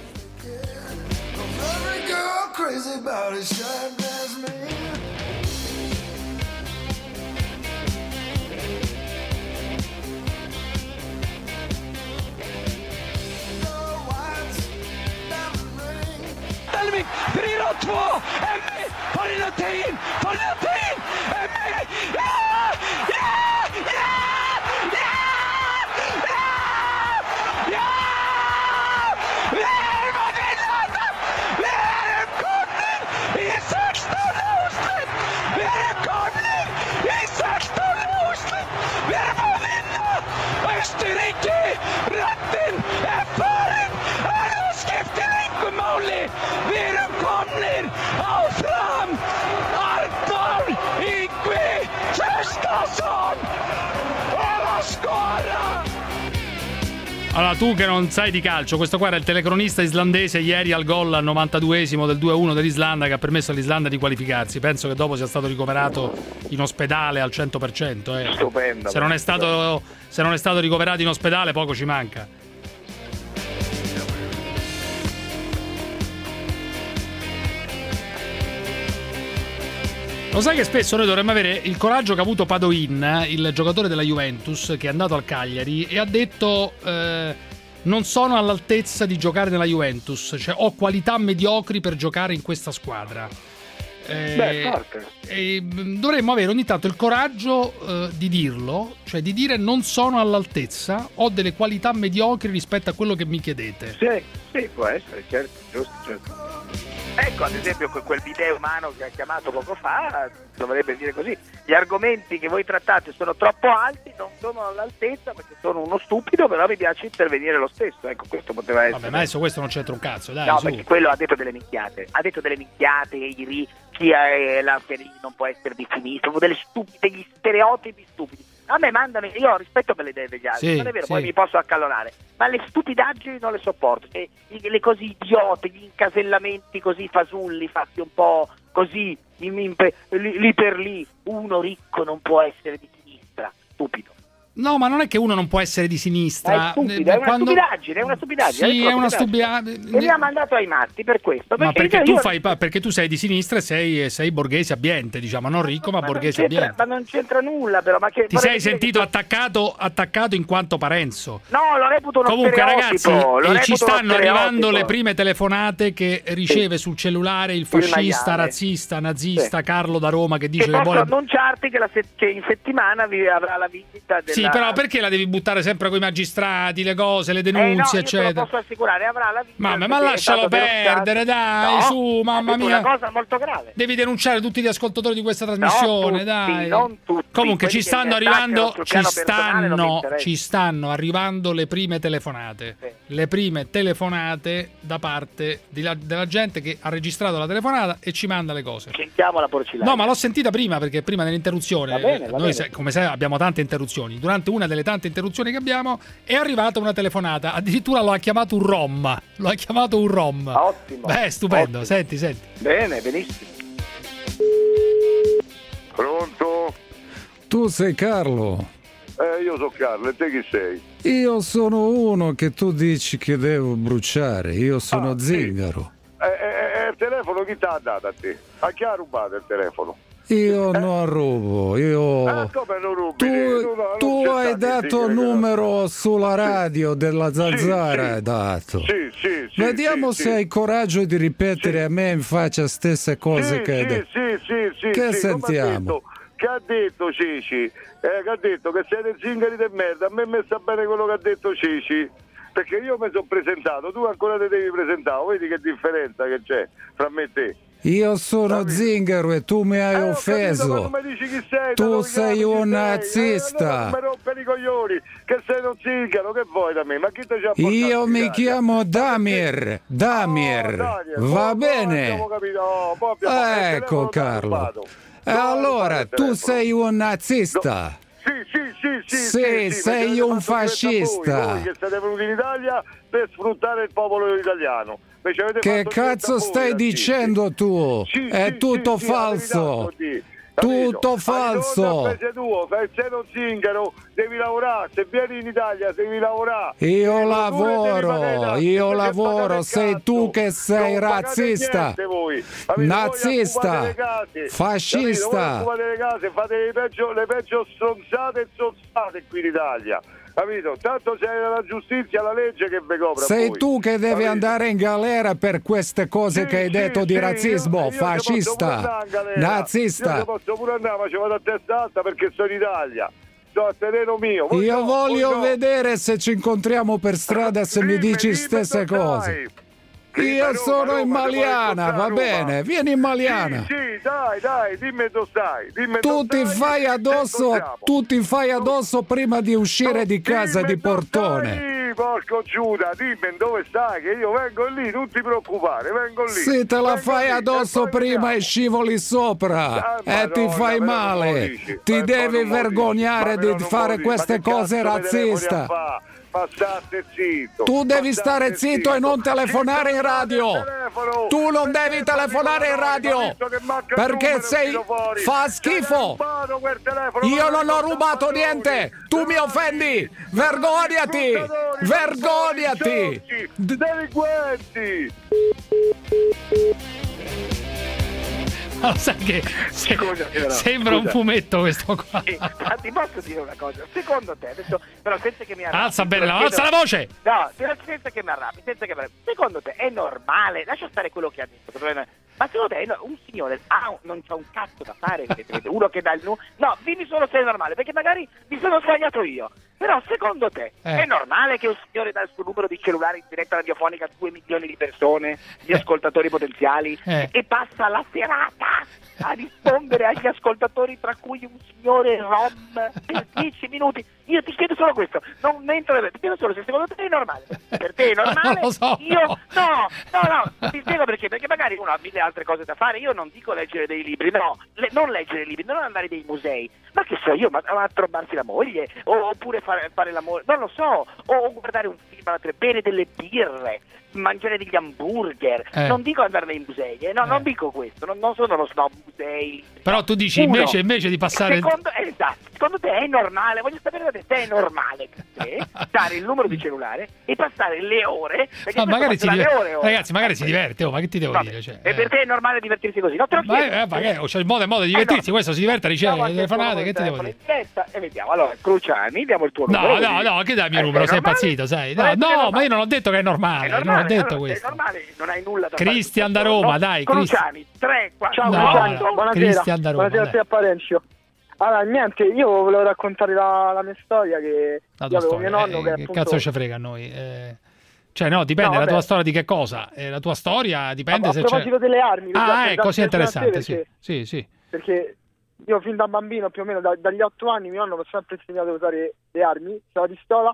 Speaker 15: Telmi, fyra två, Emmy, Farinattin, Farinattin, Emmy, ja, ja, ja, ja, ja, ja, vi är vad vi laddar, vi är en koppling i sexton Oslo, vi är en koppling i sexton Oslo, vi är vad vi
Speaker 5: Allora, tu che non sai di calcio, questo qua era il telecronista islandese ieri al gol al novantaduesimo del due a uno dell'Islanda, che ha permesso all'Islanda di qualificarsi. Penso che dopo sia stato ricoverato in ospedale al cento per cento. Eh.
Speaker 4: Stupendo.
Speaker 5: Se non è stato, se non è stato ricoverato in ospedale, poco ci manca. Lo sai che spesso noi dovremmo avere il coraggio che ha avuto Padoin, il giocatore della Juventus, che è andato al Cagliari e ha detto eh, non sono all'altezza di giocare nella Juventus, cioè ho qualità mediocri per giocare in questa squadra. Eh,
Speaker 4: Beh, forte.
Speaker 5: E dovremmo avere ogni tanto il coraggio eh, di dirlo, cioè di dire non sono all'altezza, ho delle qualità mediocri rispetto a quello che mi chiedete.
Speaker 4: Sì, sì, può essere, certo, giusto, certo. Ecco, ad esempio, quel video umano che ha chiamato poco fa dovrebbe dire così: gli argomenti che voi trattate sono troppo alti, non sono all'altezza perché sono uno stupido, però mi piace intervenire lo stesso. Ecco, questo poteva essere.
Speaker 5: Vabbè, ma adesso questo non c'entra un cazzo, dai.
Speaker 4: No,
Speaker 5: su.
Speaker 4: Perché quello ha detto delle minchiate. Ha detto delle minchiate, i, chi è la Ferini non può essere di sinistra, delle stupide, degli stereotipi stupidi. A me mandano, io ho rispetto per le idee degli altri,
Speaker 5: sì,
Speaker 4: non è vero,
Speaker 5: sì.
Speaker 4: Poi mi posso accalorare, ma le stupidaggini non le sopporto, e, le cose idiote, gli incasellamenti così fasulli, fatti un po' così, in, in, lì, lì per lì, uno ricco non può essere di sinistra, stupido.
Speaker 5: No, ma non è che uno non può essere di sinistra.
Speaker 4: È stupido, è una
Speaker 5: Quando...
Speaker 4: stupidaggine, è una stupidaggine.
Speaker 5: Sì, è una stupidaggine.
Speaker 4: E mi ha mandato ai matti per questo.
Speaker 5: Ma
Speaker 4: perché,
Speaker 5: perché tu,
Speaker 4: io...
Speaker 5: fai, perché tu sei di sinistra e sei, sei borghese abbiente, diciamo, non ricco, ma, ma borghese abbiente.
Speaker 4: Ma non c'entra nulla, però. Ma che,
Speaker 5: Ti sei sentito che... attaccato, attaccato in quanto Parenzo.
Speaker 4: No, lo reputo uno
Speaker 5: Comunque, ragazzi,
Speaker 4: lo
Speaker 5: ci stanno arrivando le prime telefonate che riceve sì. sul cellulare il fascista, il razzista, nazista sì. Carlo da Roma che dice
Speaker 4: che
Speaker 5: che
Speaker 4: posso
Speaker 5: vuole...
Speaker 4: annunciarti che, la se... che in settimana vi avrà la visita della...
Speaker 5: Sì, però perché la devi buttare sempre con i magistrati, le cose, le denunzie,
Speaker 4: eh no, io
Speaker 5: eccetera?
Speaker 4: Te lo posso assicurare, avrà la visita.
Speaker 5: Mamma, ma lascialo perdere, dai,
Speaker 4: no,
Speaker 5: su, mamma mia.
Speaker 4: È una cosa molto grave.
Speaker 5: Devi denunciare tutti gli ascoltatori di questa trasmissione,
Speaker 4: no, tutti,
Speaker 5: dai.
Speaker 4: Non tutti.
Speaker 5: Comunque ci stanno arrivando, ci stanno,
Speaker 4: ci,
Speaker 5: ci stanno arrivando le prime telefonate. Sì. Le prime telefonate da parte di la, della gente che ha registrato la telefonata e ci manda le cose.
Speaker 4: Sentiamo la porcellana.
Speaker 5: No, ma l'ho sentita prima perché prima dell'interruzione,
Speaker 4: va bene, va
Speaker 5: noi
Speaker 4: bene.
Speaker 5: come sai abbiamo tante interruzioni. Durante una delle tante interruzioni che abbiamo è arrivata una telefonata, addirittura lo ha chiamato un rom, lo ha chiamato un rom.
Speaker 4: Ottimo.
Speaker 5: Beh, stupendo,
Speaker 4: ottimo.
Speaker 5: senti, senti.
Speaker 4: Bene, benissimo.
Speaker 16: Pronto?
Speaker 18: Tu sei Carlo.
Speaker 16: Eh, io sono Carlo, e te chi sei?
Speaker 18: Io sono uno che tu dici che devo bruciare, io sono
Speaker 16: ah,
Speaker 18: Zingaro.
Speaker 16: Sì. Eh, eh, eh, il telefono chi ti ha dato a te? A chi ha rubato il telefono?
Speaker 18: Io eh? non rubo, io...
Speaker 16: Ah, come non rubi?
Speaker 18: Tu,
Speaker 16: tu, no,
Speaker 18: tu hai dato il numero sulla radio
Speaker 16: sì.
Speaker 18: della Zanzara,
Speaker 16: sì,
Speaker 18: hai dato.
Speaker 16: Sì, sì, sì.
Speaker 18: Vediamo
Speaker 16: sì,
Speaker 18: se
Speaker 16: sì.
Speaker 18: hai coraggio di ripetere
Speaker 16: sì.
Speaker 18: a me in faccia stesse cose
Speaker 16: sì,
Speaker 18: che hai
Speaker 16: sì,
Speaker 18: detto.
Speaker 16: Sì, sì, sì.
Speaker 18: Che
Speaker 16: sì,
Speaker 18: sentiamo?
Speaker 16: Che ha detto Cici? Eh, che ha detto che siete zingari di merda. A me mi sta bene quello che ha detto Cici. Perché io mi sono presentato, tu ancora ti devi presentare. Vedi che differenza che c'è fra me e te.
Speaker 18: Io sono Capito? Zingaro e tu mi hai
Speaker 16: eh,
Speaker 18: offeso.
Speaker 16: Capito, ma tu mi dici chi sei,
Speaker 18: tu sei un
Speaker 16: sei.
Speaker 18: nazista.
Speaker 16: Eh, allora non mi rompere i coglioni, che sei uno zingaro, che vuoi da me? Ma chi ti ci ha portato?
Speaker 18: Io mi chiamo Damir. Damir. Oh, Daniel, Va oh, bene.
Speaker 16: Oh, oh,
Speaker 18: ecco Carlo. E allora tu sei un nazista.
Speaker 16: No. Sì, sì, sì, sì,
Speaker 18: sì, sì, sì sei un fascista.
Speaker 16: Voi, voi che siete venuti in Italia per sfruttare il popolo italiano.
Speaker 18: Che cazzo stai dicendo tu?
Speaker 16: Sì,
Speaker 18: È
Speaker 16: sì,
Speaker 18: tutto
Speaker 16: sì,
Speaker 18: falso.
Speaker 16: Sì,
Speaker 18: tutto falso.
Speaker 16: Tuo, sei uno zingaro, devi lavorare. Se vieni in Italia devi lavorare.
Speaker 18: Io lavoro, io lavoro. Sei tu che sei
Speaker 16: non
Speaker 18: razzista,
Speaker 16: niente, voi.
Speaker 18: nazista,
Speaker 16: voi
Speaker 18: fascista.
Speaker 16: Voi le case, fate le peggio, le peggio stronzate e zozzate qui in Italia. Capito? Tanto sei la giustizia, la legge che vi copre.
Speaker 18: Sei
Speaker 16: voi.
Speaker 18: tu che devi
Speaker 16: Capito?
Speaker 18: andare in galera per queste cose
Speaker 16: sì,
Speaker 18: che hai
Speaker 16: sì,
Speaker 18: detto
Speaker 16: sì,
Speaker 18: di razzismo,
Speaker 16: io, io
Speaker 18: fascista, nazista.
Speaker 16: Io posso pure andare, ma ci vado a testa alta perché sono in Italia. Sto a terreno mio. Voi
Speaker 18: io
Speaker 16: no,
Speaker 18: voglio
Speaker 16: no.
Speaker 18: vedere se ci incontriamo per strada se
Speaker 16: dimmi,
Speaker 18: mi dici
Speaker 16: dimmi
Speaker 18: stesse cose.
Speaker 16: Dai.
Speaker 18: Io
Speaker 16: Roma,
Speaker 18: sono
Speaker 16: Roma,
Speaker 18: in Maliana, va
Speaker 16: Roma.
Speaker 18: bene, vieni in Maliana.
Speaker 16: Sì, sì, dai, dai, dimmi dove stai. Dimmi
Speaker 18: tu
Speaker 16: dove
Speaker 18: ti
Speaker 16: stai,
Speaker 18: fai addosso, tu ti fai addosso prima di uscire
Speaker 16: no,
Speaker 18: di casa di Portone.
Speaker 16: Stai, porco Giuda, dimmi dove stai, che io vengo lì, non ti preoccupare, vengo lì.
Speaker 18: Sì, te la
Speaker 16: vengo
Speaker 18: fai
Speaker 16: lì,
Speaker 18: addosso
Speaker 16: e
Speaker 18: prima
Speaker 16: vediamo.
Speaker 18: e scivoli sopra
Speaker 16: ah,
Speaker 18: e
Speaker 16: Madonna,
Speaker 18: ti fai male. Ti
Speaker 16: eh,
Speaker 18: devi vergognare di fare queste cose razziste.
Speaker 16: Passate zitto.
Speaker 18: Tu devi stare zitto, zitto e non telefonare in radio. Tu non devi telefonare in radio perché sei fa schifo. Io non ho rubato niente. Tu mi offendi. Vergognati. Vergognati.
Speaker 16: Delinquenti.
Speaker 5: No, sai che se,
Speaker 4: scusa, però,
Speaker 5: sembra
Speaker 4: scusa.
Speaker 5: un fumetto questo qua.
Speaker 4: Eh, ti posso dire una cosa? Secondo te, adesso, però senza che mi arrabbi.
Speaker 5: Alza bene, la, alza la voce!
Speaker 4: No, senza che mi arrabbi, senza che mi arrabbi. Secondo te è normale? Lascia stare quello che ha detto. Ma secondo te un signore ah, non c'ha un cazzo da fare? Uno che dà il nu... No, dimmi solo se è normale, perché magari mi sono sbagliato io. Però secondo te
Speaker 5: eh.
Speaker 4: è normale che un signore dà il suo numero di cellulare in diretta radiofonica a due milioni di persone, di ascoltatori potenziali,
Speaker 5: eh.
Speaker 4: e passa la serata a rispondere agli ascoltatori, tra cui un signore rom, per dieci minuti? Io ti chiedo solo questo, non entro, ti chiedo solo se secondo te è normale. Per te è normale?
Speaker 5: Non lo so.
Speaker 4: Io no, no, no, ti spiego perché, perché magari uno ha mille altre cose da fare. Io non dico leggere dei libri, no, le, non leggere libri, non andare nei musei, ma che so io, ma, ma trovarsi la moglie, o, oppure fare, fare l'amore, non lo so, o, o guardare un film, bere delle birre, mangiare degli hamburger. Eh. Non dico andare nei musei, eh? no, eh. non dico questo, non, non sono lo snob musei.
Speaker 5: Però tu dici
Speaker 4: Uno,
Speaker 5: invece, invece di passare...
Speaker 4: Secondo, eh, esatto, secondo te è normale, voglio sapere da te, se è normale per te dare il numero di cellulare e passare le ore,
Speaker 5: ma magari si diver...
Speaker 4: ore, ore.
Speaker 5: Ragazzi, magari si diverte, oh, ma che ti devo
Speaker 4: Vabbè.
Speaker 5: dire? Cioè,
Speaker 4: e
Speaker 5: eh.
Speaker 4: per te è normale divertirsi così? No, te lo chiedo.
Speaker 5: Ma, eh, magari, c'è il modo e modo di divertirsi, eh, no. Questo si diverte a ricevere le telefonate, che ti devo dire?
Speaker 4: E vediamo, allora, Cruciani, diamo il tuo
Speaker 5: no,
Speaker 4: numero.
Speaker 5: No, no, no, che dai il mio eh, numero, sei impazzito, sai? No, no, ma io non ho detto che è normale, è normale non ho detto
Speaker 4: allora,
Speaker 5: questo.
Speaker 4: È normale, non hai nulla da
Speaker 5: Cristian da Roma, dai,
Speaker 4: Cruciani, tre, quattro.
Speaker 19: Ciao,
Speaker 5: no,
Speaker 19: Cruciani,
Speaker 5: no,
Speaker 19: buonasera.
Speaker 5: Cristian da Roma,
Speaker 19: buonasera a Parencio. Allora, niente, io volevo raccontare la, la mia storia, che
Speaker 5: la
Speaker 19: io avevo
Speaker 5: storia,
Speaker 19: mio nonno
Speaker 5: eh,
Speaker 19: che,
Speaker 5: che
Speaker 19: appunto...
Speaker 5: cazzo ci frega a noi? Eh... Cioè, no, dipende,
Speaker 19: no,
Speaker 5: la tua storia di che cosa? Eh, la tua storia dipende
Speaker 19: a,
Speaker 5: se
Speaker 19: a proposito
Speaker 5: c'è...
Speaker 19: delle armi.
Speaker 5: Ah, ecco, così interessante,
Speaker 19: perché,
Speaker 5: sì, sì, sì.
Speaker 19: Perché io fin da bambino, più o meno da, dagli otto anni, mio nonno mi ha sempre insegnato a usare le armi, sia la pistola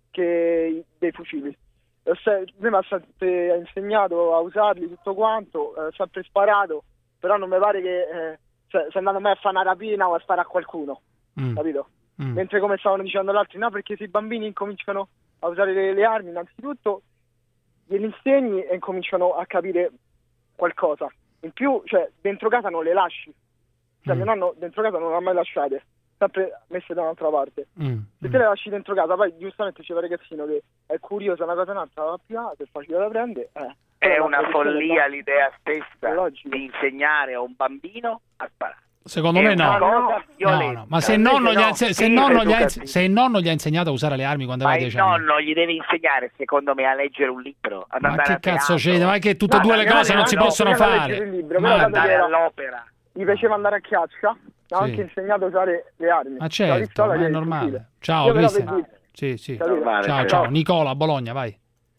Speaker 19: che dei fucili. Lui mi ha sempre insegnato a usarli, tutto quanto, eh, sempre sparato, però non mi pare che eh, cioè, se andando mai a fare una rapina o a sparare a qualcuno, mm. capito? Mm. Mentre come stavano dicendo gli altri, no, perché se i bambini incominciano a usare le, le armi, innanzitutto glieli insegni e incominciano a capire qualcosa. In più, cioè, dentro casa non le lasci. Cioè, mm. mio nonno dentro casa non le ha mai lasciate, sempre messe da un'altra parte. Mm. Se te le lasci dentro casa, poi giustamente c'è un ragazzino che è curioso, una cosa un'altra, va più alta, è facile da prendere. Eh.
Speaker 4: È una follia l'idea stessa di insegnare a un bambino a sparare.
Speaker 5: Secondo me no.
Speaker 4: no,
Speaker 5: no, no. Ma se il nonno, no. se, se, nonno gli ha, se il nonno gli ha insegnato a usare le armi quando aveva dieci anni,
Speaker 4: ma il nonno gli deve insegnare, secondo me, a leggere un libro. Ad
Speaker 5: ma
Speaker 4: andare
Speaker 5: che
Speaker 4: a
Speaker 5: cazzo c'è? Ma che tutte e due le cose non si possono fare.
Speaker 19: Libro,
Speaker 5: ma
Speaker 4: andare all'opera.
Speaker 19: Gli piaceva andare a caccia, mi ha sì. anche insegnato a usare le armi.
Speaker 5: Ma certo, ma è normale. Ciao Cristian. Sì, sì. Ciao, ciao, ciao. Nicola, Bologna, vai.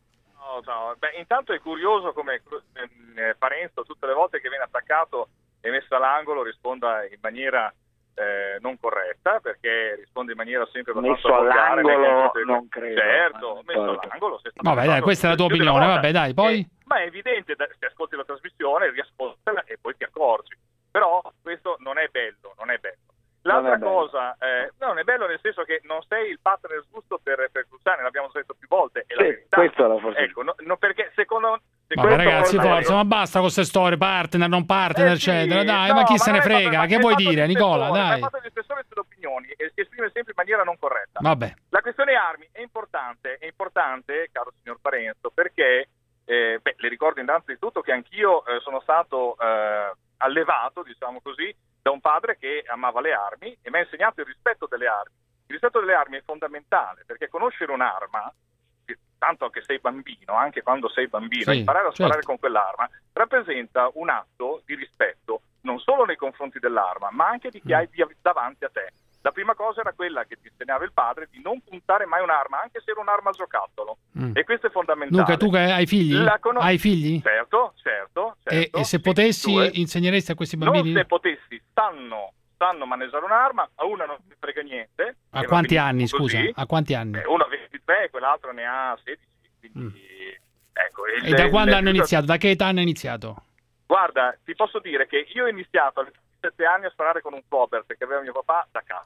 Speaker 20: No, ciao. Beh, intanto è curioso come eh, Parenzo tutte le volte che viene attaccato e messo all'angolo risponda in maniera eh, non corretta, perché risponde in maniera sempre abbastanza
Speaker 4: messo
Speaker 20: volgare.
Speaker 4: All'angolo non credo.
Speaker 20: Certo, messo all'angolo. Se
Speaker 5: vabbè, dai, questa è la tua opinione, vabbè, dai, poi...
Speaker 20: Eh, ma è evidente, se ascolti la trasmissione, riascoltala e poi ti accorgi. Però questo non è bello, non è bello. L'altra cosa, eh, no, non è bello nel senso che non sei il partner giusto per, per Cruciani, l'abbiamo detto più volte. È la
Speaker 4: sì, questo è la forza.
Speaker 20: Ecco, no, no, perché secondo
Speaker 5: ma ragazzi, forza, ma basta con queste storie, partner, non partner, eh sì, eccetera. Dai, no, ma chi ma se ne frega? Che vuoi dire, Nicola? Dai.
Speaker 20: Ma fatto l'espessore sulle opinioni e si esprime sempre in maniera non corretta.
Speaker 5: Vabbè.
Speaker 20: La questione armi è importante, è importante, caro signor Parenzo, perché eh, beh, le ricordo innanzitutto che anch'io eh, sono stato eh, allevato, diciamo così, da un padre che amava le armi e mi ha insegnato il rispetto delle armi. Il rispetto delle armi è fondamentale, perché conoscere un'arma, tanto che sei bambino, anche quando sei bambino,
Speaker 5: sì,
Speaker 20: imparare a sparare
Speaker 5: certo.
Speaker 20: con quell'arma rappresenta un atto di rispetto non solo nei confronti dell'arma, ma anche di chi mm. hai davanti a te. La prima cosa era quella che ti insegnava il padre, di non puntare mai un'arma, anche se era un'arma a giocattolo. Mm. E questo è fondamentale.
Speaker 5: Dunque, tu che hai figli?
Speaker 20: Con...
Speaker 5: Hai figli?
Speaker 20: Certo, certo. certo.
Speaker 5: E, e se potessi, due. insegneresti a questi bambini?
Speaker 20: Non se potessi, sanno, sanno maneggiare un'arma, a una non ti frega niente.
Speaker 5: A quanti anni, scusa?
Speaker 20: Così.
Speaker 5: A quanti anni?
Speaker 20: Eh, uno ha ventitré, quell'altro ne ha sedici. Quindi, mm. ecco, il,
Speaker 5: e da quando
Speaker 20: il,
Speaker 5: hanno
Speaker 20: il...
Speaker 5: iniziato? Da che età hanno iniziato?
Speaker 20: Guarda, ti posso dire che io ho iniziato a sette anni a sparare con un Cobert che aveva mio papà da casa.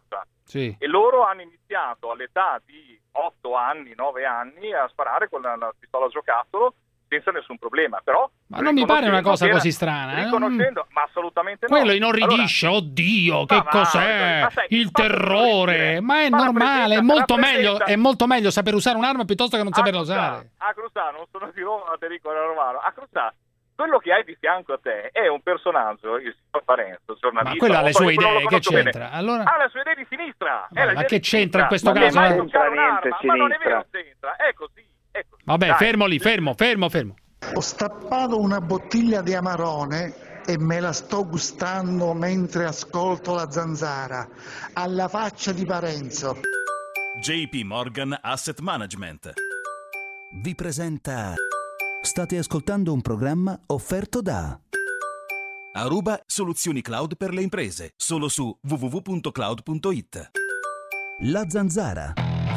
Speaker 5: Sì.
Speaker 20: E loro hanno iniziato all'età di otto anni, nove anni a sparare con la, la pistola a giocattolo senza nessun problema, però
Speaker 5: ma non mi pare una cosa
Speaker 20: era,
Speaker 5: così strana, eh?
Speaker 20: riconoscendo, ma assolutamente no.
Speaker 5: Quello inorridisce, allora, oddio, che ma cos'è? Ma sai, il terrore, ma è normale, è molto meglio, è molto meglio saper usare un'arma piuttosto che non saperla usare.
Speaker 20: A Cruzà, non sono di Roma, ma Federico era romano. A Cruzà, quello che hai di fianco a te è un personaggio, il signor Parenzo, giornalista.
Speaker 5: Ma quello ha le sue idee, che c'entra? Allora...
Speaker 20: Ha le sue idee di sinistra.
Speaker 5: Ma, ma che c'entra in questo
Speaker 20: ma
Speaker 5: caso?
Speaker 20: Ma non c'entra niente sinistra. Ma non è vero, c'entra, è così.
Speaker 5: Vabbè, dai, fermo lì, fermo, fermo, fermo.
Speaker 2: Ho stappato una bottiglia di Amarone e me la sto gustando mentre ascolto la Zanzara. Alla faccia di Parenzo.
Speaker 21: J P Morgan Asset Management vi presenta. State ascoltando un programma offerto da Aruba Soluzioni Cloud per le imprese, solo su w w w punto cloud punto i t. La Zanzara.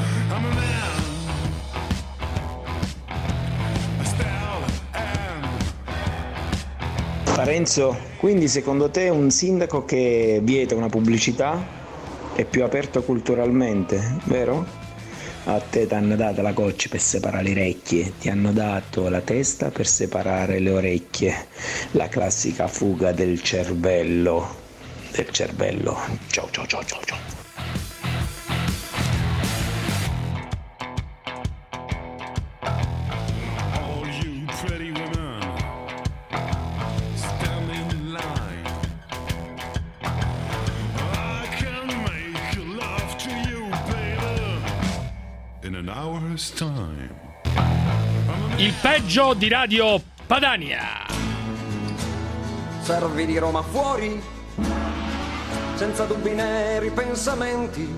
Speaker 3: Parenzo, quindi secondo te un sindaco che vieta una pubblicità è più aperto culturalmente, vero? A te ti hanno dato la goccia per separare le orecchie, ti hanno dato la testa per separare le orecchie, la classica fuga del cervello, del cervello. Ciao ciao ciao ciao ciao.
Speaker 5: Il peggio di Radio Padania.
Speaker 22: Servi di Roma fuori, senza dubbi né ripensamenti.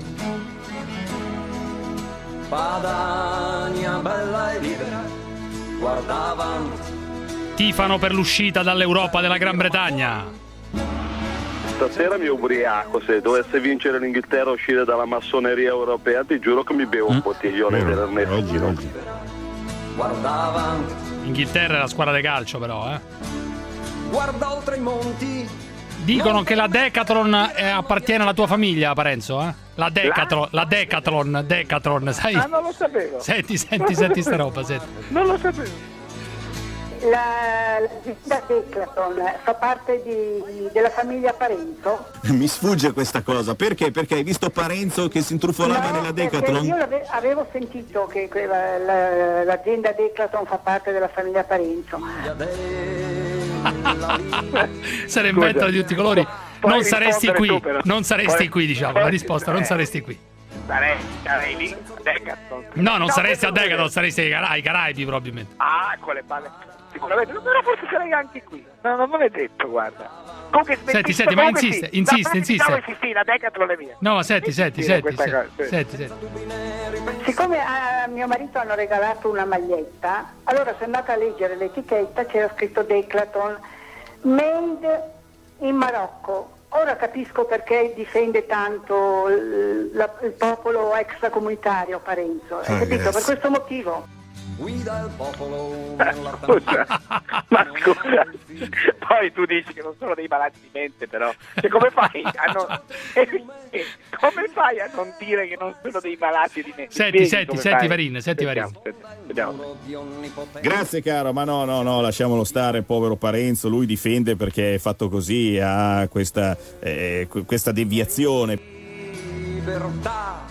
Speaker 22: Padania bella e libera, guarda avanti.
Speaker 5: Tifano per l'uscita dall'Europa della Gran Bretagna.
Speaker 16: Stasera mi ubriaco, se dovesse vincere l'Inghilterra, uscire dalla massoneria europea, ti giuro che mi bevo un bottiglione mm. dell'Ernestino.
Speaker 22: Guarda avanti.
Speaker 5: Inghilterra è la squadra di calcio, però, eh.
Speaker 22: Guarda oltre i monti.
Speaker 5: Dicono che la Decathlon eh, appartiene alla tua famiglia, Parenzo, eh? La Decathlon, la, la Decathlon, Decathlon, sai?
Speaker 4: Ah, non lo sapevo.
Speaker 5: Senti, senti, senti sta roba, senti.
Speaker 4: Non lo sapevo.
Speaker 23: La, la Decathlon fa parte di, della famiglia Parenzo?
Speaker 25: Mi sfugge questa cosa, perché? Perché hai visto Parenzo che si intrufolava
Speaker 23: no,
Speaker 25: nella Decathlon?
Speaker 23: Io avevo sentito che quella, la, l'azienda Decathlon fa parte della famiglia Parenzo.
Speaker 5: Se ne inventano di tutti i colori. Non saresti qui, non saresti qui, diciamo, la risposta, non saresti qui.
Speaker 4: Sarei, sarei lì a Decathlon.
Speaker 5: No, non saresti a Decathlon, saresti ai Caraibi probabilmente.
Speaker 4: Ah, con le palle. Sicuramente, però forse sarei anche qui. No, non me l'hai detto, guarda. Comunque,
Speaker 5: senti, senti, ma insiste,
Speaker 4: sì.
Speaker 5: insiste, insiste.
Speaker 4: Sì, sì, la Decathlon è mia.
Speaker 5: No, ma senti, senti, senti, senti,
Speaker 23: sì.
Speaker 5: senti, senti.
Speaker 23: Siccome a mio marito hanno regalato una maglietta, allora sono andata a leggere l'etichetta, c'era scritto Decathlon made in Marocco. Ora capisco perché difende tanto il, la, il popolo extracomunitario Parenzo, hai capito? Per questo motivo.
Speaker 22: Guida il popolo
Speaker 4: nella scusa, ma scusa, poi tu dici che non sono dei malati di mente, però cioè, come fai a non, eh, come fai a non dire che non sono dei malati di mente?
Speaker 5: Senti, senti, senti Varin, senti Varin.
Speaker 25: Grazie caro, ma no, no, no, lasciamolo stare, povero Parenzo, lui difende perché è fatto così, ha questa, eh, questa deviazione.
Speaker 22: Libertà,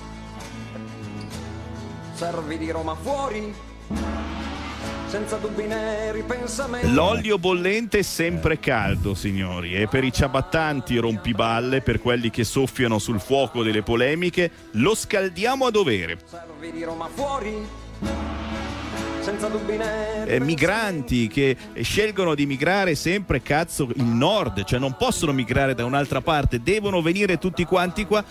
Speaker 22: servi di Roma fuori. Senza dubbi né ripensamenti.
Speaker 25: L'olio bollente è sempre caldo, signori, e per i ciabattanti rompiballe, per quelli che soffiano sul fuoco delle polemiche, lo scaldiamo a dovere.
Speaker 22: Servi di Roma fuori. Senza dubbi né
Speaker 25: eh, migranti che scelgono di migrare sempre cazzo il nord, cioè non possono migrare da un'altra parte, devono venire tutti quanti qua.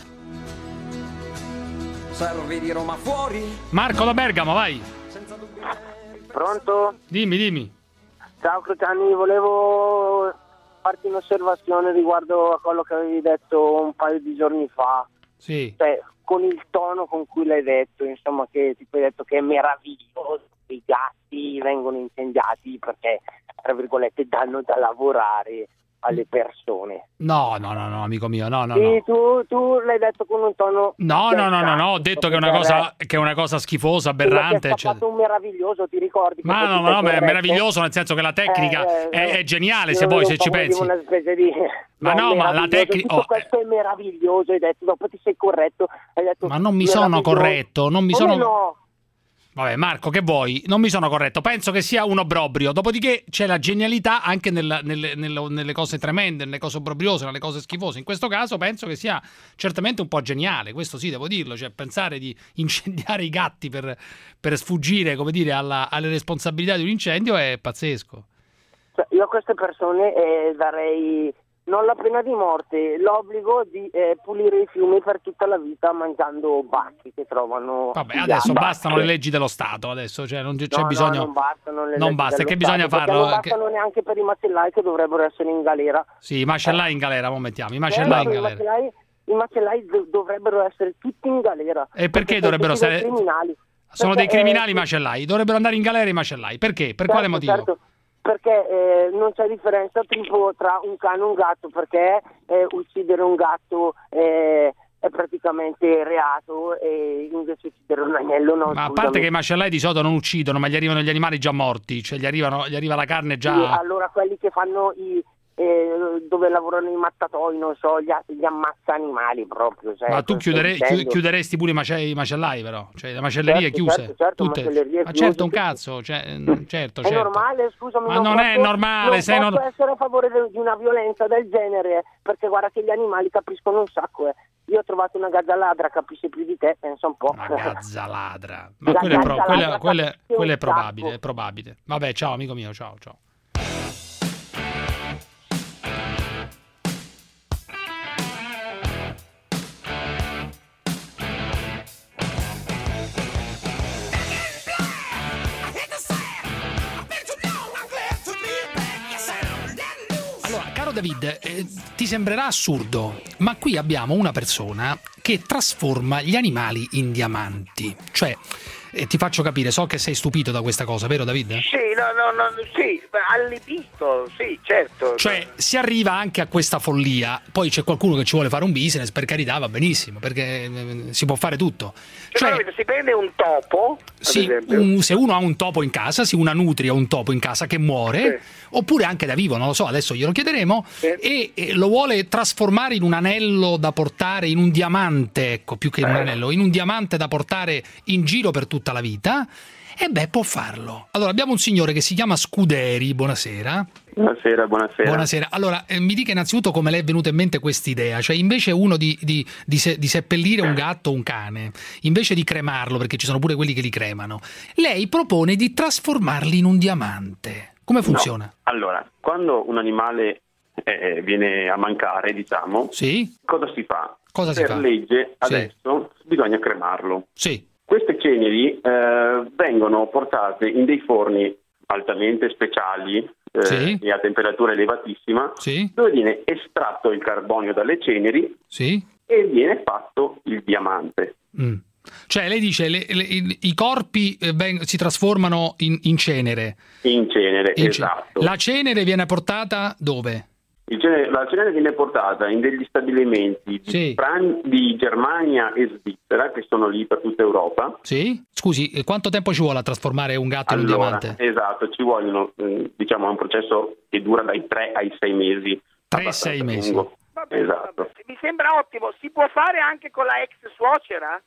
Speaker 22: Servi di Roma fuori.
Speaker 5: Marco da Bergamo, vai.
Speaker 26: Pronto?
Speaker 5: Dimmi, dimmi.
Speaker 26: Ciao Cruciani, volevo farti un'osservazione riguardo a quello che avevi detto un paio di giorni fa.
Speaker 5: Sì.
Speaker 26: Cioè, con il tono con cui l'hai detto, insomma, che tipo hai detto che è meraviglioso che i gatti vengono incendiati perché, tra virgolette, danno da lavorare. alle persone.
Speaker 5: No, no, no, no, amico mio, no, no,
Speaker 26: sì,
Speaker 5: no.
Speaker 26: Tu, tu l'hai detto con un tono...
Speaker 5: No, no, no, no, no, ho detto che è una cosa, che è una cosa schifosa, aberrante.
Speaker 26: È stato un meraviglioso, ti ricordi?
Speaker 5: Ma no, ma no, è meraviglioso nel senso che la tecnica
Speaker 26: eh,
Speaker 5: è, è geniale,
Speaker 26: io
Speaker 5: se poi se ci
Speaker 26: volevo
Speaker 5: pensi.
Speaker 26: Una specie di...
Speaker 5: Ma no, ma la tecnica...
Speaker 26: Tutto questo è meraviglioso, hai detto, dopo ti sei corretto, hai detto...
Speaker 5: Ma non mi sono corretto, non mi
Speaker 26: Come
Speaker 5: sono...
Speaker 26: no?
Speaker 5: Vabbè, Marco, che vuoi? Non mi sono corretto. Penso che sia un obbrobrio. Dopodiché c'è la genialità anche nel, nelle, nelle, nelle cose tremende, nelle cose obbrobriose, nelle cose schifose. In questo caso penso che sia certamente un po' geniale. Questo sì, devo dirlo. Cioè, pensare di incendiare i gatti per, per sfuggire, come dire, alla, alle responsabilità di un incendio è pazzesco.
Speaker 26: Cioè, io a queste persone eh, darei... non la pena di morte, l'obbligo di eh, pulire i fiumi per tutta la vita mangiando bacchi che trovano.
Speaker 5: Vabbè, adesso
Speaker 26: bacche.
Speaker 5: bastano le leggi dello Stato, adesso cioè non c'è
Speaker 26: no,
Speaker 5: bisogno.
Speaker 26: No, non bastano le
Speaker 5: non
Speaker 26: leggi
Speaker 5: basta,
Speaker 26: dello
Speaker 5: che bisogna
Speaker 26: Stato,
Speaker 5: farlo?
Speaker 26: Non bastano
Speaker 5: che...
Speaker 26: neanche per i macellai che dovrebbero essere in galera.
Speaker 5: Sì, i macellai in galera, mo mettiamo, i macellai in galera.
Speaker 26: I macellai, i macellai do- dovrebbero essere tutti in galera.
Speaker 5: E perché, perché dovrebbero essere
Speaker 26: criminali?
Speaker 5: Sono
Speaker 26: perché,
Speaker 5: dei criminali
Speaker 26: eh,
Speaker 5: i macellai, dovrebbero andare in galera i macellai. Perché? Per
Speaker 26: certo,
Speaker 5: quale motivo?
Speaker 26: Certo. Perché eh, non c'è differenza tipo tra un cane e un gatto, perché eh, uccidere un gatto eh, è praticamente reato e invece uccidere un agnello no.
Speaker 5: Ma a parte che i macellai di solito non uccidono, ma gli arrivano gli animali già morti, cioè gli, arrivano, gli arriva la carne già...
Speaker 26: Sì, allora quelli che fanno i... Eh, dove lavorano i mattatoi, non so, gli, gli ammazza animali proprio. Cioè,
Speaker 5: ma tu chiudere, chiuderesti pure i, mace, i macellai, però, cioè le macellerie
Speaker 26: certo,
Speaker 5: chiuse,
Speaker 26: certo, certo,
Speaker 5: tutte.
Speaker 26: Macellerie
Speaker 5: ma
Speaker 26: chiuse,
Speaker 5: certo un
Speaker 26: tutte.
Speaker 5: cazzo, cioè, certo,
Speaker 26: è
Speaker 5: certo.
Speaker 26: normale, scusami,
Speaker 5: ma
Speaker 26: non,
Speaker 5: non
Speaker 26: posso,
Speaker 5: è normale,
Speaker 26: non
Speaker 5: sei
Speaker 26: posso
Speaker 5: non...
Speaker 26: essere a favore de, di una violenza del genere, perché guarda che gli animali capiscono un sacco. Eh. Io ho trovato una gazza ladra, capisce più di te, pensa un po'.
Speaker 5: Una gazza ladra, ma quello è, pro, quella, quella, quella è probabile, è probabile. Vabbè, ciao amico mio, ciao, ciao. David, eh, ti sembrerà assurdo, ma qui abbiamo una persona che trasforma gli animali in diamanti. Cioè, eh, ti faccio capire, so che sei stupito da questa cosa, vero David?
Speaker 6: Sì, no, no, no, sì, allibito, sì, certo.
Speaker 5: Cioè, si arriva anche a questa follia, poi c'è qualcuno che ci vuole fare un business, per carità, va benissimo, perché eh, si può fare tutto.
Speaker 6: Cioè, cioè si prende un topo,
Speaker 5: sì, un, se uno ha un topo in casa, sì, una nutria, un topo in casa che muore, sì. Oppure anche da vivo, non lo so, adesso glielo chiederemo, sì. e, e lo vuole trasformare in un anello da portare, in un diamante, ecco, più che in un anello, in un diamante da portare in giro per tutta la vita, e beh, può farlo. Allora, abbiamo un signore che si chiama Scuderi, buonasera.
Speaker 7: Buonasera, buonasera.
Speaker 5: Buonasera. Allora, eh, mi dica innanzitutto come le è venuta in mente quest'idea, cioè invece uno di, di, di, se, di seppellire un gatto o un cane, invece di cremarlo, perché ci sono pure quelli che li cremano, lei propone di trasformarli in un diamante. Come funziona?
Speaker 7: No. Allora, quando un animale eh, viene a mancare, diciamo,
Speaker 5: sì?
Speaker 7: cosa si fa?
Speaker 5: Cosa
Speaker 7: per
Speaker 5: si fa?
Speaker 7: legge
Speaker 5: sì.
Speaker 7: adesso bisogna cremarlo.
Speaker 5: Sì.
Speaker 7: Queste ceneri eh, vengono portate in dei forni altamente speciali eh,
Speaker 5: sì.
Speaker 7: e a temperatura elevatissima,
Speaker 5: sì.
Speaker 7: dove viene estratto il carbonio dalle ceneri
Speaker 5: sì.
Speaker 7: e viene fatto il diamante.
Speaker 5: Mm. Cioè lei dice le, le, i, i corpi eh, ben, si trasformano in, in cenere.
Speaker 7: In cenere,
Speaker 5: in
Speaker 7: esatto.
Speaker 5: Ce- la cenere viene portata dove?
Speaker 7: Il cenere, la cenere viene portata in degli stabilimenti di,
Speaker 5: sì.
Speaker 7: Fran- di Germania e Svizzera, che sono lì per tutta Europa.
Speaker 5: Sì? Scusi, quanto tempo ci vuole a trasformare un gatto
Speaker 7: allora,
Speaker 5: in un diamante?
Speaker 7: Esatto, ci vogliono, diciamo, è un processo che dura dai tre ai sei mesi.
Speaker 5: tre sei mesi.
Speaker 7: Vabbè, esatto.
Speaker 6: Mi sembra ottimo, si può fare anche con la ex suocera?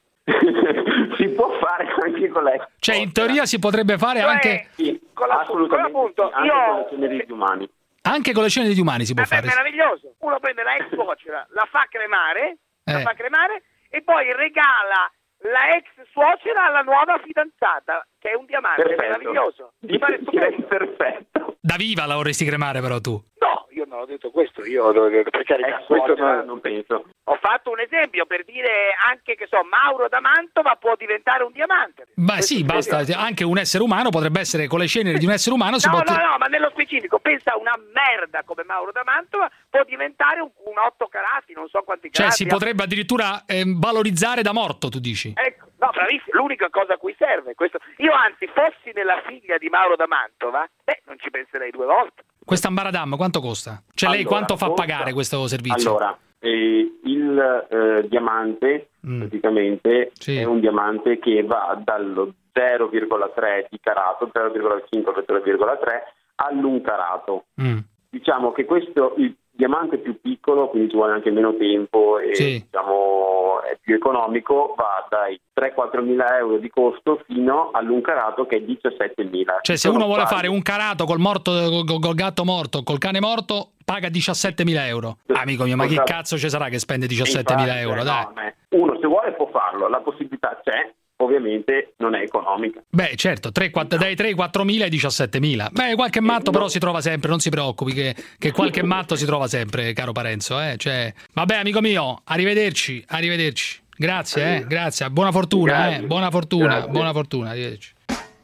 Speaker 7: Si può fare anche con la ex suocera.
Speaker 5: Cioè, in teoria si potrebbe fare
Speaker 6: cioè,
Speaker 5: anche...
Speaker 7: Sì,
Speaker 6: con la,
Speaker 7: assolutamente,
Speaker 6: con appunto,
Speaker 7: anche
Speaker 6: io...
Speaker 7: con le ceneri di umani.
Speaker 5: Anche con le ceneri di umani si può
Speaker 6: Vabbè,
Speaker 5: fare.
Speaker 6: È meraviglioso. Uno prende la ex suocera, la fa cremare,
Speaker 5: eh.
Speaker 6: la fa cremare e poi regala la ex suocera alla nuova fidanzata, che è un diamante.
Speaker 7: Perfetto.
Speaker 6: È meraviglioso. Mi pare
Speaker 7: stupendo. Perfetto.
Speaker 5: Da viva la vorresti cremare però tu?
Speaker 6: No, io non ho detto questo, io per carità,
Speaker 7: ex
Speaker 6: questo
Speaker 7: suocera,
Speaker 6: non...
Speaker 7: non penso.
Speaker 6: Ho fatto un esempio per dire anche che so, Mauro da Mantova può diventare un diamante.
Speaker 5: Beh
Speaker 6: questo
Speaker 5: sì, basta, anche un essere umano potrebbe essere con le ceneri di un essere umano. Si
Speaker 6: no,
Speaker 5: può...
Speaker 6: no, no, ma nello specifico, pensa a una merda come Mauro da Mantova, può diventare un, un otto carati, non so quanti carati.
Speaker 5: Cioè si potrebbe addirittura eh, valorizzare da morto, tu dici?
Speaker 6: Ecco, no, bravissimo, l'unica cosa a cui serve questo. Io anzi, fossi nella figlia di Mauro da Mantova, beh, non ci penserei due volte.
Speaker 5: Questa Ambaradam quanto costa? Cioè
Speaker 7: allora,
Speaker 5: lei quanto fa
Speaker 7: costa,
Speaker 5: pagare questo servizio?
Speaker 7: Allora, eh, il eh, diamante mm. praticamente sì. è un diamante che va dallo zero virgola tre di carato, zero virgola cinque per zero virgola tre all'un carato. Mm. Diciamo che questo il diamante più piccolo, quindi ci vuole anche meno tempo e sì. diciamo è più economico, va dai tre quattro mila euro di costo fino all'un carato che è diciassette mila.
Speaker 5: Cioè se uno vuole fare un carato col morto, col, col gatto morto, col cane morto, paga diciassette mila euro. Amico mio, ma che cazzo ci sarà che spende diciassette mila euro? Dai.
Speaker 7: No, uno se vuole può farlo, la possibilità c'è. Ovviamente non è economica.
Speaker 5: Beh, certo, tre, quattro, dai tre quattro mila ai diciassette mila. Beh, qualche matto però si trova sempre, non si preoccupi che, che qualche matto si trova sempre, caro Parenzo, eh? Cioè, vabbè, amico mio, arrivederci, arrivederci. Grazie, eh, grazie, buona fortuna, grazie. eh, buona fortuna, grazie. buona fortuna, arrivederci.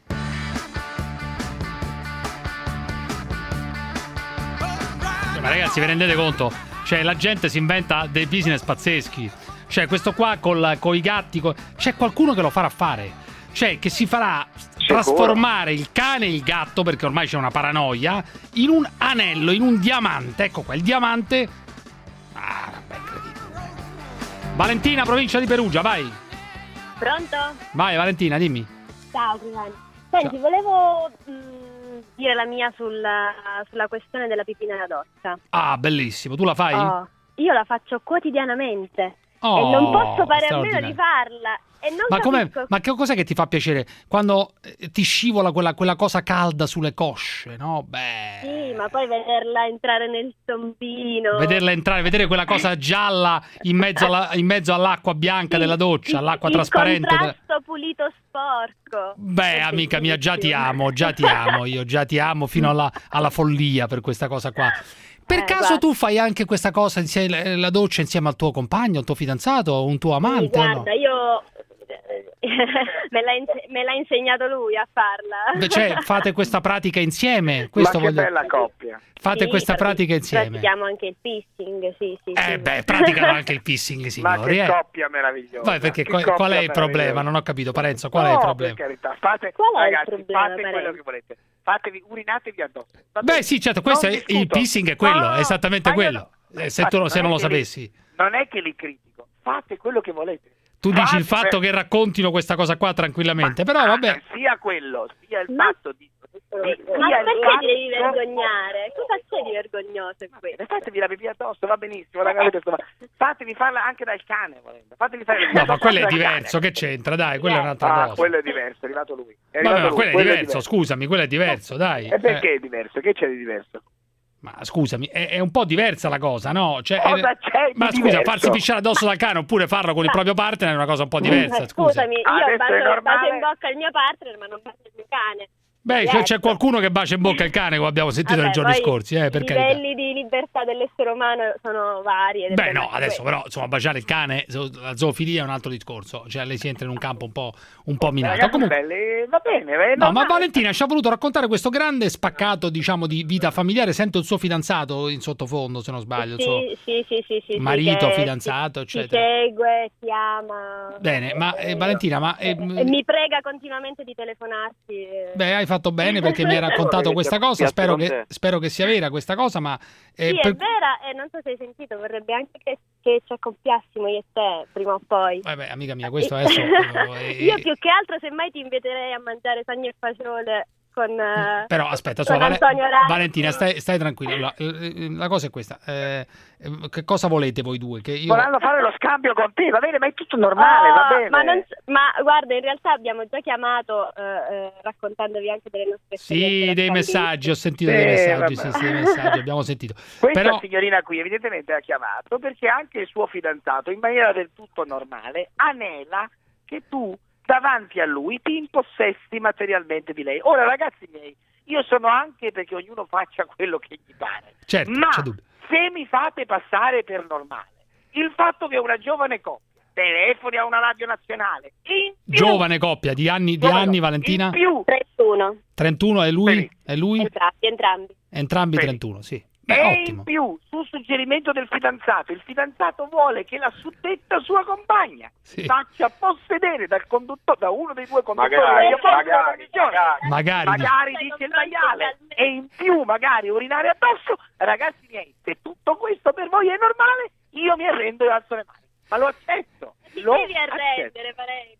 Speaker 5: Ma ragazzi, vi rendete conto? Cioè, la gente si inventa dei business pazzeschi. Cioè, questo qua con i gatti, col... c'è qualcuno che lo farà fare. Cioè, che si farà trasformare il cane e il gatto, perché ormai c'è una paranoia, in un anello, in un diamante. Ecco qua, il diamante. Ah, vabbè, incredibile. Valentina, provincia di Perugia, vai.
Speaker 1: Pronto?
Speaker 5: Vai, Valentina, dimmi.
Speaker 1: Ciao, Crivani. Senti, Ciao. volevo mh, dire la mia sulla, sulla questione della pipì nella doccia.
Speaker 5: Ah, bellissimo. Tu la fai?
Speaker 1: Oh, io la faccio quotidianamente.
Speaker 5: Oh,
Speaker 1: e non posso fare a meno di farla. E non
Speaker 5: ma,
Speaker 1: capisco...
Speaker 5: ma che cos'è che ti fa piacere? Quando ti scivola quella, quella cosa calda sulle cosce, no? Beh.
Speaker 1: Sì, ma poi vederla entrare nel tombino.
Speaker 5: Vederla entrare, vedere quella cosa gialla in mezzo, alla, in mezzo all'acqua bianca sì, della doccia,
Speaker 1: il,
Speaker 5: all'acqua
Speaker 1: il
Speaker 5: trasparente.
Speaker 1: Il contrasto pulito sporco.
Speaker 5: Beh, amica mia, già ti amo, già ti amo, io già ti amo fino alla, alla follia per questa cosa qua. Per eh, caso guarda. tu fai anche questa cosa, insieme, la doccia insieme al tuo compagno, al tuo fidanzato, o un tuo amante?
Speaker 1: Sì, guarda,
Speaker 5: no?
Speaker 1: io me, l'ha inse- me l'ha insegnato lui a farla.
Speaker 5: Cioè, fate questa pratica insieme? Questo
Speaker 10: Ma che
Speaker 5: voglio...
Speaker 10: bella coppia.
Speaker 5: Fate sì, questa pratica insieme.
Speaker 1: Pratichiamo anche il pissing, sì, sì.
Speaker 5: Eh
Speaker 1: sì.
Speaker 5: beh, praticano anche il pissing, signori.
Speaker 10: Ma che
Speaker 5: eh.
Speaker 10: coppia meravigliosa.
Speaker 5: Vai, perché
Speaker 10: che
Speaker 5: qual, qual è il problema? Non ho capito, Parenzo, qual
Speaker 10: no,
Speaker 5: è il problema?
Speaker 10: Per carità, fate,
Speaker 1: qual è
Speaker 10: ragazzi,
Speaker 1: il problema,
Speaker 10: fate
Speaker 1: Parenzo?
Speaker 10: quello che volete. Fatevi, urinatevi addosso.
Speaker 5: Beh, sì, certo, questo è, il pissing è quello,
Speaker 10: no,
Speaker 5: è esattamente quello.
Speaker 10: No.
Speaker 5: Eh, se tu se non lo sapessi.
Speaker 10: Li, non è che li critico, fate quello che volete.
Speaker 5: Tu
Speaker 10: fate
Speaker 5: dici il fatto
Speaker 10: per...
Speaker 5: che raccontino questa cosa qua tranquillamente,
Speaker 10: ma,
Speaker 5: però vabbè.
Speaker 10: Sia quello, sia il
Speaker 1: ma...
Speaker 10: fatto di... di
Speaker 1: ma
Speaker 10: sia
Speaker 1: perché
Speaker 10: fatto...
Speaker 1: ti devi vergognare? Cosa c'è di vergognoso in questo?
Speaker 10: Fatevi la pipì addosso, va benissimo, ragazzi. Fatevi farla anche dal cane, volendo. Fatevi fare
Speaker 5: no, ma quello è diverso, cane. Che c'entra? Dai, quello è un'altra
Speaker 10: ah,
Speaker 5: cosa.
Speaker 10: quello è diverso, è arrivato lui. È
Speaker 5: arrivato
Speaker 10: Vabbè,
Speaker 5: lui. Quello,
Speaker 10: quello
Speaker 5: è, diverso, è diverso, scusami, quello è diverso, dai.
Speaker 10: E perché
Speaker 5: eh.
Speaker 10: è diverso? Che c'è di diverso?
Speaker 5: Ma scusami, è, è un po' diversa la cosa, no? Cioè,
Speaker 10: cosa c'è
Speaker 5: ma
Speaker 10: di
Speaker 5: scusa,
Speaker 10: diverso?
Speaker 5: farsi pisciare addosso dal cane oppure farlo con il proprio partner è una cosa un po' diversa, scusa.
Speaker 1: Scusami, io bacio, bacio in bocca il mio partner, ma non bacio il mio cane.
Speaker 5: Beh, c'è, c'è qualcuno che bacia in bocca il cane, come abbiamo sentito nei giorni scorsi, eh, per
Speaker 1: i
Speaker 5: carità.
Speaker 1: livelli di libertà dell'essere umano sono vari.
Speaker 5: Beh, no, adesso però, insomma, baciare il cane, la zoofilia è un altro discorso, cioè lei si entra in un campo un po', un po' minato.
Speaker 10: Ragazzi,
Speaker 5: Comunque,
Speaker 10: belli, va bene,
Speaker 5: no, ma Valentina ci ha voluto raccontare questo grande spaccato, diciamo, di vita familiare. Sento il suo fidanzato in sottofondo, se non sbaglio, il suo
Speaker 1: sì, sì, sì, sì,
Speaker 5: marito,
Speaker 1: sì,
Speaker 5: fidanzato,
Speaker 1: ti,
Speaker 5: eccetera.
Speaker 1: Ti segue, ti ama.
Speaker 5: Bene, ma eh, Valentina, ma
Speaker 1: eh, e mi prega continuamente di telefonarti. Eh.
Speaker 5: Beh, hai fatto bene perché mi hai raccontato questa cosa, spero che, spero che sia vera questa cosa, ma
Speaker 1: eh, sì, per... è vera, e non so se hai sentito, vorrebbe anche che, che ci accoppiassimo io e te prima o poi.
Speaker 5: Vabbè, amica mia, questo adesso è...
Speaker 1: io più che altro semmai ti inviterei a mangiare sagno e fagiole con
Speaker 5: però aspetta,
Speaker 1: con
Speaker 5: Vale...
Speaker 1: Antonio Raggi.
Speaker 5: Valentina, stai, stai tranquilla. La, la cosa è questa, eh, che cosa volete voi due? Che io...
Speaker 10: Vorranno fare lo scambio con te, va bene, ma è tutto normale, oh, va bene.
Speaker 1: Ma, non, ma guarda, in realtà abbiamo già chiamato eh, eh, raccontandovi anche delle nostre esperienze.
Speaker 5: Sì, dei messaggi, ho sentito eh, dei messaggi, sì, sì, dei messaggi, abbiamo sentito.
Speaker 10: Questa
Speaker 5: Però...
Speaker 10: signorina qui evidentemente ha chiamato perché anche il suo fidanzato, in maniera del tutto normale, anela che tu davanti a lui ti impossessi materialmente di lei. Ora, ragazzi miei, io sono anche perché ognuno faccia quello che gli pare.
Speaker 5: Certo,
Speaker 10: ma
Speaker 5: c'è dubbio.
Speaker 10: Se mi fate passare per normale il fatto che una giovane coppia telefoni a una radio nazionale in più,
Speaker 5: giovane coppia di anni, di anni Valentina?
Speaker 10: In più
Speaker 1: trentuno.
Speaker 5: trentuno e lui?
Speaker 1: Sì.
Speaker 5: E lui?
Speaker 1: Entrambi, entrambi.
Speaker 5: Entrambi sì. trentuno, sì. Beh,
Speaker 6: e
Speaker 5: ottimo.
Speaker 6: in più, su suggerimento del fidanzato, il fidanzato vuole che la suddetta sua compagna
Speaker 5: Sì.
Speaker 6: faccia possedere dal conduttore, da uno dei due conduttori
Speaker 10: Magari,
Speaker 6: della
Speaker 10: magari,
Speaker 6: televisione,
Speaker 5: magari.
Speaker 6: magari dice il maiale, e in più magari urinare addosso. Ragazzi miei, se tutto questo per voi è normale, io mi arrendo e alzo le mani, ma lo accetto. Lo
Speaker 1: Devi
Speaker 6: accetto.
Speaker 1: arrendere, Parenzo.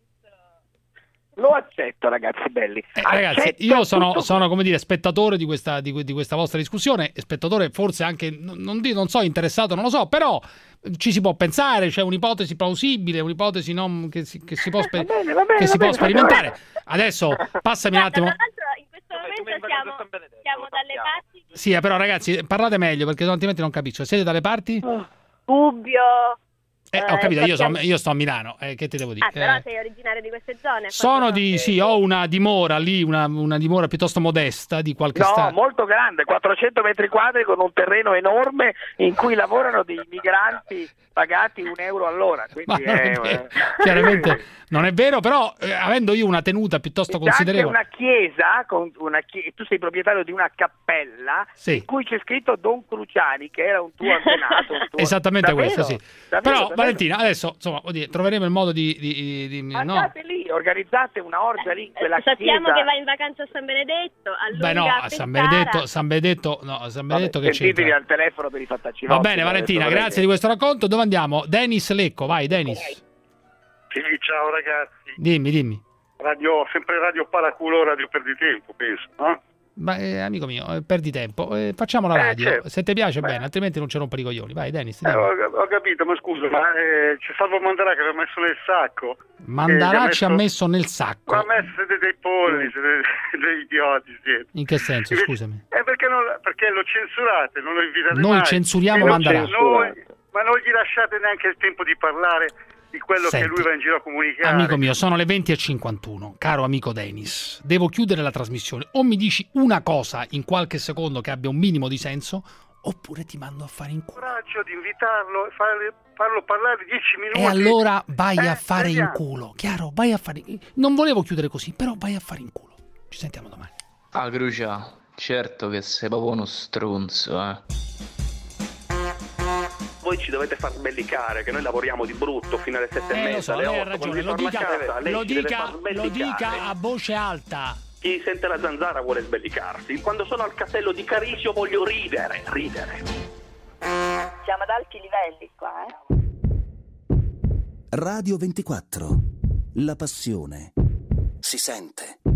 Speaker 6: Lo accetto, ragazzi belli.
Speaker 5: Eh, ragazzi,
Speaker 6: Accetto
Speaker 5: io sono,
Speaker 6: tutto
Speaker 5: sono, come dire, spettatore di questa, di, di questa vostra discussione, spettatore forse anche, non, non di- non so, interessato, non lo so, però ci si può pensare, c'è un'ipotesi plausibile, un'ipotesi non, che, si, che si può, spe-
Speaker 6: Va bene, va bene,
Speaker 5: che si
Speaker 6: va
Speaker 5: può
Speaker 6: bene,
Speaker 5: sperimentare. Adesso, passami un attimo.
Speaker 1: Tra l'altro in questo momento siamo, siamo dalle parti di
Speaker 5: Sì, però ragazzi, parlate meglio perché altrimenti non capisco. Siete dalle parti?
Speaker 1: Gubbio.
Speaker 5: Eh, ho capito, io,
Speaker 1: sappiamo-
Speaker 5: so- io sto a Milano, eh, che te devo dire?
Speaker 1: Ah, però
Speaker 5: Eh,
Speaker 1: sei originario di queste zone.
Speaker 5: sono di, sì, ho una dimora lì, una, una dimora piuttosto modesta di qualche
Speaker 6: No,
Speaker 5: sta-
Speaker 6: molto grande, quattrocento metri quadri con un terreno enorme in cui lavorano dei migranti pagati un euro all'ora.
Speaker 5: Ma
Speaker 6: Quindi
Speaker 5: non è
Speaker 6: è,
Speaker 5: vero, chiaramente non è vero, però eh, avendo io una tenuta piuttosto
Speaker 6: c'è anche
Speaker 5: considerevole.
Speaker 6: una chiesa, con una chie- tu sei proprietario di una cappella
Speaker 5: Sì.
Speaker 6: in cui c'è scritto Don Cruciani, che era un tuo antenato. un tuo-
Speaker 5: Esattamente
Speaker 6: Davvero?
Speaker 5: questo, sì.
Speaker 6: Davvero,
Speaker 5: Però
Speaker 6: davvero?
Speaker 5: Valentina, adesso insomma, vuol dire, troveremo il modo di, di- di- di- no.
Speaker 6: Andate lì, organizzate una orgia lì in quella
Speaker 1: Sappiamo
Speaker 6: chiesa.
Speaker 1: che vai in vacanza a San Benedetto. A
Speaker 5: Beh no,
Speaker 1: Lunga
Speaker 5: a San
Speaker 1: Pescara.
Speaker 5: Benedetto, San Benedetto, no, a San Benedetto che
Speaker 6: Sentitevi
Speaker 5: c'entra.
Speaker 6: al telefono per i fattacci
Speaker 5: Va
Speaker 6: vostri,
Speaker 5: bene
Speaker 6: l'ho
Speaker 5: Valentina,
Speaker 6: detto,
Speaker 5: grazie di questo racconto. Dove andiamo? Dennis Lecco, vai Dennis.
Speaker 16: Sì, ciao ragazzi.
Speaker 5: Dimmi, dimmi.
Speaker 16: Radio, sempre Radio Paraculo, Radio Perditempo, penso, no?
Speaker 5: Ma eh, amico mio, eh, perdi tempo. Eh, facciamo la
Speaker 16: Eh,
Speaker 5: radio.
Speaker 16: certo.
Speaker 5: Se ti piace
Speaker 16: Beh.
Speaker 5: bene, altrimenti non ci rompo i coglioni. Vai Dennis.
Speaker 16: Eh,
Speaker 5: dimmi.
Speaker 16: ho, ho capito, ma scusa, ma eh, c'è Salvo Mandarà che l'ha messo nel sacco.
Speaker 5: Mandarà ci ha
Speaker 16: messo...
Speaker 5: messo nel sacco.
Speaker 16: Ma a me siete dei polli, siete dei idioti, siete.
Speaker 5: In che senso,
Speaker 16: Invece-
Speaker 5: scusami?
Speaker 16: Eh, perché, non, perché lo censurate, non lo invitate
Speaker 5: Noi
Speaker 16: mai.
Speaker 5: censuriamo
Speaker 16: E non-
Speaker 5: Mandarà.
Speaker 16: noi- ma non gli lasciate neanche il tempo di parlare di quello
Speaker 5: Senti,
Speaker 16: che lui va in giro a comunicare.
Speaker 5: Amico mio, sono le venti e cinquantuno. Caro amico Dennis, devo chiudere la trasmissione. O mi dici una cosa in qualche secondo che abbia un minimo di senso, oppure ti mando a fare in culo.
Speaker 16: Coraggio di invitarlo e farle- farlo parlare dieci minuti.
Speaker 5: E allora vai
Speaker 16: Eh,
Speaker 5: a fare in
Speaker 16: vediamo.
Speaker 5: culo. Chiaro? Vai a fare. Non volevo chiudere così, però vai a fare in culo. Ci sentiamo domani.
Speaker 14: Ah, Crucia, certo che sei proprio uno stronzo, eh.
Speaker 8: Voi ci dovete far sbellicare, che noi lavoriamo di brutto fino alle sette e
Speaker 5: Eh, lo
Speaker 8: mezza,
Speaker 5: so,
Speaker 8: alle
Speaker 5: lei ha
Speaker 8: otto. Quando
Speaker 5: ragione.
Speaker 8: vi
Speaker 5: Lo
Speaker 8: torna
Speaker 5: dica,
Speaker 8: a casa, lei
Speaker 5: lo,
Speaker 8: ci deve
Speaker 5: dica,
Speaker 8: far
Speaker 5: lo
Speaker 8: sbellicare.
Speaker 5: dica a voce alta.
Speaker 8: Chi sente la zanzara vuole sbellicarsi. Quando sono al castello di Carisio voglio ridere, ridere.
Speaker 9: Siamo ad alti livelli qua, eh?
Speaker 21: Radio ventiquattro. La passione si sente.